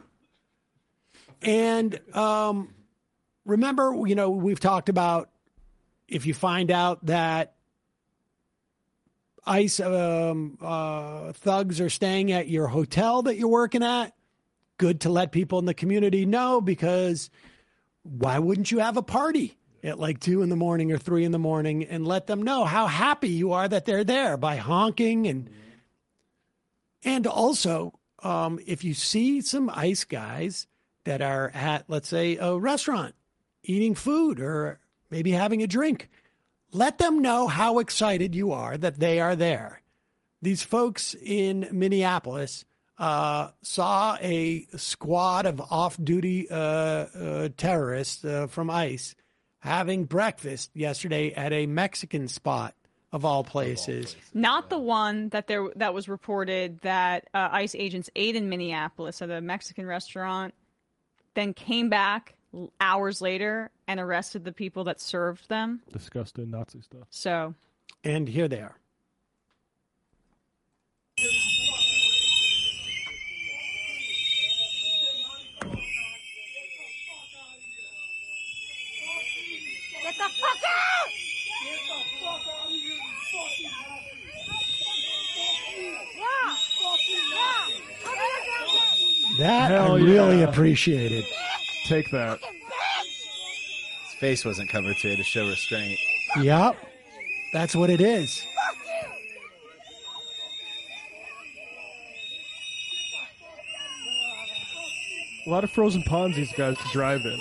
and um, remember, you know, we've talked about if you find out that ICE um, uh, thugs are staying at your hotel that you're working at, good to let people in the community know, because why wouldn't you have a party at like two in the morning or three in the morning and let them know how happy you are that they're there by honking and and also um, if you see some ICE guys that are at, let's say, a restaurant eating food or maybe having a drink, let them know how excited you are that they are there. These folks in Minneapolis uh, saw a squad of off-duty uh, uh, terrorists uh, from ICE having breakfast yesterday at a Mexican spot of all places. Not the one that there that was reported that uh, ICE agents ate in Minneapolis at a Mexican restaurant, then came back hours later and arrested the people that served them. Disgusting Nazi stuff. So, and here they are. Get the fuck out! That Hell I really yeah. appreciated. Take that. His face wasn't covered today to show restraint. Yep, that's what it is. A lot of frozen ponds these guys drive in.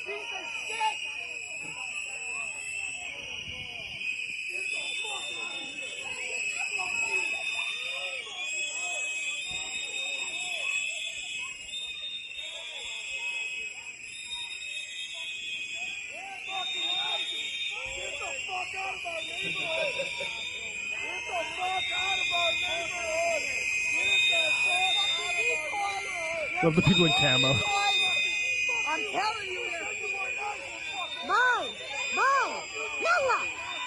Love the people in camo. I'm telling you, Mo, Mo, Noah.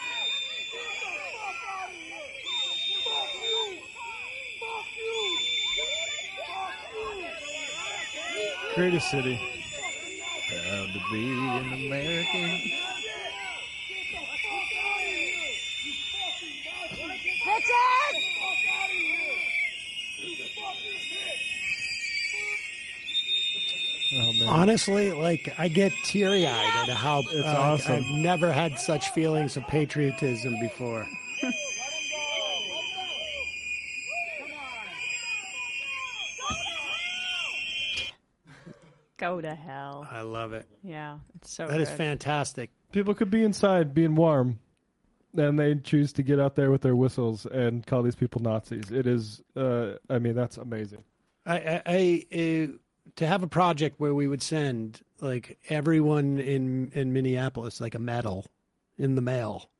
Greatest city. Proud to be an American. Richard! Oh, man. Honestly, like, I get teary-eyed at how It's uh, awesome. I've never had such feelings of patriotism before. go to hell. I love it. Yeah, it's so That is good. fantastic. People could be inside being warm, and they choose to get out there with their whistles and call these people Nazis. It is, uh, I mean, that's amazing. I, I, I uh, to have a project where we would send like everyone in in Minneapolis like a medal in the mail.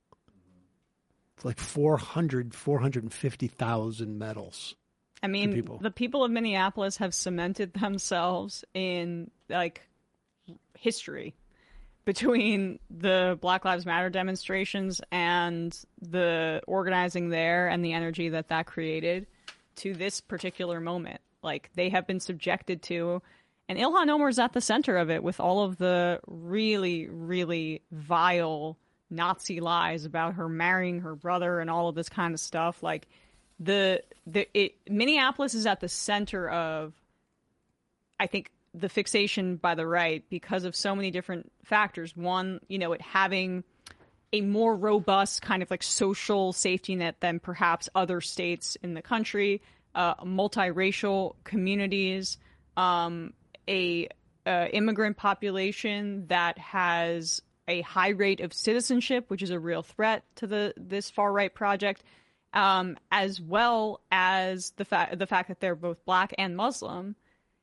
It's like four hundred, four hundred fifty thousand medals. I mean, people. the people of Minneapolis have cemented themselves in like history between the Black Lives Matter demonstrations and the organizing there and the energy that that created to this particular moment. Like, they have been subjected to, and Ilhan Omar is at the center of it with all of the really, really vile Nazi lies about her marrying her brother and all of this kind of stuff. Like, the the it Minneapolis is at the center of, I think, the fixation by the right because of so many different factors. One, you know, it having a more robust kind of like social safety net than perhaps other states in the country, uh, multiracial communities, um, a uh, immigrant population that has a high rate of citizenship, which is a real threat to the this far right project, um, as well as the fact the fact that they're both black and Muslim,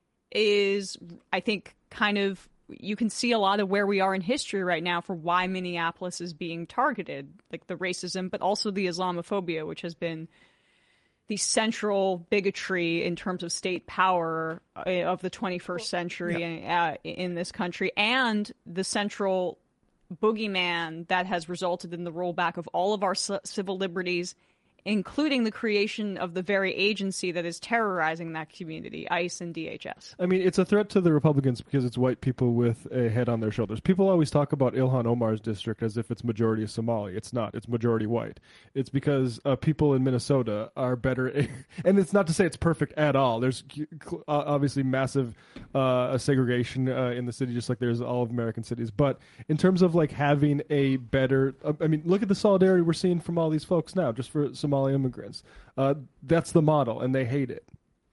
is, I think, kind of, you can see a lot of where we are in history right now for why Minneapolis is being targeted, like the racism, but also the Islamophobia, which has been the central bigotry in terms of state power uh, of the twenty-first century Yeah. uh, in this country, and the central boogeyman that has resulted in the rollback of all of our c- civil liberties, including the creation of the very agency that is terrorizing that community, ICE and D H S. I mean, it's a threat to the Republicans because it's white people with a head on their shoulders. People always talk about Ilhan Omar's district as if it's majority Somali. It's not. It's majority white. It's because uh, people in Minnesota are better. And it's not to say it's perfect at all. There's uh, obviously massive uh, segregation uh, in the city, just like there's all of American cities. But in terms of like having a better, uh, I mean, look at the solidarity we're seeing from all these folks now, just for Somali immigrants. Uh, that's the model, and they hate it.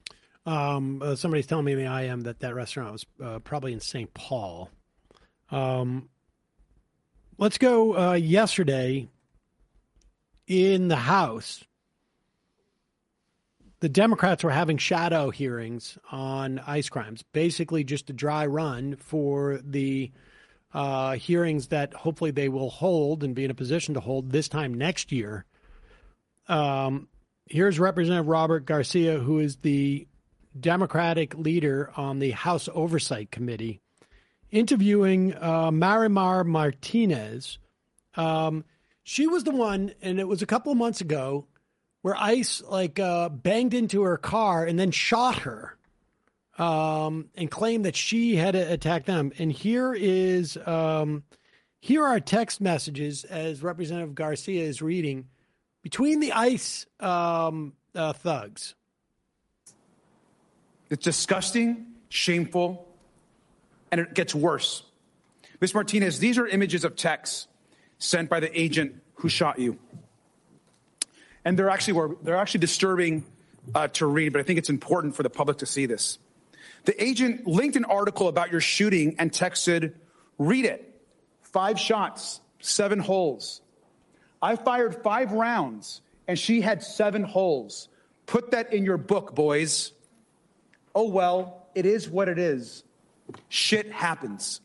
Um, uh, somebody's telling me in the I M that that restaurant was uh, probably in Saint Paul. Um, let's go uh, yesterday in the House. the Democrats were having shadow hearings on ICE crimes, basically just a dry run for the uh, hearings that hopefully they will hold and be in a position to hold this time next year. Um, here's Representative Robert Garcia, who is the Democratic leader on the House Oversight Committee, interviewing uh, Marimar Martinez. Um, she was the one, and it was a couple of months ago, where ICE like uh, banged into her car and then shot her um, and claimed that she had attacked them. And here is um, here are text messages as Representative Garcia is reading between the ICE um, uh, thugs. It's disgusting, shameful, and it gets worse. Miz Martinez, these are images of texts sent by the agent who shot you. And they're actually were they're actually disturbing uh, to read, but I think it's important for the public to see this. The agent linked an article about your shooting and texted, "Read it. Five shots, seven holes. I fired five rounds, and she had seven holes. Put that in your book, boys. Oh, well, it is what it is. Shit happens."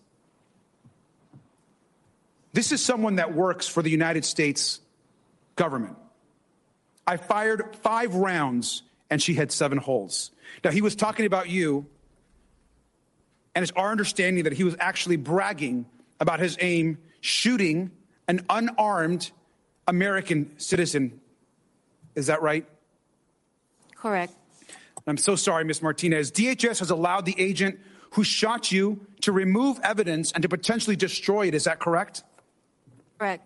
This is someone that works for the United States government. I fired five rounds, and she had seven holes. Now, he was talking about you, and it's our understanding that he was actually bragging about his aim shooting an unarmed American citizen. Is that right? Correct. I'm so sorry, Miz Martinez. D H S has allowed the agent who shot you to remove evidence and to potentially destroy it. Is that correct? Correct.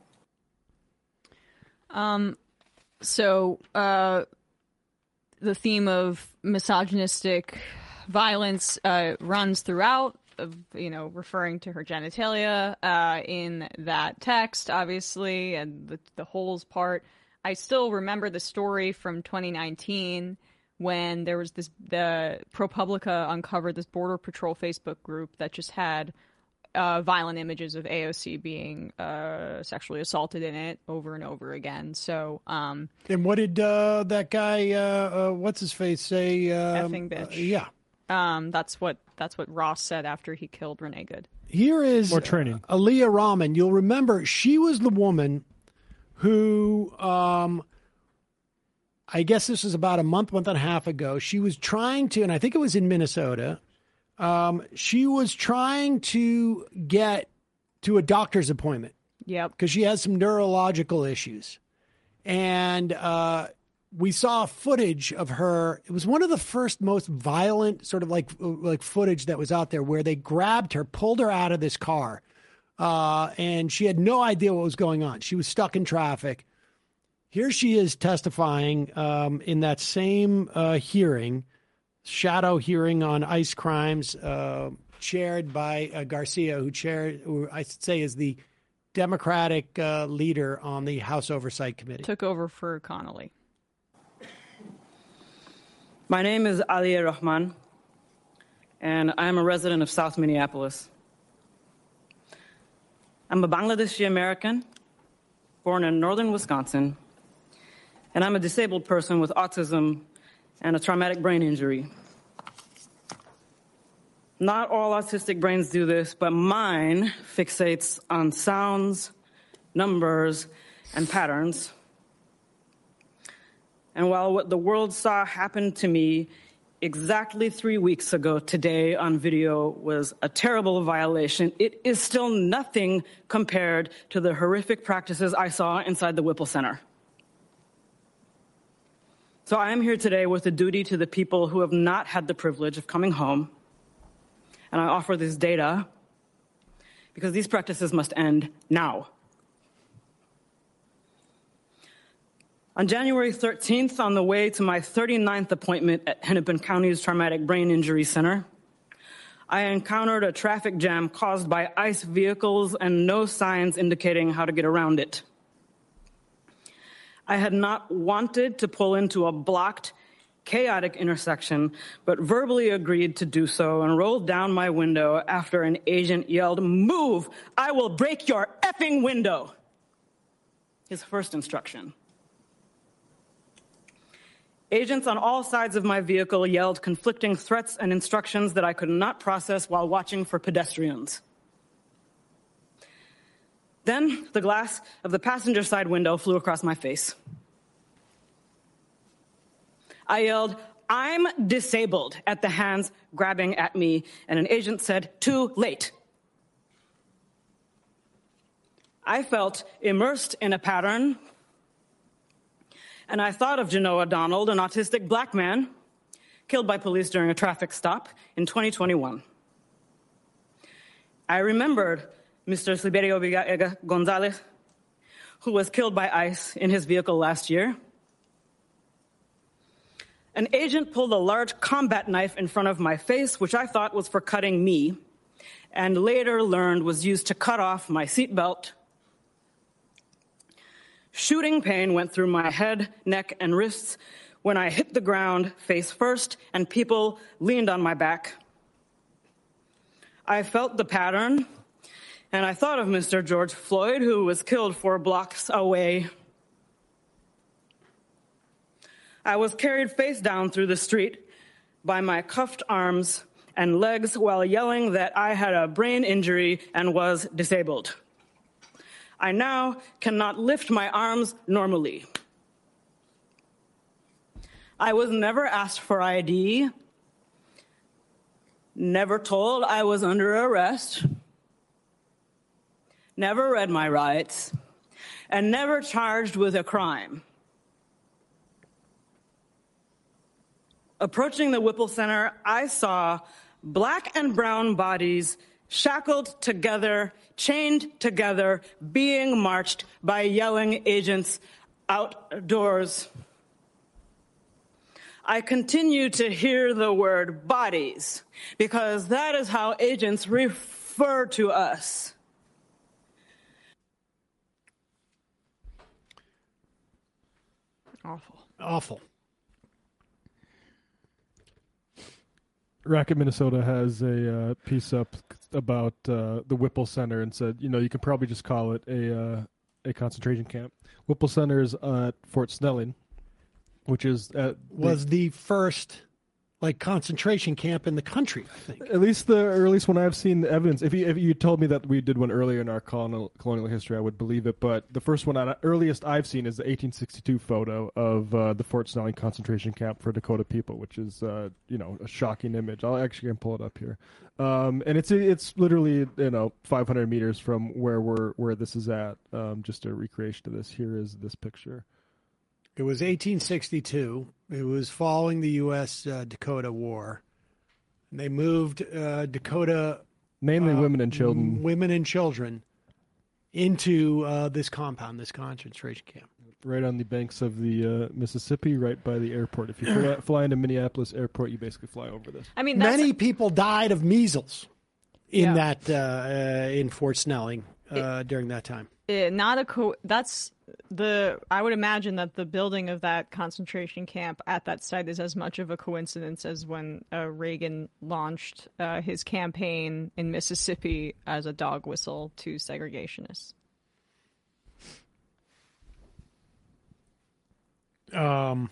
Um, so uh, the theme of misogynistic violence uh, runs throughout, of, you know, referring to her genitalia uh, in that text, obviously, and the, the holes part. I still remember the story from twenty nineteen when there was this, the ProPublica uncovered this Border Patrol Facebook group that just had uh, violent images of A O C being uh, sexually assaulted in it over and over again. So, um, and what did uh, that guy, uh, uh, what's his face, say? Um, effing bitch. Uh, yeah. Um, that's what that's what Ross said after he killed Renee Good. Here is More training. Aaliyah Rahman. You'll remember she was the woman who, um, I guess this was about a month, month and a half ago. She was trying to, and I think it was in Minnesota, um, she was trying to get to a doctor's appointment. Yep. Because she has some neurological issues. And uh, we saw footage of her. It was one of the first most violent sort of like like footage that was out there where they grabbed her, pulled her out of this car, uh, and she had no idea what was going on. She was stuck in traffic. Here she is testifying um, in that same uh, hearing, shadow hearing on ICE crimes, uh, chaired by uh, Garcia, who chaired, who I should say is the Democratic uh, leader on the House Oversight Committee. Took over for Connolly. My name is Aliyah Rahman, and I'm a resident of South Minneapolis. I'm a Bangladeshi American, born in northern Wisconsin, and I'm a disabled person with autism and a traumatic brain injury. Not all autistic brains do this, but mine fixates on sounds, numbers, and patterns. And while what the world saw happen to me exactly three weeks ago today on video was a terrible violation, it is still nothing compared to the horrific practices I saw inside the Whipple Center. So I am here today with a duty to the people who have not had the privilege of coming home, and I offer this data because these practices must end now. On January thirteenth, on the way to my thirty-ninth appointment at Hennepin County's Traumatic Brain Injury Center, I encountered a traffic jam caused by ICE vehicles and no signs indicating how to get around it. I had not wanted to pull into a blocked, chaotic intersection, but verbally agreed to do so and rolled down my window after an agent yelled, "Move! I will break your effing window!" His first instruction. Agents on all sides of my vehicle yelled conflicting threats and instructions that I could not process while watching for pedestrians. Then the glass of the passenger side window flew across my face. I yelled, "I'm disabled," at the hands grabbing at me, and an agent said, "Too late." I felt immersed in a pattern, and I thought of Genoa Donald, an autistic black man killed by police during a traffic stop in twenty twenty-one. I remembered Mister Sliberio Villegas Gonzalez, who was killed by ICE in his vehicle last year. An agent pulled a large combat knife in front of my face, which I thought was for cutting me, and later learned was used to cut off my seatbelt. Shooting pain went through my head, neck, and wrists when I hit the ground face first and people leaned on my back. I felt the pattern, and I thought of Mister George Floyd, who was killed four blocks away. I was carried face down through the street by my cuffed arms and legs while yelling that I had a brain injury and was disabled. I now cannot lift my arms normally. I was never asked for I D, never told I was under arrest, never read my rights, and never charged with a crime. Approaching the Whipple Center, I saw black and brown bodies shackled together, chained together, being marched by yelling agents outdoors. I continue to hear the word bodies because that is how agents refer to us. Awful. Awful. Racket, Minnesota has a uh, piece up about uh, the Whipple Center and said, you know, you could probably just call it a uh, a concentration camp. Whipple Center is at Fort Snelling, which is at was the, the first like concentration camp in the country, I think. At least the, or at least when I've seen the evidence. If you if you told me that we did one earlier in our colonial, colonial history, I would believe it. But the first one, uh, earliest I've seen, is the eighteen sixty-two photo of uh, the Fort Snelling concentration camp for Dakota people, which is uh, you know a shocking image. I'll actually can pull it up here, um, and it's it's literally you know five hundred meters from where we're where this is at. Um, just a recreation of this. Here is this picture. It was eighteen sixty-two. It was following the U S Uh, Dakota War. And they moved uh, Dakota... Mainly uh, women and children. Women and children into uh, this compound, this concentration camp. Right on the banks of the uh, Mississippi, right by the airport. If you fly, fly into Minneapolis Airport, you basically fly over this. I mean, that's... Many people died of measles in Yeah. that uh, uh, in Fort Snelling uh, It- during that time. Eh, not a co- that's the I would imagine that the building of that concentration camp at that site is as much of a coincidence as when uh, Reagan launched uh, his campaign in Mississippi as a dog whistle to segregationists. Um,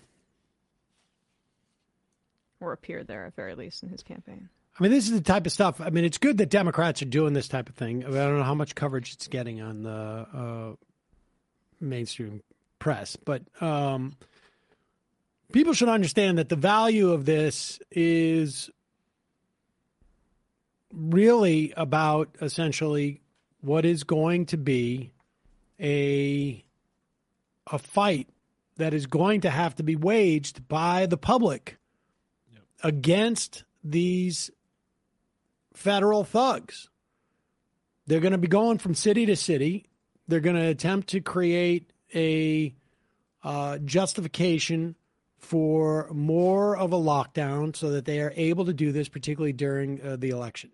Or appeared there at very least in his campaign. I mean, this is the type of stuff. I mean, it's good that Democrats are doing this type of thing. I, mean, I don't know how much coverage it's getting on the uh, mainstream press, but um, people should understand that the value of this is really about essentially what is going to be a a fight that is going to have to be waged by the public yep. against these federal thugs. They're going to be going from city to city. They're going to attempt to create a uh, justification for more of a lockdown so that they are able to do this, particularly during uh, the election.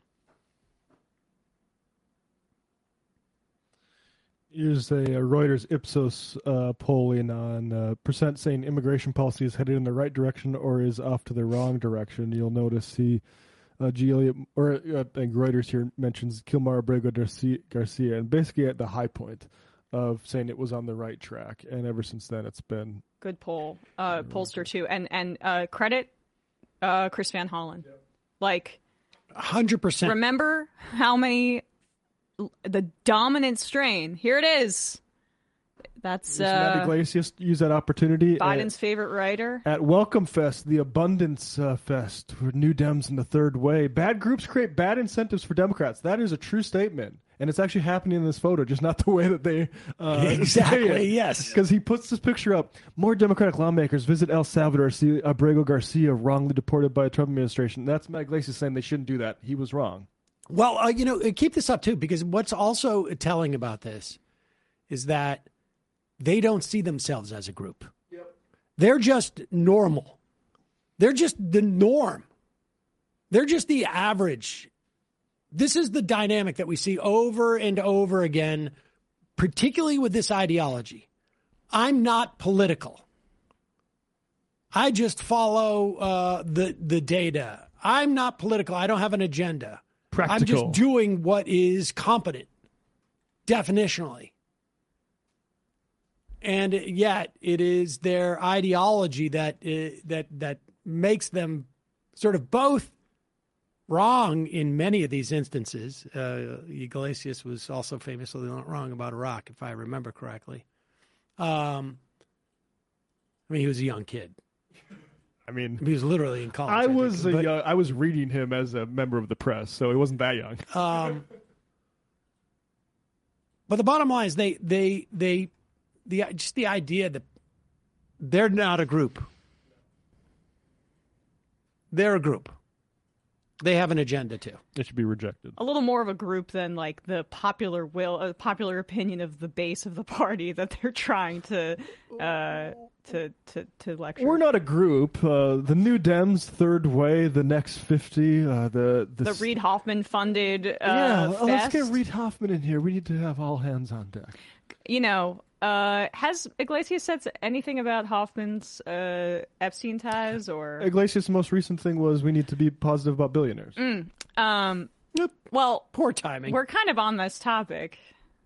Here's a, a Reuters Ipsos uh, polling on uh, percent saying immigration policy is headed in the right direction or is off to the wrong direction. You'll notice the uh, G. Elliott, or uh, I think Reuters here mentions Kilmar Abrego Garcia, Garcia, and basically at the high point. of saying it was on the right track, and ever since then, it's been good poll, uh, pollster too, and and uh, credit uh, Chris Van Hollen, yep. like one hundred percent. Remember how many the dominant strain? Here it is. That's uh, Matt Iglesias used that opportunity. Biden's at, favorite writer at Welcome Fest, the Abundance uh, Fest for New Dems in the third way. Bad groups create bad incentives for Democrats. That is a true statement, and it's actually happening in this photo, just not the way that they uh, exactly. Say it. Yes, because he puts this picture up. More Democratic lawmakers visit El Salvador, see Abrego Garcia wrongly deported by the Trump administration. That's Matt Iglesias saying they shouldn't do that. He was wrong. Well, uh, you know, keep this up too, because what's also telling about this is that they don't see themselves as a group. Yep. They're just normal. They're just the norm. They're just the average. This is the dynamic that we see over and over again, particularly with this ideology. I'm not political. I just follow uh, the, the data. I'm not political. I don't have an agenda. Practical. I'm just doing what is competent, definitionally. And yet, it is their ideology that uh, that that makes them sort of both wrong in many of these instances. Uh, Iglesias was also famously wrong about Iraq, if I remember correctly. Um, I mean, he was a young kid. I mean, he was literally in college. I, I was think, a but, young, I was reading him as a member of the press, so he wasn't that young. Um, but the bottom line is they they they. The just the idea that they're not a group. They're a group. They have an agenda too. It should be rejected. A little more of a group than like the popular will, uh, popular opinion of the base of the party that they're trying to uh, to to to lecture. We're not a group. Uh, the New Dems, Third Way, the Next fifty, uh, the, the the Reid Hoffman funded. Uh, yeah, fest. Let's get Reid Hoffman in here. We need to have all hands on deck. You know. Uh, has Iglesias said anything about Hoffman's uh, Epstein ties? Or Iglesias' most recent thing was we need to be positive about billionaires. Mm, um, well, poor timing. We're kind of on this topic.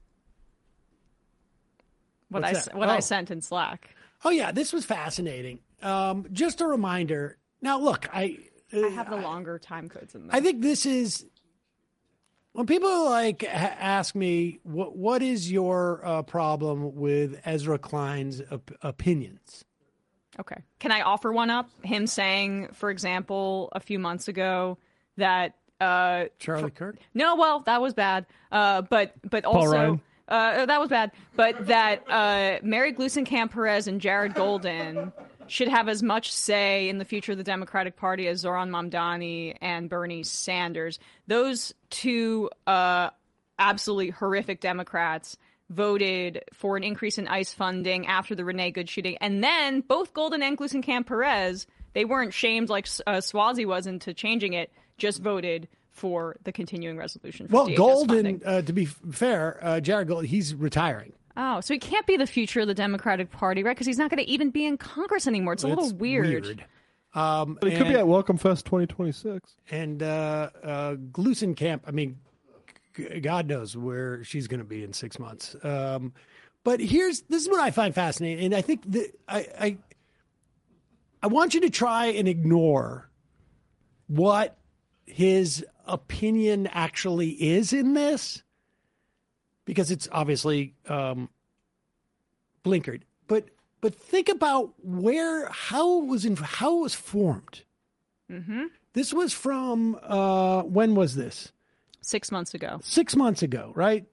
What What's I that? what oh. I sent in Slack. Oh yeah, this was fascinating. Um, just a reminder. Now look, I uh, I have the longer time codes in there. I think this is. When people like ha- ask me what what is your uh, problem with Ezra Klein's op- opinions? Okay, can I offer one up? Him saying, for example, a few months ago that uh, Charlie for, Kirk. No, well, that was bad. Uh, but but Paul also Ryan. Uh, that was bad. But that uh, Mary Gluesenkamp Perez and Jared Golden should have as much say in the future of the Democratic Party as Zohran Mamdani and Bernie Sanders. Those two uh, absolutely horrific Democrats voted for an increase in ICE funding after the Renee Good shooting. And then both Golden and Gluesenkamp Perez, they weren't shamed like uh, Swazi was into changing it, just voted for the continuing resolution for Well, D H S Golden, uh, to be fair, uh, Jared Golden, he's retiring. Oh, so he can't be the future of the Democratic Party, right? Because he's not going to even be in Congress anymore. It's a It's little weird. weird. Um, but it could be at Welcome Fest twenty twenty-six. And uh, uh, Gluesenkamp, I mean, g- God knows where she's going to be in six months. Um, but here's this is what I find fascinating, and I think that I, I I want you to try and ignore what his opinion actually is in this, because it's obviously um, blinkered. But but think about where how it was in how it was formed. Mm-hmm. This was from uh, when was this? Six months ago. Six months ago, right?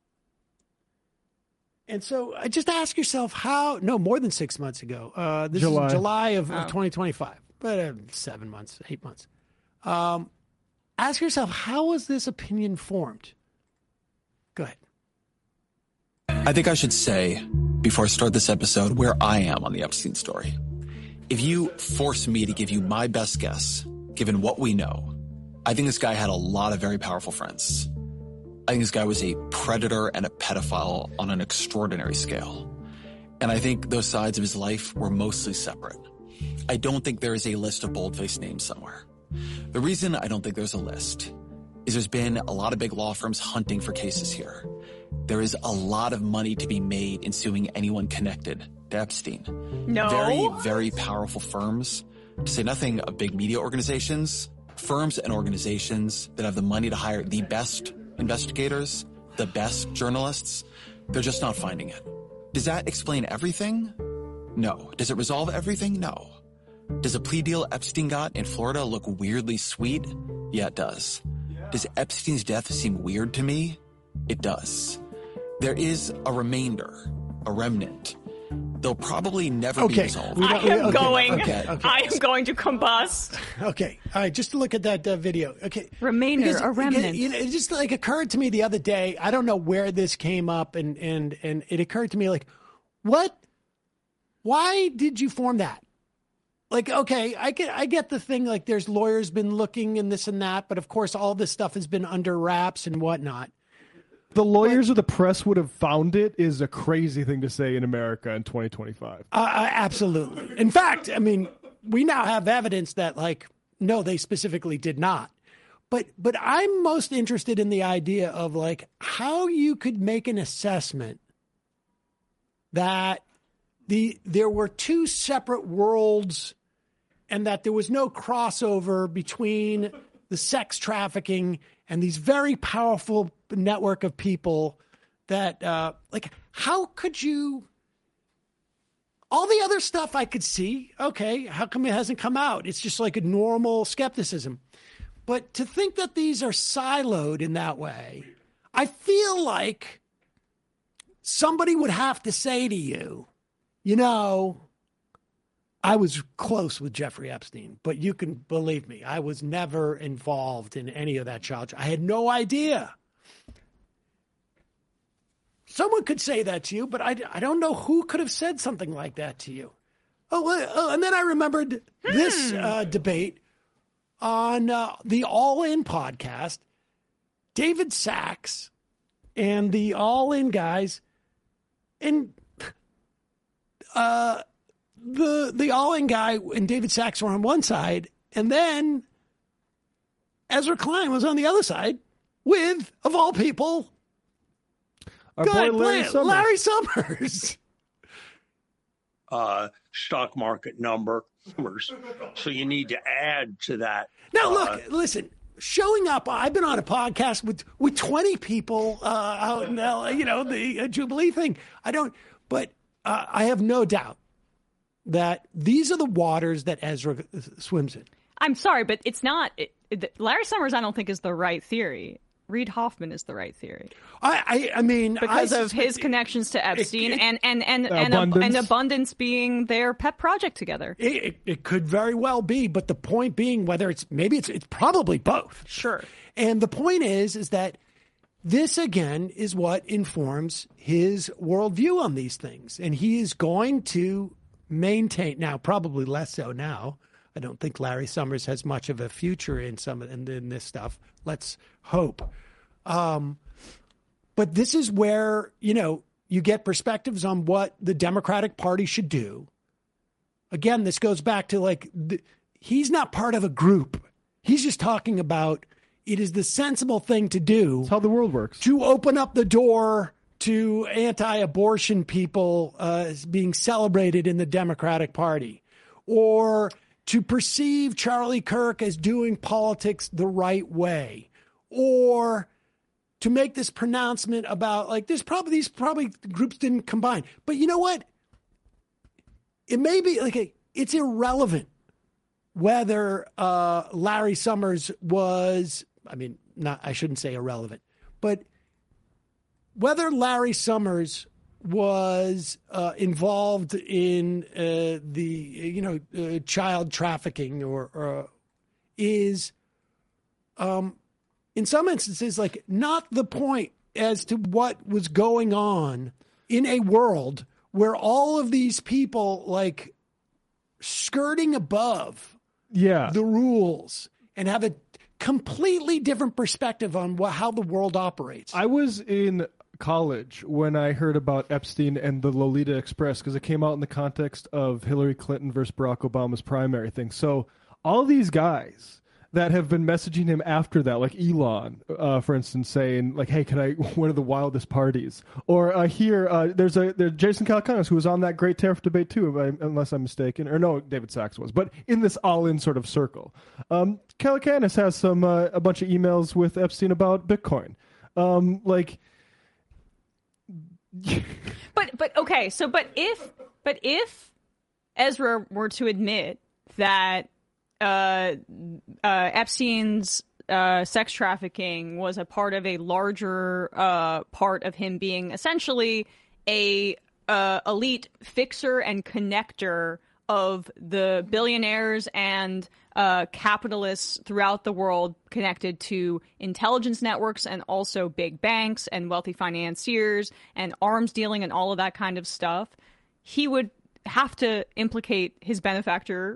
And so uh, just ask yourself how. No, more than six months ago. Uh, this July. is July of, Oh. of twenty twenty-five, but uh, seven months, eight months. Um, ask yourself, how was this opinion formed? Go ahead. I think I should say, before I start this episode, where I am on the Epstein story. If you force me to give you my best guess, given what we know, I think this guy had a lot of very powerful friends. I think this guy was a predator and a pedophile on an extraordinary scale. And I think those sides of his life were mostly separate. I don't think there is a list of bold-faced names somewhere. The reason I don't think there's a list is there's been a lot of big law firms hunting for cases here. there is a lot of money to be made in suing anyone connected to Epstein. No. Very, very powerful firms, to say nothing of big media organizations, firms and organizations that have the money to hire the best investigators, the best journalists, they're just not finding it. Does that explain everything? No. Does it resolve everything? No. Does a plea deal Epstein got in Florida look weirdly sweet? Yeah, it does. Does Epstein's death seem weird to me? It does. There is a remainder, a remnant. They'll probably never Okay. be resolved. We I don't- we- am okay, going. okay, okay. I am going to combust. Okay, all right. Just to look at that uh, video. Okay, Remainder, Because, a remnant. You know, it just like occurred to me the other day. I don't know where this came up, and and and it occurred to me like, what? Why did you form that? Like, okay, I get I get the thing. Like, there's lawyers been looking and this and that, but of course, all this stuff has been under wraps and whatnot. The lawyers or the press would have found it is a crazy thing to say in America in twenty twenty-five. Uh, uh, absolutely. In fact, I mean, we now have evidence that, like, no, they specifically did not. But but I'm most interested in the idea of, like, how you could make an assessment that the there were two separate worlds and that there was no crossover between the sex trafficking and these very powerful network of people that, uh, like, how could you... All the other stuff I could see, okay, how come it hasn't come out? It's just like a normal skepticism. But to think that these are siloed in that way, I feel like somebody would have to say to you, you know, I was close with Jeffrey Epstein, but you can believe me, I was never involved in any of that child. I had no idea. Someone could say that to you, but I, I don't know who could have said something like that to you. Oh, uh, oh and then I remembered hmm. this uh, debate on uh, the All In podcast. David Sachs and the All In guys, and uh, the the All In guy and David Sachs were on one side, and then Ezra Klein was on the other side with, of all people, Our boy Good, Larry Summers. Larry Summers. Uh, stock market number. So you need to add to that. Now, look, uh, listen, showing up, I've been on a podcast with, with twenty people uh, out in L A, you know, the uh, Jubilee thing. I don't, but uh, I have no doubt that these are the waters that Ezra swims in. I'm sorry, but it's not. It, it, Larry Summers, I don't think, is the right theory. Reid Hoffman is the right theory. I, I, I mean, because I of his connections to Epstein it, it, and and and uh, and, abundance. and abundance being their pet project together. It, it, it could very well be, but the point being, whether it's maybe it's it's probably both. Sure. And the point is, is that this again is what informs his worldview on these things, and he is going to maintain now, probably less so now. I don't think Larry Summers has much of a future in some in, in this stuff. Let's hope. Um, but this is where, you know, you get perspectives on what the Democratic Party should do. Again, this goes back to like, the, he's not part of a group. He's just talking about it is the sensible thing to do. That's how the world works. To open up the door to anti-abortion people uh, being celebrated in the Democratic Party, or to perceive Charlie Kirk as doing politics the right way, or to make this pronouncement about like there's probably these probably groups didn't combine. But you know what? It may be like a, it's irrelevant whether uh, Larry Summers was, I mean, not I shouldn't say irrelevant, but whether Larry Summers was uh, involved in uh, the, you know, uh, child trafficking or, or is, um, in some instances, like not the point as to what was going on in a world where all of these people like skirting above yeah. the rules and have a completely different perspective on what, how the world operates. I was in college when I heard about Epstein and the Lolita Express because it came out in the context of Hillary Clinton versus Barack Obama's primary thing. So all these guys that have been messaging him after that, like Elon, uh, for instance, saying like, "Hey, can I one of the wildest parties?" Or uh, here, uh, there's a there's Jason Calacanis who was on that great tariff debate too, if I, unless I'm mistaken, or no, David Sachs was, but in this all-in sort of circle. Um, Calacanis has some uh, a bunch of emails with Epstein about Bitcoin, um, like. But but okay, so but if but if Ezra were to admit that uh, uh, Epstein's uh, sex trafficking was a part of a larger uh, part of him being essentially a uh, elite fixer and connector of the billionaires and uh, capitalists throughout the world connected to intelligence networks and also big banks and wealthy financiers and arms dealing and all of that kind of stuff, he would have to implicate his benefactor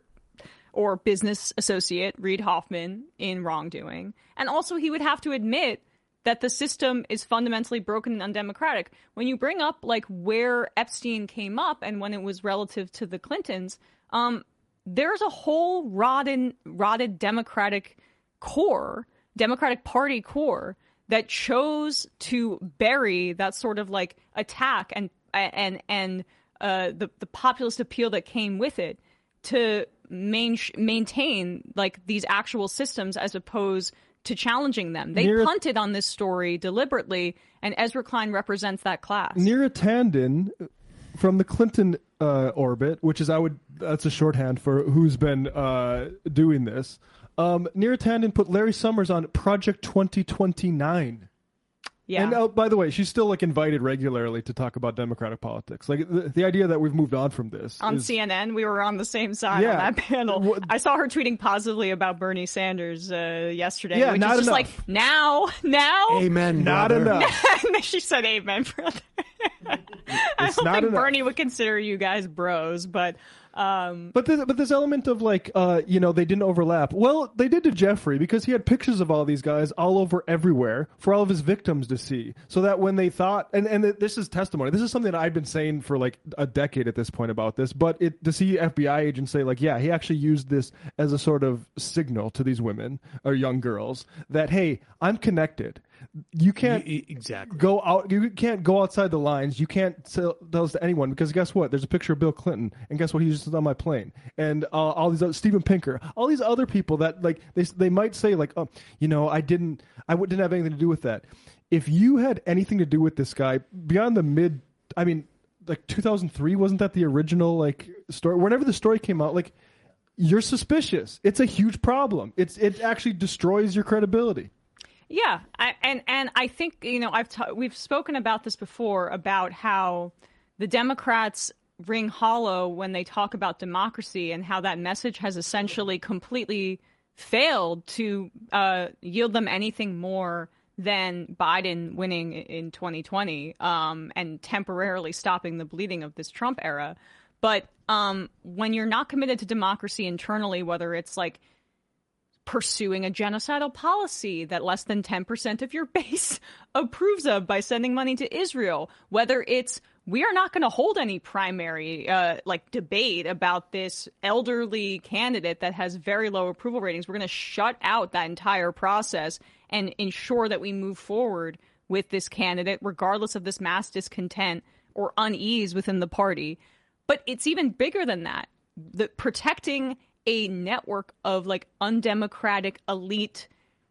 or business associate, Reid Hoffman, in wrongdoing. And also he would have to admit that the system is fundamentally broken and undemocratic. When you bring up like where Epstein came up and when it was relative to the Clintons, um, there's a whole rotted, rotted Democratic core, Democratic Party core that chose to bury that sort of like attack and and and uh, the the populist appeal that came with it to main, maintain like these actual systems as opposed to challenging them. They Neera, punted on this story deliberately, and Ezra Klein represents that class. Neera Tanden from the Clinton uh, orbit, which is I would that's a shorthand for who's been uh, doing this. Um, Neera Tanden put Larry Summers on Project twenty twenty-nine. Yeah. And uh, by the way, she's still like invited regularly to talk about Democratic politics. Like the, the idea that we've moved on from this on is, C N N, we were on the same side yeah. on that panel. I saw her tweeting positively about Bernie Sanders uh, yesterday, yeah, which not is just enough. like now, now, amen, not brother. enough. And then she said, "Amen, brother." I It's don't not think enough. Bernie would consider you guys bros, but um, But this, but this element of like, uh, you know, they didn't overlap. Well, they did to Jeffrey because he had pictures of all these guys all over everywhere for all of his victims to see. So that when they thought, and, and this is testimony, this is something that I've been saying for like a decade at this point about this, but it, to see F B I agents say like, yeah, he actually used this as a sort of signal to these women or young girls that, hey, I'm connected. You can't Y- exactly go out. You can't go outside the lines. You can't tell those to anyone because guess what? There's a picture of Bill Clinton, and guess what? He's just on my plane, and uh, all these other Steven Pinker, all these other people that like they they might say like, oh, you know, I didn't, I w- didn't have anything to do with that. If you had anything to do with this guy beyond the mid, I mean, like two thousand three, wasn't that the original like story? Whenever the story came out, like you're suspicious. It's a huge problem. It's it actually destroys your credibility. Yeah, I, and and I think you know I've ta- we've spoken about this before about how the Democrats ring hollow when they talk about democracy and how that message has essentially completely failed to uh, yield them anything more than Biden winning in twenty twenty um, and temporarily stopping the bleeding of this Trump era. But um, when you're not committed to democracy internally, whether it's like pursuing a genocidal policy that less than ten percent of your base approves of by sending money to Israel, whether it's we are not going to hold any primary uh, like debate about this elderly candidate that has very low approval ratings. We're going to shut out that entire process and ensure that we move forward with this candidate, regardless of this mass discontent or unease within the party. But it's even bigger than that. The protecting a network of like undemocratic elite,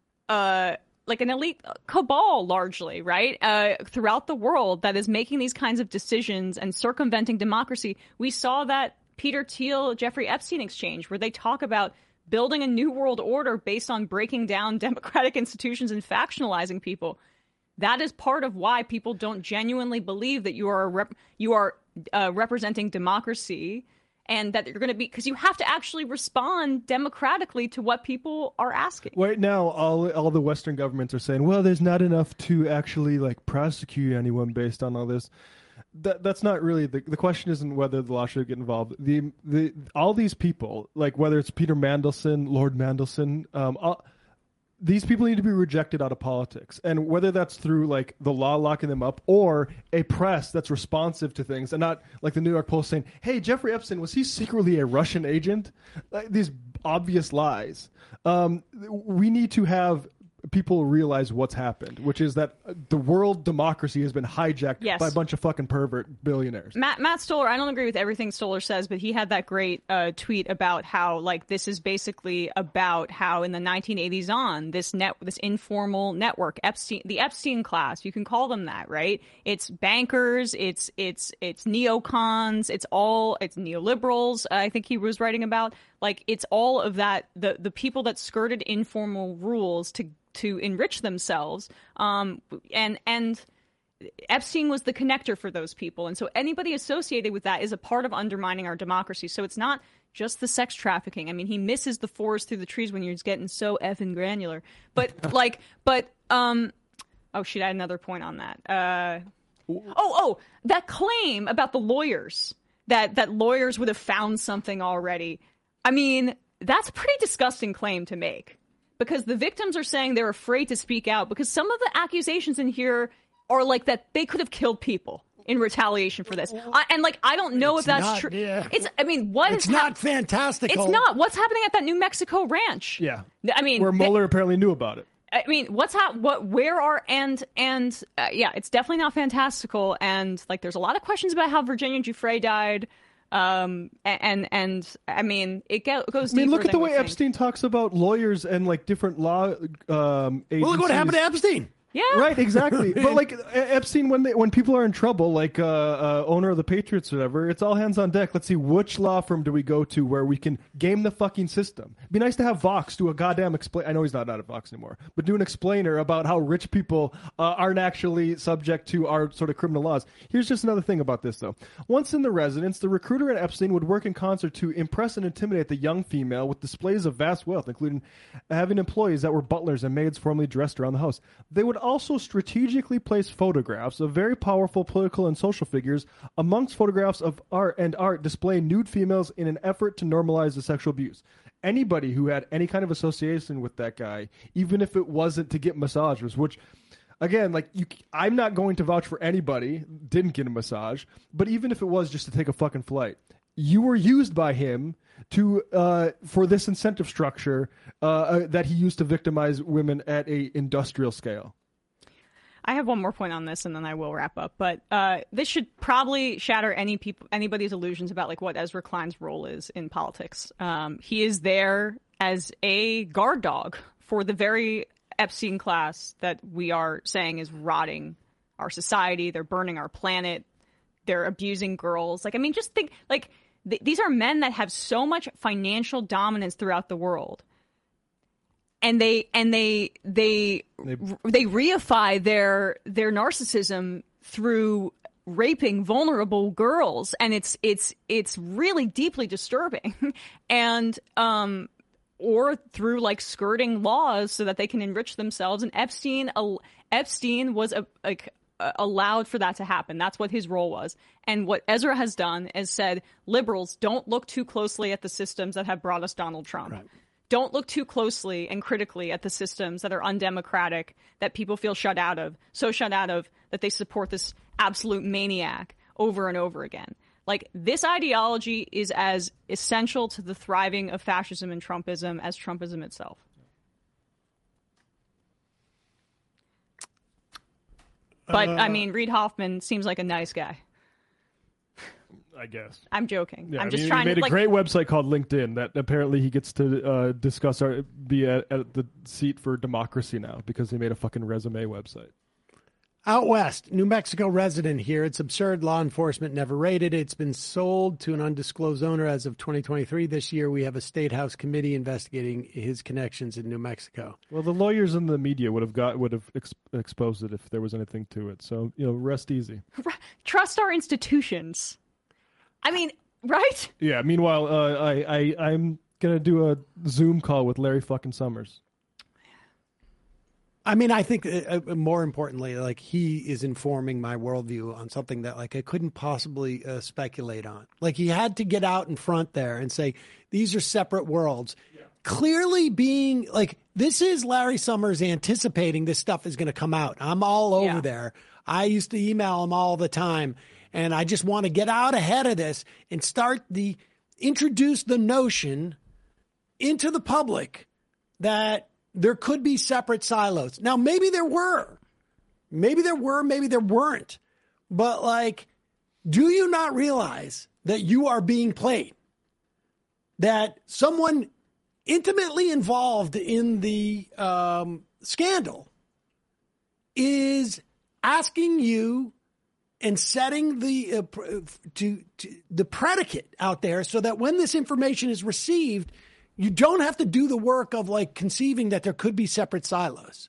uh, like an elite cabal largely, right? Uh, throughout the world that is making these kinds of decisions and circumventing democracy. We saw that Peter Thiel, Jeffrey Epstein exchange where they talk about building a new world order based on breaking down democratic institutions and factionalizing people. That is part of why people don't genuinely believe that you are a rep- you are uh, representing democracy. And that you're going to be, because you have to actually respond democratically to what people are asking. Right now, all all the Western governments are saying, well, there's not enough to actually like prosecute anyone based on all this. That that's not really the the question. Isn't whether the law should get involved. The the all these people, like whether it's Peter Mandelson, Lord Mandelson, um, all, these people need to be rejected out of politics, and whether that's through like the law locking them up or a press that's responsive to things, and not like the New York Post saying, "Hey, Jeffrey Epstein, was he secretly a Russian agent?" Like, these obvious lies. Um, we need to have people realize what's happened, which is that the world democracy has been hijacked Yes. by a bunch of fucking pervert billionaires. Matt Matt Stoller, I don't agree with everything Stoller says, but he had that great uh, tweet about how like this is basically about how in the nineteen eighties on this net this informal network Epstein the Epstein class, you can call them that, right? It's bankers, it's it's it's neocons, it's all it's neoliberals. Uh, I think he was writing about like it's all of that the the people that skirted informal rules to to enrich themselves, um, and and Epstein was the connector for those people, and so anybody associated with that is a part of undermining our democracy. So it's not just the sex trafficking. I mean, he misses the forest through the trees when you're getting so effing granular. But like, but um, oh shit, I had another point on that. Uh, oh oh, that claim about the lawyers that that lawyers would have found something already. I mean, that's a pretty disgusting claim to make. Because the victims are saying they're afraid to speak out because some of the accusations in here are like that they could have killed people in retaliation for this. I, and like, I don't know It's if that's not, true. yeah. It's, I mean, what It's is not hap- fantastical. It's not. What's happening at that New Mexico ranch? Yeah. I mean, where they- Mueller apparently knew about it. I mean, what's hap- what, where are, and, and, uh, yeah, it's definitely not fantastical. And like, there's a lot of questions about how Virginia Giuffre died. Um, and, and, I mean, it go- goes I mean, deeper look at the than we way think. Epstein talks about lawyers and like different law um, agencies. Well, look what happened to Epstein. Yeah. Right, exactly. But like E- Epstein, when they, when people are in trouble, like uh, uh, owner of the Patriots or whatever, it's all hands on deck. Let's see, which law firm do we go to where we can game the fucking system? It'd be nice to have Vox do a goddamn explain. I know he's not out at Vox anymore, but do an explainer about how rich people uh, aren't actually subject to our sort of criminal laws. Here's just another thing about this, though. Once in the residence, the recruiter and Epstein would work in concert to impress and intimidate the young female with displays of vast wealth, including having employees that were butlers and maids formally dressed around the house. They would also strategically place photographs of very powerful political and social figures amongst photographs of art and art displaying nude females in an effort to normalize the sexual abuse. Anybody who had any kind of association with that guy, even if it wasn't to get massages, which again, like you, I'm not going to vouch for anybody didn't get a massage, but even if it was just to take a fucking flight, you were used by him to uh, for this incentive structure uh, uh, that he used to victimize women at a industrial scale. I have one more point on this, and then I will wrap up. But uh, this should probably shatter any people, anybody's illusions about like what Ezra Klein's role is in politics. Um, he is there as a guard dog for the very Epstein class that we are saying is rotting our society. They're burning our planet. They're abusing girls. Like, I mean, just think like th- these are men that have so much financial dominance throughout the world. And they and they they they, they reify their their narcissism through raping vulnerable girls, and it's it's it's really deeply disturbing, and um or through like skirting laws so that they can enrich themselves. And Epstein Epstein was a, like allowed for that to happen. That's what his role was. And what Ezra has done is said, liberals, don't look too closely at the systems that have brought us Donald Trump. Right. Don't look too closely and critically at the systems that are undemocratic, that people feel shut out of, so shut out of that they support this absolute maniac over and over again. Like, this ideology is as essential to the thriving of fascism and Trumpism as Trumpism itself. But, uh, I mean, Reid Hoffman seems like a nice guy. I guess. I'm joking. Yeah, I'm I just mean, trying he made to a like, great website called LinkedIn that apparently he gets to uh, discuss our be at, at the seat for democracy now because he made a fucking resume website. Out west, New Mexico resident here. It's absurd. Law enforcement never raided it. It's been sold to an undisclosed owner as of twenty twenty-three. This year, we have a state house committee investigating his connections in New Mexico. Well, the lawyers and the media would have got would have ex- exposed it if there was anything to it. So, you know, rest easy. Trust our institutions. I mean, right? Yeah. Meanwhile, uh, I, I I'm gonna do a Zoom call with Larry fucking Summers. I mean, I think uh, more importantly, like he is informing my worldview on something that like I couldn't possibly uh, speculate on. Like he had to get out in front there and say, these are separate worlds. Yeah. Clearly being like, this is Larry Summers anticipating this stuff is going to come out. I'm all over yeah. there. I used to email him all the time. And I just want to get out ahead of this and start the, introduce the notion into the public that there could be separate silos. Now, maybe there were. Maybe there were, maybe there weren't. But, like, do you not realize that you are being played? That someone intimately involved in the um, scandal is asking you and setting the uh, to, to the predicate out there so that when this information is received, you don't have to do the work of like conceiving that there could be separate silos.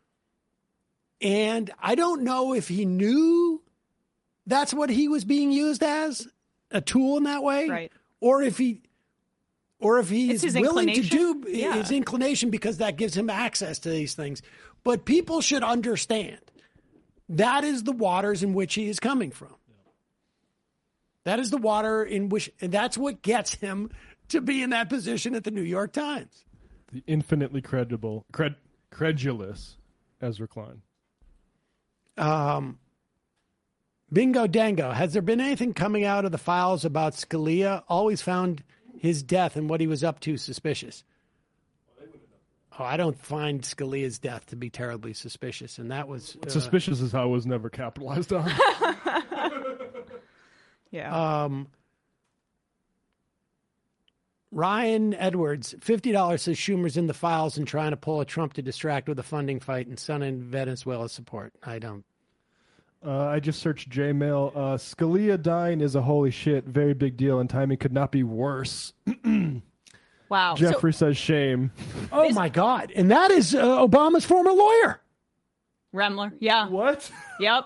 And I don't know if he knew that's what he was being used as, a tool in that way, right? Or if he, or if he It's is his willing to inclination? do Yeah. his inclination because that gives him access to these things. But people should understand that is the waters in which he is coming from. That is the water in which, and that's what gets him to be in that position at the New York Times. The infinitely credible, cred, credulous Ezra Klein. Um, Bingo Dango, has there been anything coming out of the files about Scalia? Always found his death and what he was up to suspicious. Oh, I don't find Scalia's death to be terribly suspicious, and that was uh, Suspicious is how it was never capitalized on. Yeah. Um, Ryan Edwards, fifty dollars says Schumer's in the files and trying to pull a Trump to distract with a funding fight and son in Venezuela support. I don't. Uh, I just searched J-Mail. Uh, Scalia dying is a holy shit, very big deal, and timing could not be worse. Wow. Jeffrey says shame. Oh, my God. And that is uh, Obama's former lawyer. Remler. Yeah. What? Yep.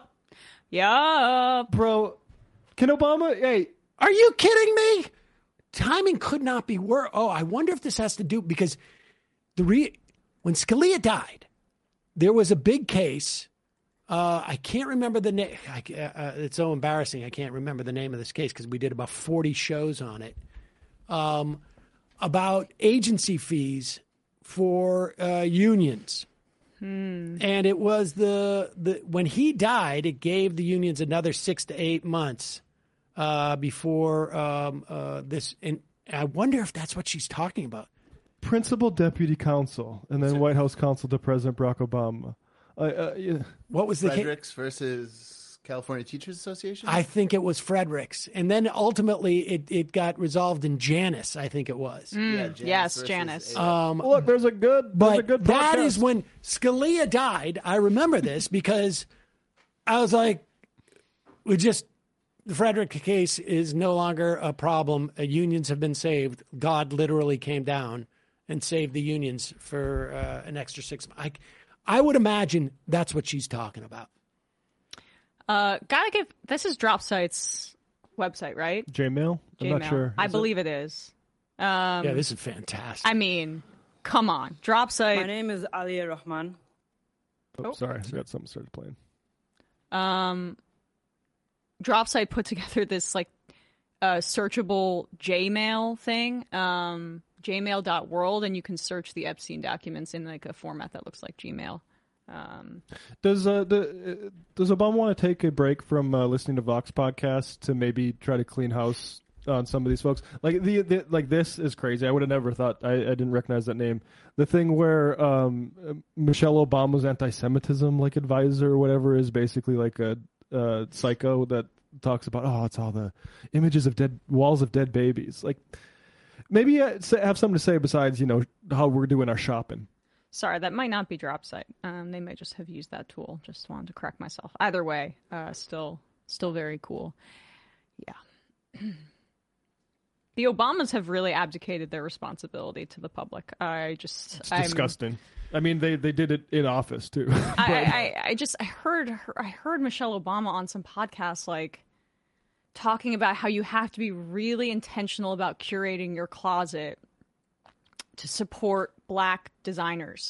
Yep. Bro, can Obama... Hey. Are you kidding me? Timing could not be worse. Oh, I wonder if this has to do... Because the re- when Scalia died, there was a big case... Uh, I can't remember the name. Uh, it's so embarrassing. I can't remember the name of this case because we did about forty shows on it. Um, about agency fees for uh, unions. Hmm. And it was the, the when he died, it gave the unions another six to eight months uh, before um, uh, this. And I wonder if that's what she's talking about. Principal Deputy Counsel, and then White House Counsel to President Barack Obama. Uh, uh, yeah. What was the case? Fredericks versus California Teachers Association? I think it was Fredericks. And then ultimately it, it got resolved in Janus, I think it was. Mm, yeah, Janus yes, Janus. Um, Look, there's a good, but there's a good that podcast. is when Scalia died. I remember this because I was like, we just, the Frederick case is no longer a problem. Uh, unions have been saved. God literally came down and saved the unions for uh, an extra six months. I, I would imagine that's what she's talking about. Uh, gotta give, this is DropSite's website, right? J-Mail? I'm J-Mail. not sure. I Is believe it, it is. Um, yeah, this is fantastic. I mean, come on. DropSite. My name is Ali Rahman. Oh, sorry. I got something started playing. Um, DropSite put together this like uh, searchable J-Mail thing, um, jmail dot world, and you can search the Epstein documents in like a format that looks like Gmail. Um, Does uh, the uh, does Obama want to take a break from uh, listening to Vox podcasts to maybe try to clean house on some of these folks? Like the, the like this is crazy. I would have never thought. I, I didn't recognize that name. The thing where um, Michelle Obama's anti-Semitism like advisor or whatever is basically like a uh, psycho that talks about oh it's all the images of dead walls of dead babies. Like maybe uh, have something to say besides you know how we're doing our shopping. sorry, that might not be DropSite. Um, they might just have used that tool. Just wanted to correct myself. Either way, uh, still, still very cool. Yeah. The Obamas have really abdicated their responsibility to the public. I just, It's I'm, disgusting. I mean, they, they did it in office too. I, I, I just, I heard, her, I heard Michelle Obama on some podcast, like talking about how you have to be really intentional about curating your closet to support Black designers.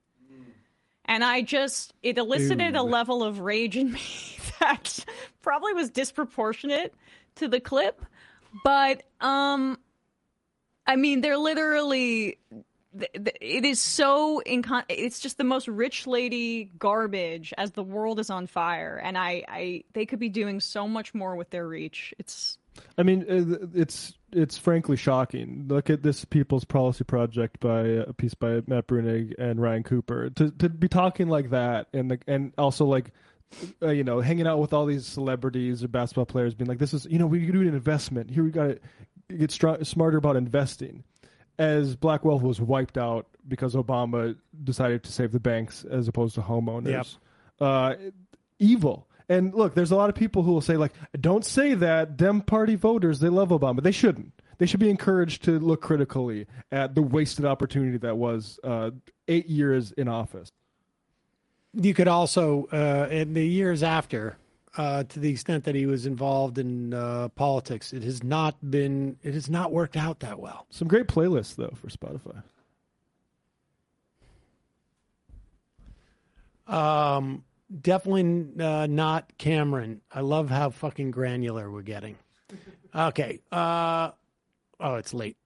And I just, it elicited Ew. a level of rage in me that probably was disproportionate to the clip. But, um, I mean, they're literally, it is so, incon- it's just the most rich lady garbage as the world is on fire. And I, I, they could be doing so much more with their reach. It's, I mean, it's it's frankly shocking. Look at this People's Policy Project by a piece by Matt Brunig and Ryan Cooper to to be talking like that, and the, and also like uh, you know, hanging out with all these celebrities or basketball players, being like, this is, you know, we do an investment here. We got to get str- smarter about investing. As black wealth was wiped out because Obama decided to save the banks as opposed to homeowners. Yep. Uh, evil. And look, there's a lot of people who will say, like, don't say that. Dem party voters, they love Obama. They shouldn't. They should be encouraged to look critically at the wasted opportunity that was uh, eight years in office. You could also, uh, in the years after, uh, to the extent that he was involved in uh, politics, it has not been, it has not worked out that well. Some great playlists, though, for Spotify. Um... Definitely uh, not Cameron. I love how fucking granular we're getting. Okay. Uh, oh, it's late.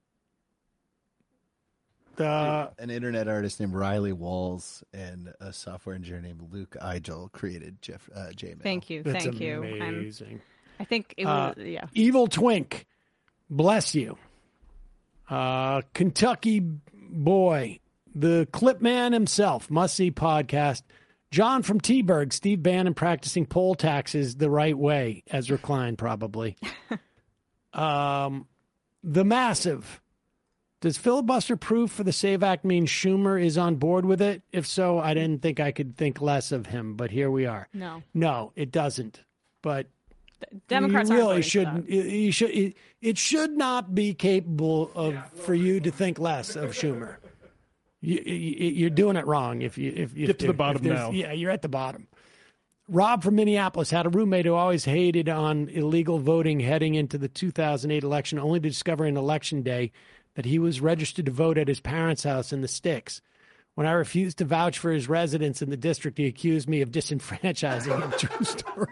The, An internet artist named Riley Walls and a software engineer named Luke Igel created Jeff uh, Gmail. Thank you. That's Thank amazing. you. I'm, I think it uh, was, yeah. Evil Twink, bless you. Uh, Kentucky boy, the Clip Man himself, must see podcast. John from T-Berg, Steve Bannon practicing poll taxes the right way, Ezra Klein probably. um, the Massive. Does filibuster proof for the SAVE Act mean Schumer is on board with it? If so, I didn't think I could think less of him, but here we are. No. No, it doesn't. But Democrats you aren't really voting for shouldn't. You you should. It, it should not be capable of for you to think less of Schumer. You, you, you're doing it wrong. If you if you Get to the bottom now. Yeah, you're at the bottom. Rob from Minneapolis had a roommate who always hated on illegal voting heading into the two thousand eight election, only to discover on election day that he was registered to vote at his parents' house in the sticks. When I refused to vouch for his residence in the district, he accused me of disenfranchising him. True story.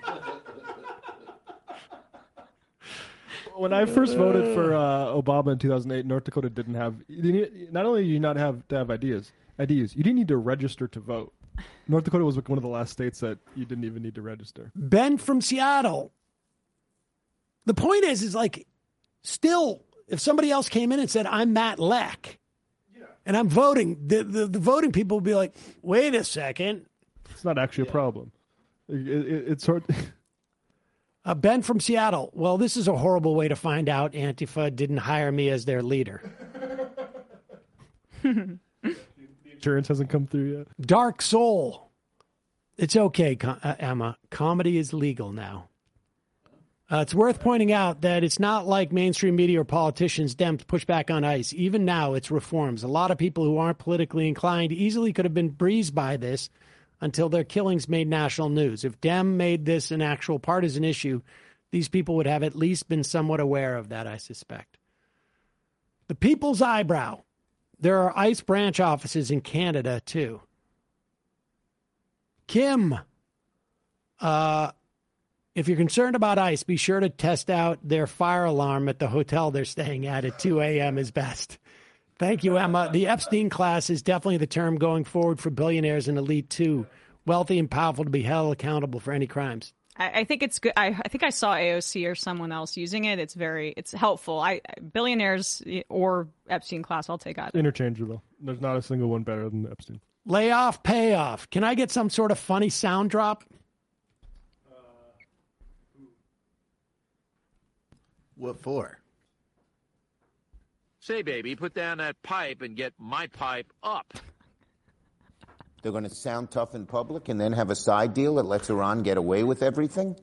When I first voted for uh, Obama in two thousand eight, North Dakota didn't have. You didn't, not only do you not have to have ideas, ideas, you didn't need to register to vote. North Dakota was one of the last states that you didn't even need to register. Ben from Seattle. The point is, is like, still, if somebody else came in and said, "I'm Matt Leck," and I'm voting, the, the the voting people would be like, "Wait a second." It's not actually a problem. It, it, it's sort. Uh, Ben from Seattle. Well, this is a horrible way to find out Antifa didn't hire me as their leader. The insurance hasn't come through yet. Dark Soul. It's okay, Com- uh, Emma. Comedy is legal now. Uh, it's worth pointing out that it's not like mainstream media or politicians, Dems, push back on ICE. Even now, it's reforms. A lot of people who aren't politically inclined easily could have been breezed by this until their killings made national news. If Dem made this an actual partisan issue, these people would have at least been somewhat aware of that, I suspect. The People's Eyebrow. There are ICE branch offices in Canada, too. Kim, uh, if you're concerned about ICE, be sure to test out their fire alarm at the hotel they're staying at at two a.m. is best. Thank you, Emma. The Epstein class is definitely the term going forward for billionaires and elite, too. Wealthy and powerful to be held accountable for any crimes. I, I think it's good. I, I think I saw A O C or someone else using it. It's very, it's helpful. I billionaires or Epstein class, I'll take either. Interchangeable. There's not a single one better than Epstein. Layoff, payoff. Can I get some sort of funny sound drop? What for? Say, baby, put down that pipe and get my pipe up. They're going to sound tough in public and then have a side deal that lets Iran get away with everything?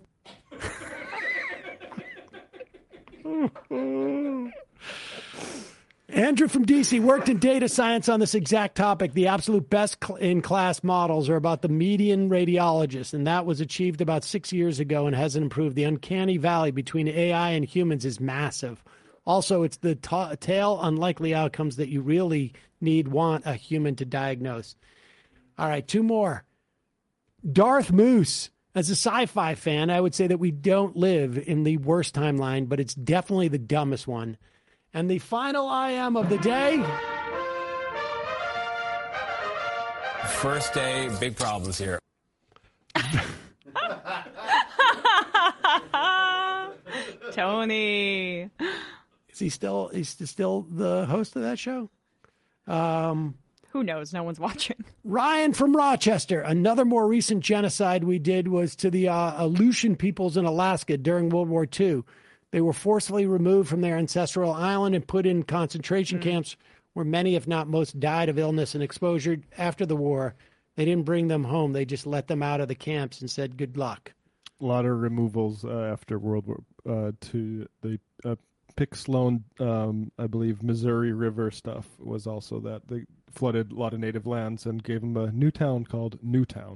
Andrew from D C worked in data science on this exact topic. The absolute best cl- in-class models are about the median radiologist, and that was achieved about six years ago and hasn't improved. The uncanny valley between A I and humans is massive. Also, it's the ta- tail unlikely outcomes that you really need want a human to diagnose. All right, two more. Darth Moose. As a sci-fi fan, I would say that we don't live in the worst timeline, but it's definitely the dumbest one. And the final I am of the day. First day, big problems here. Tony. Is he still is he still the host of that show? Um, Who knows? No one's watching. Ryan from Rochester. Another more recent genocide we did was to the uh, Aleutian peoples in Alaska during World War Two. They were forcibly removed from their ancestral island and put in concentration mm. camps where many, if not most, died of illness and exposure after the war. They didn't bring them home. They just let them out of the camps and said good luck. A lot of removals uh, after World War uh, Two. The uh, Pick Sloan, um, I believe, Missouri River stuff was also that. They flooded a lot of native lands and gave them a new town called Newtown.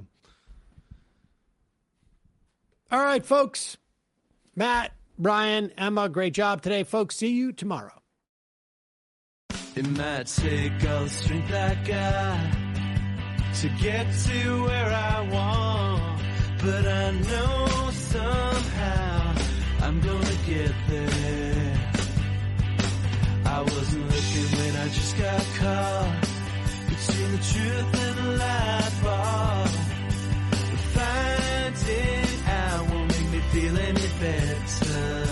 All right, folks. Matt, Brian, Emma, great job today. Folks, see you tomorrow. It might take all the strength I got to get to where I want, but I know somehow I'm gonna get there. I wasn't looking when I just got caught between the truth and the lie bar. But finding out won't make me feel any better.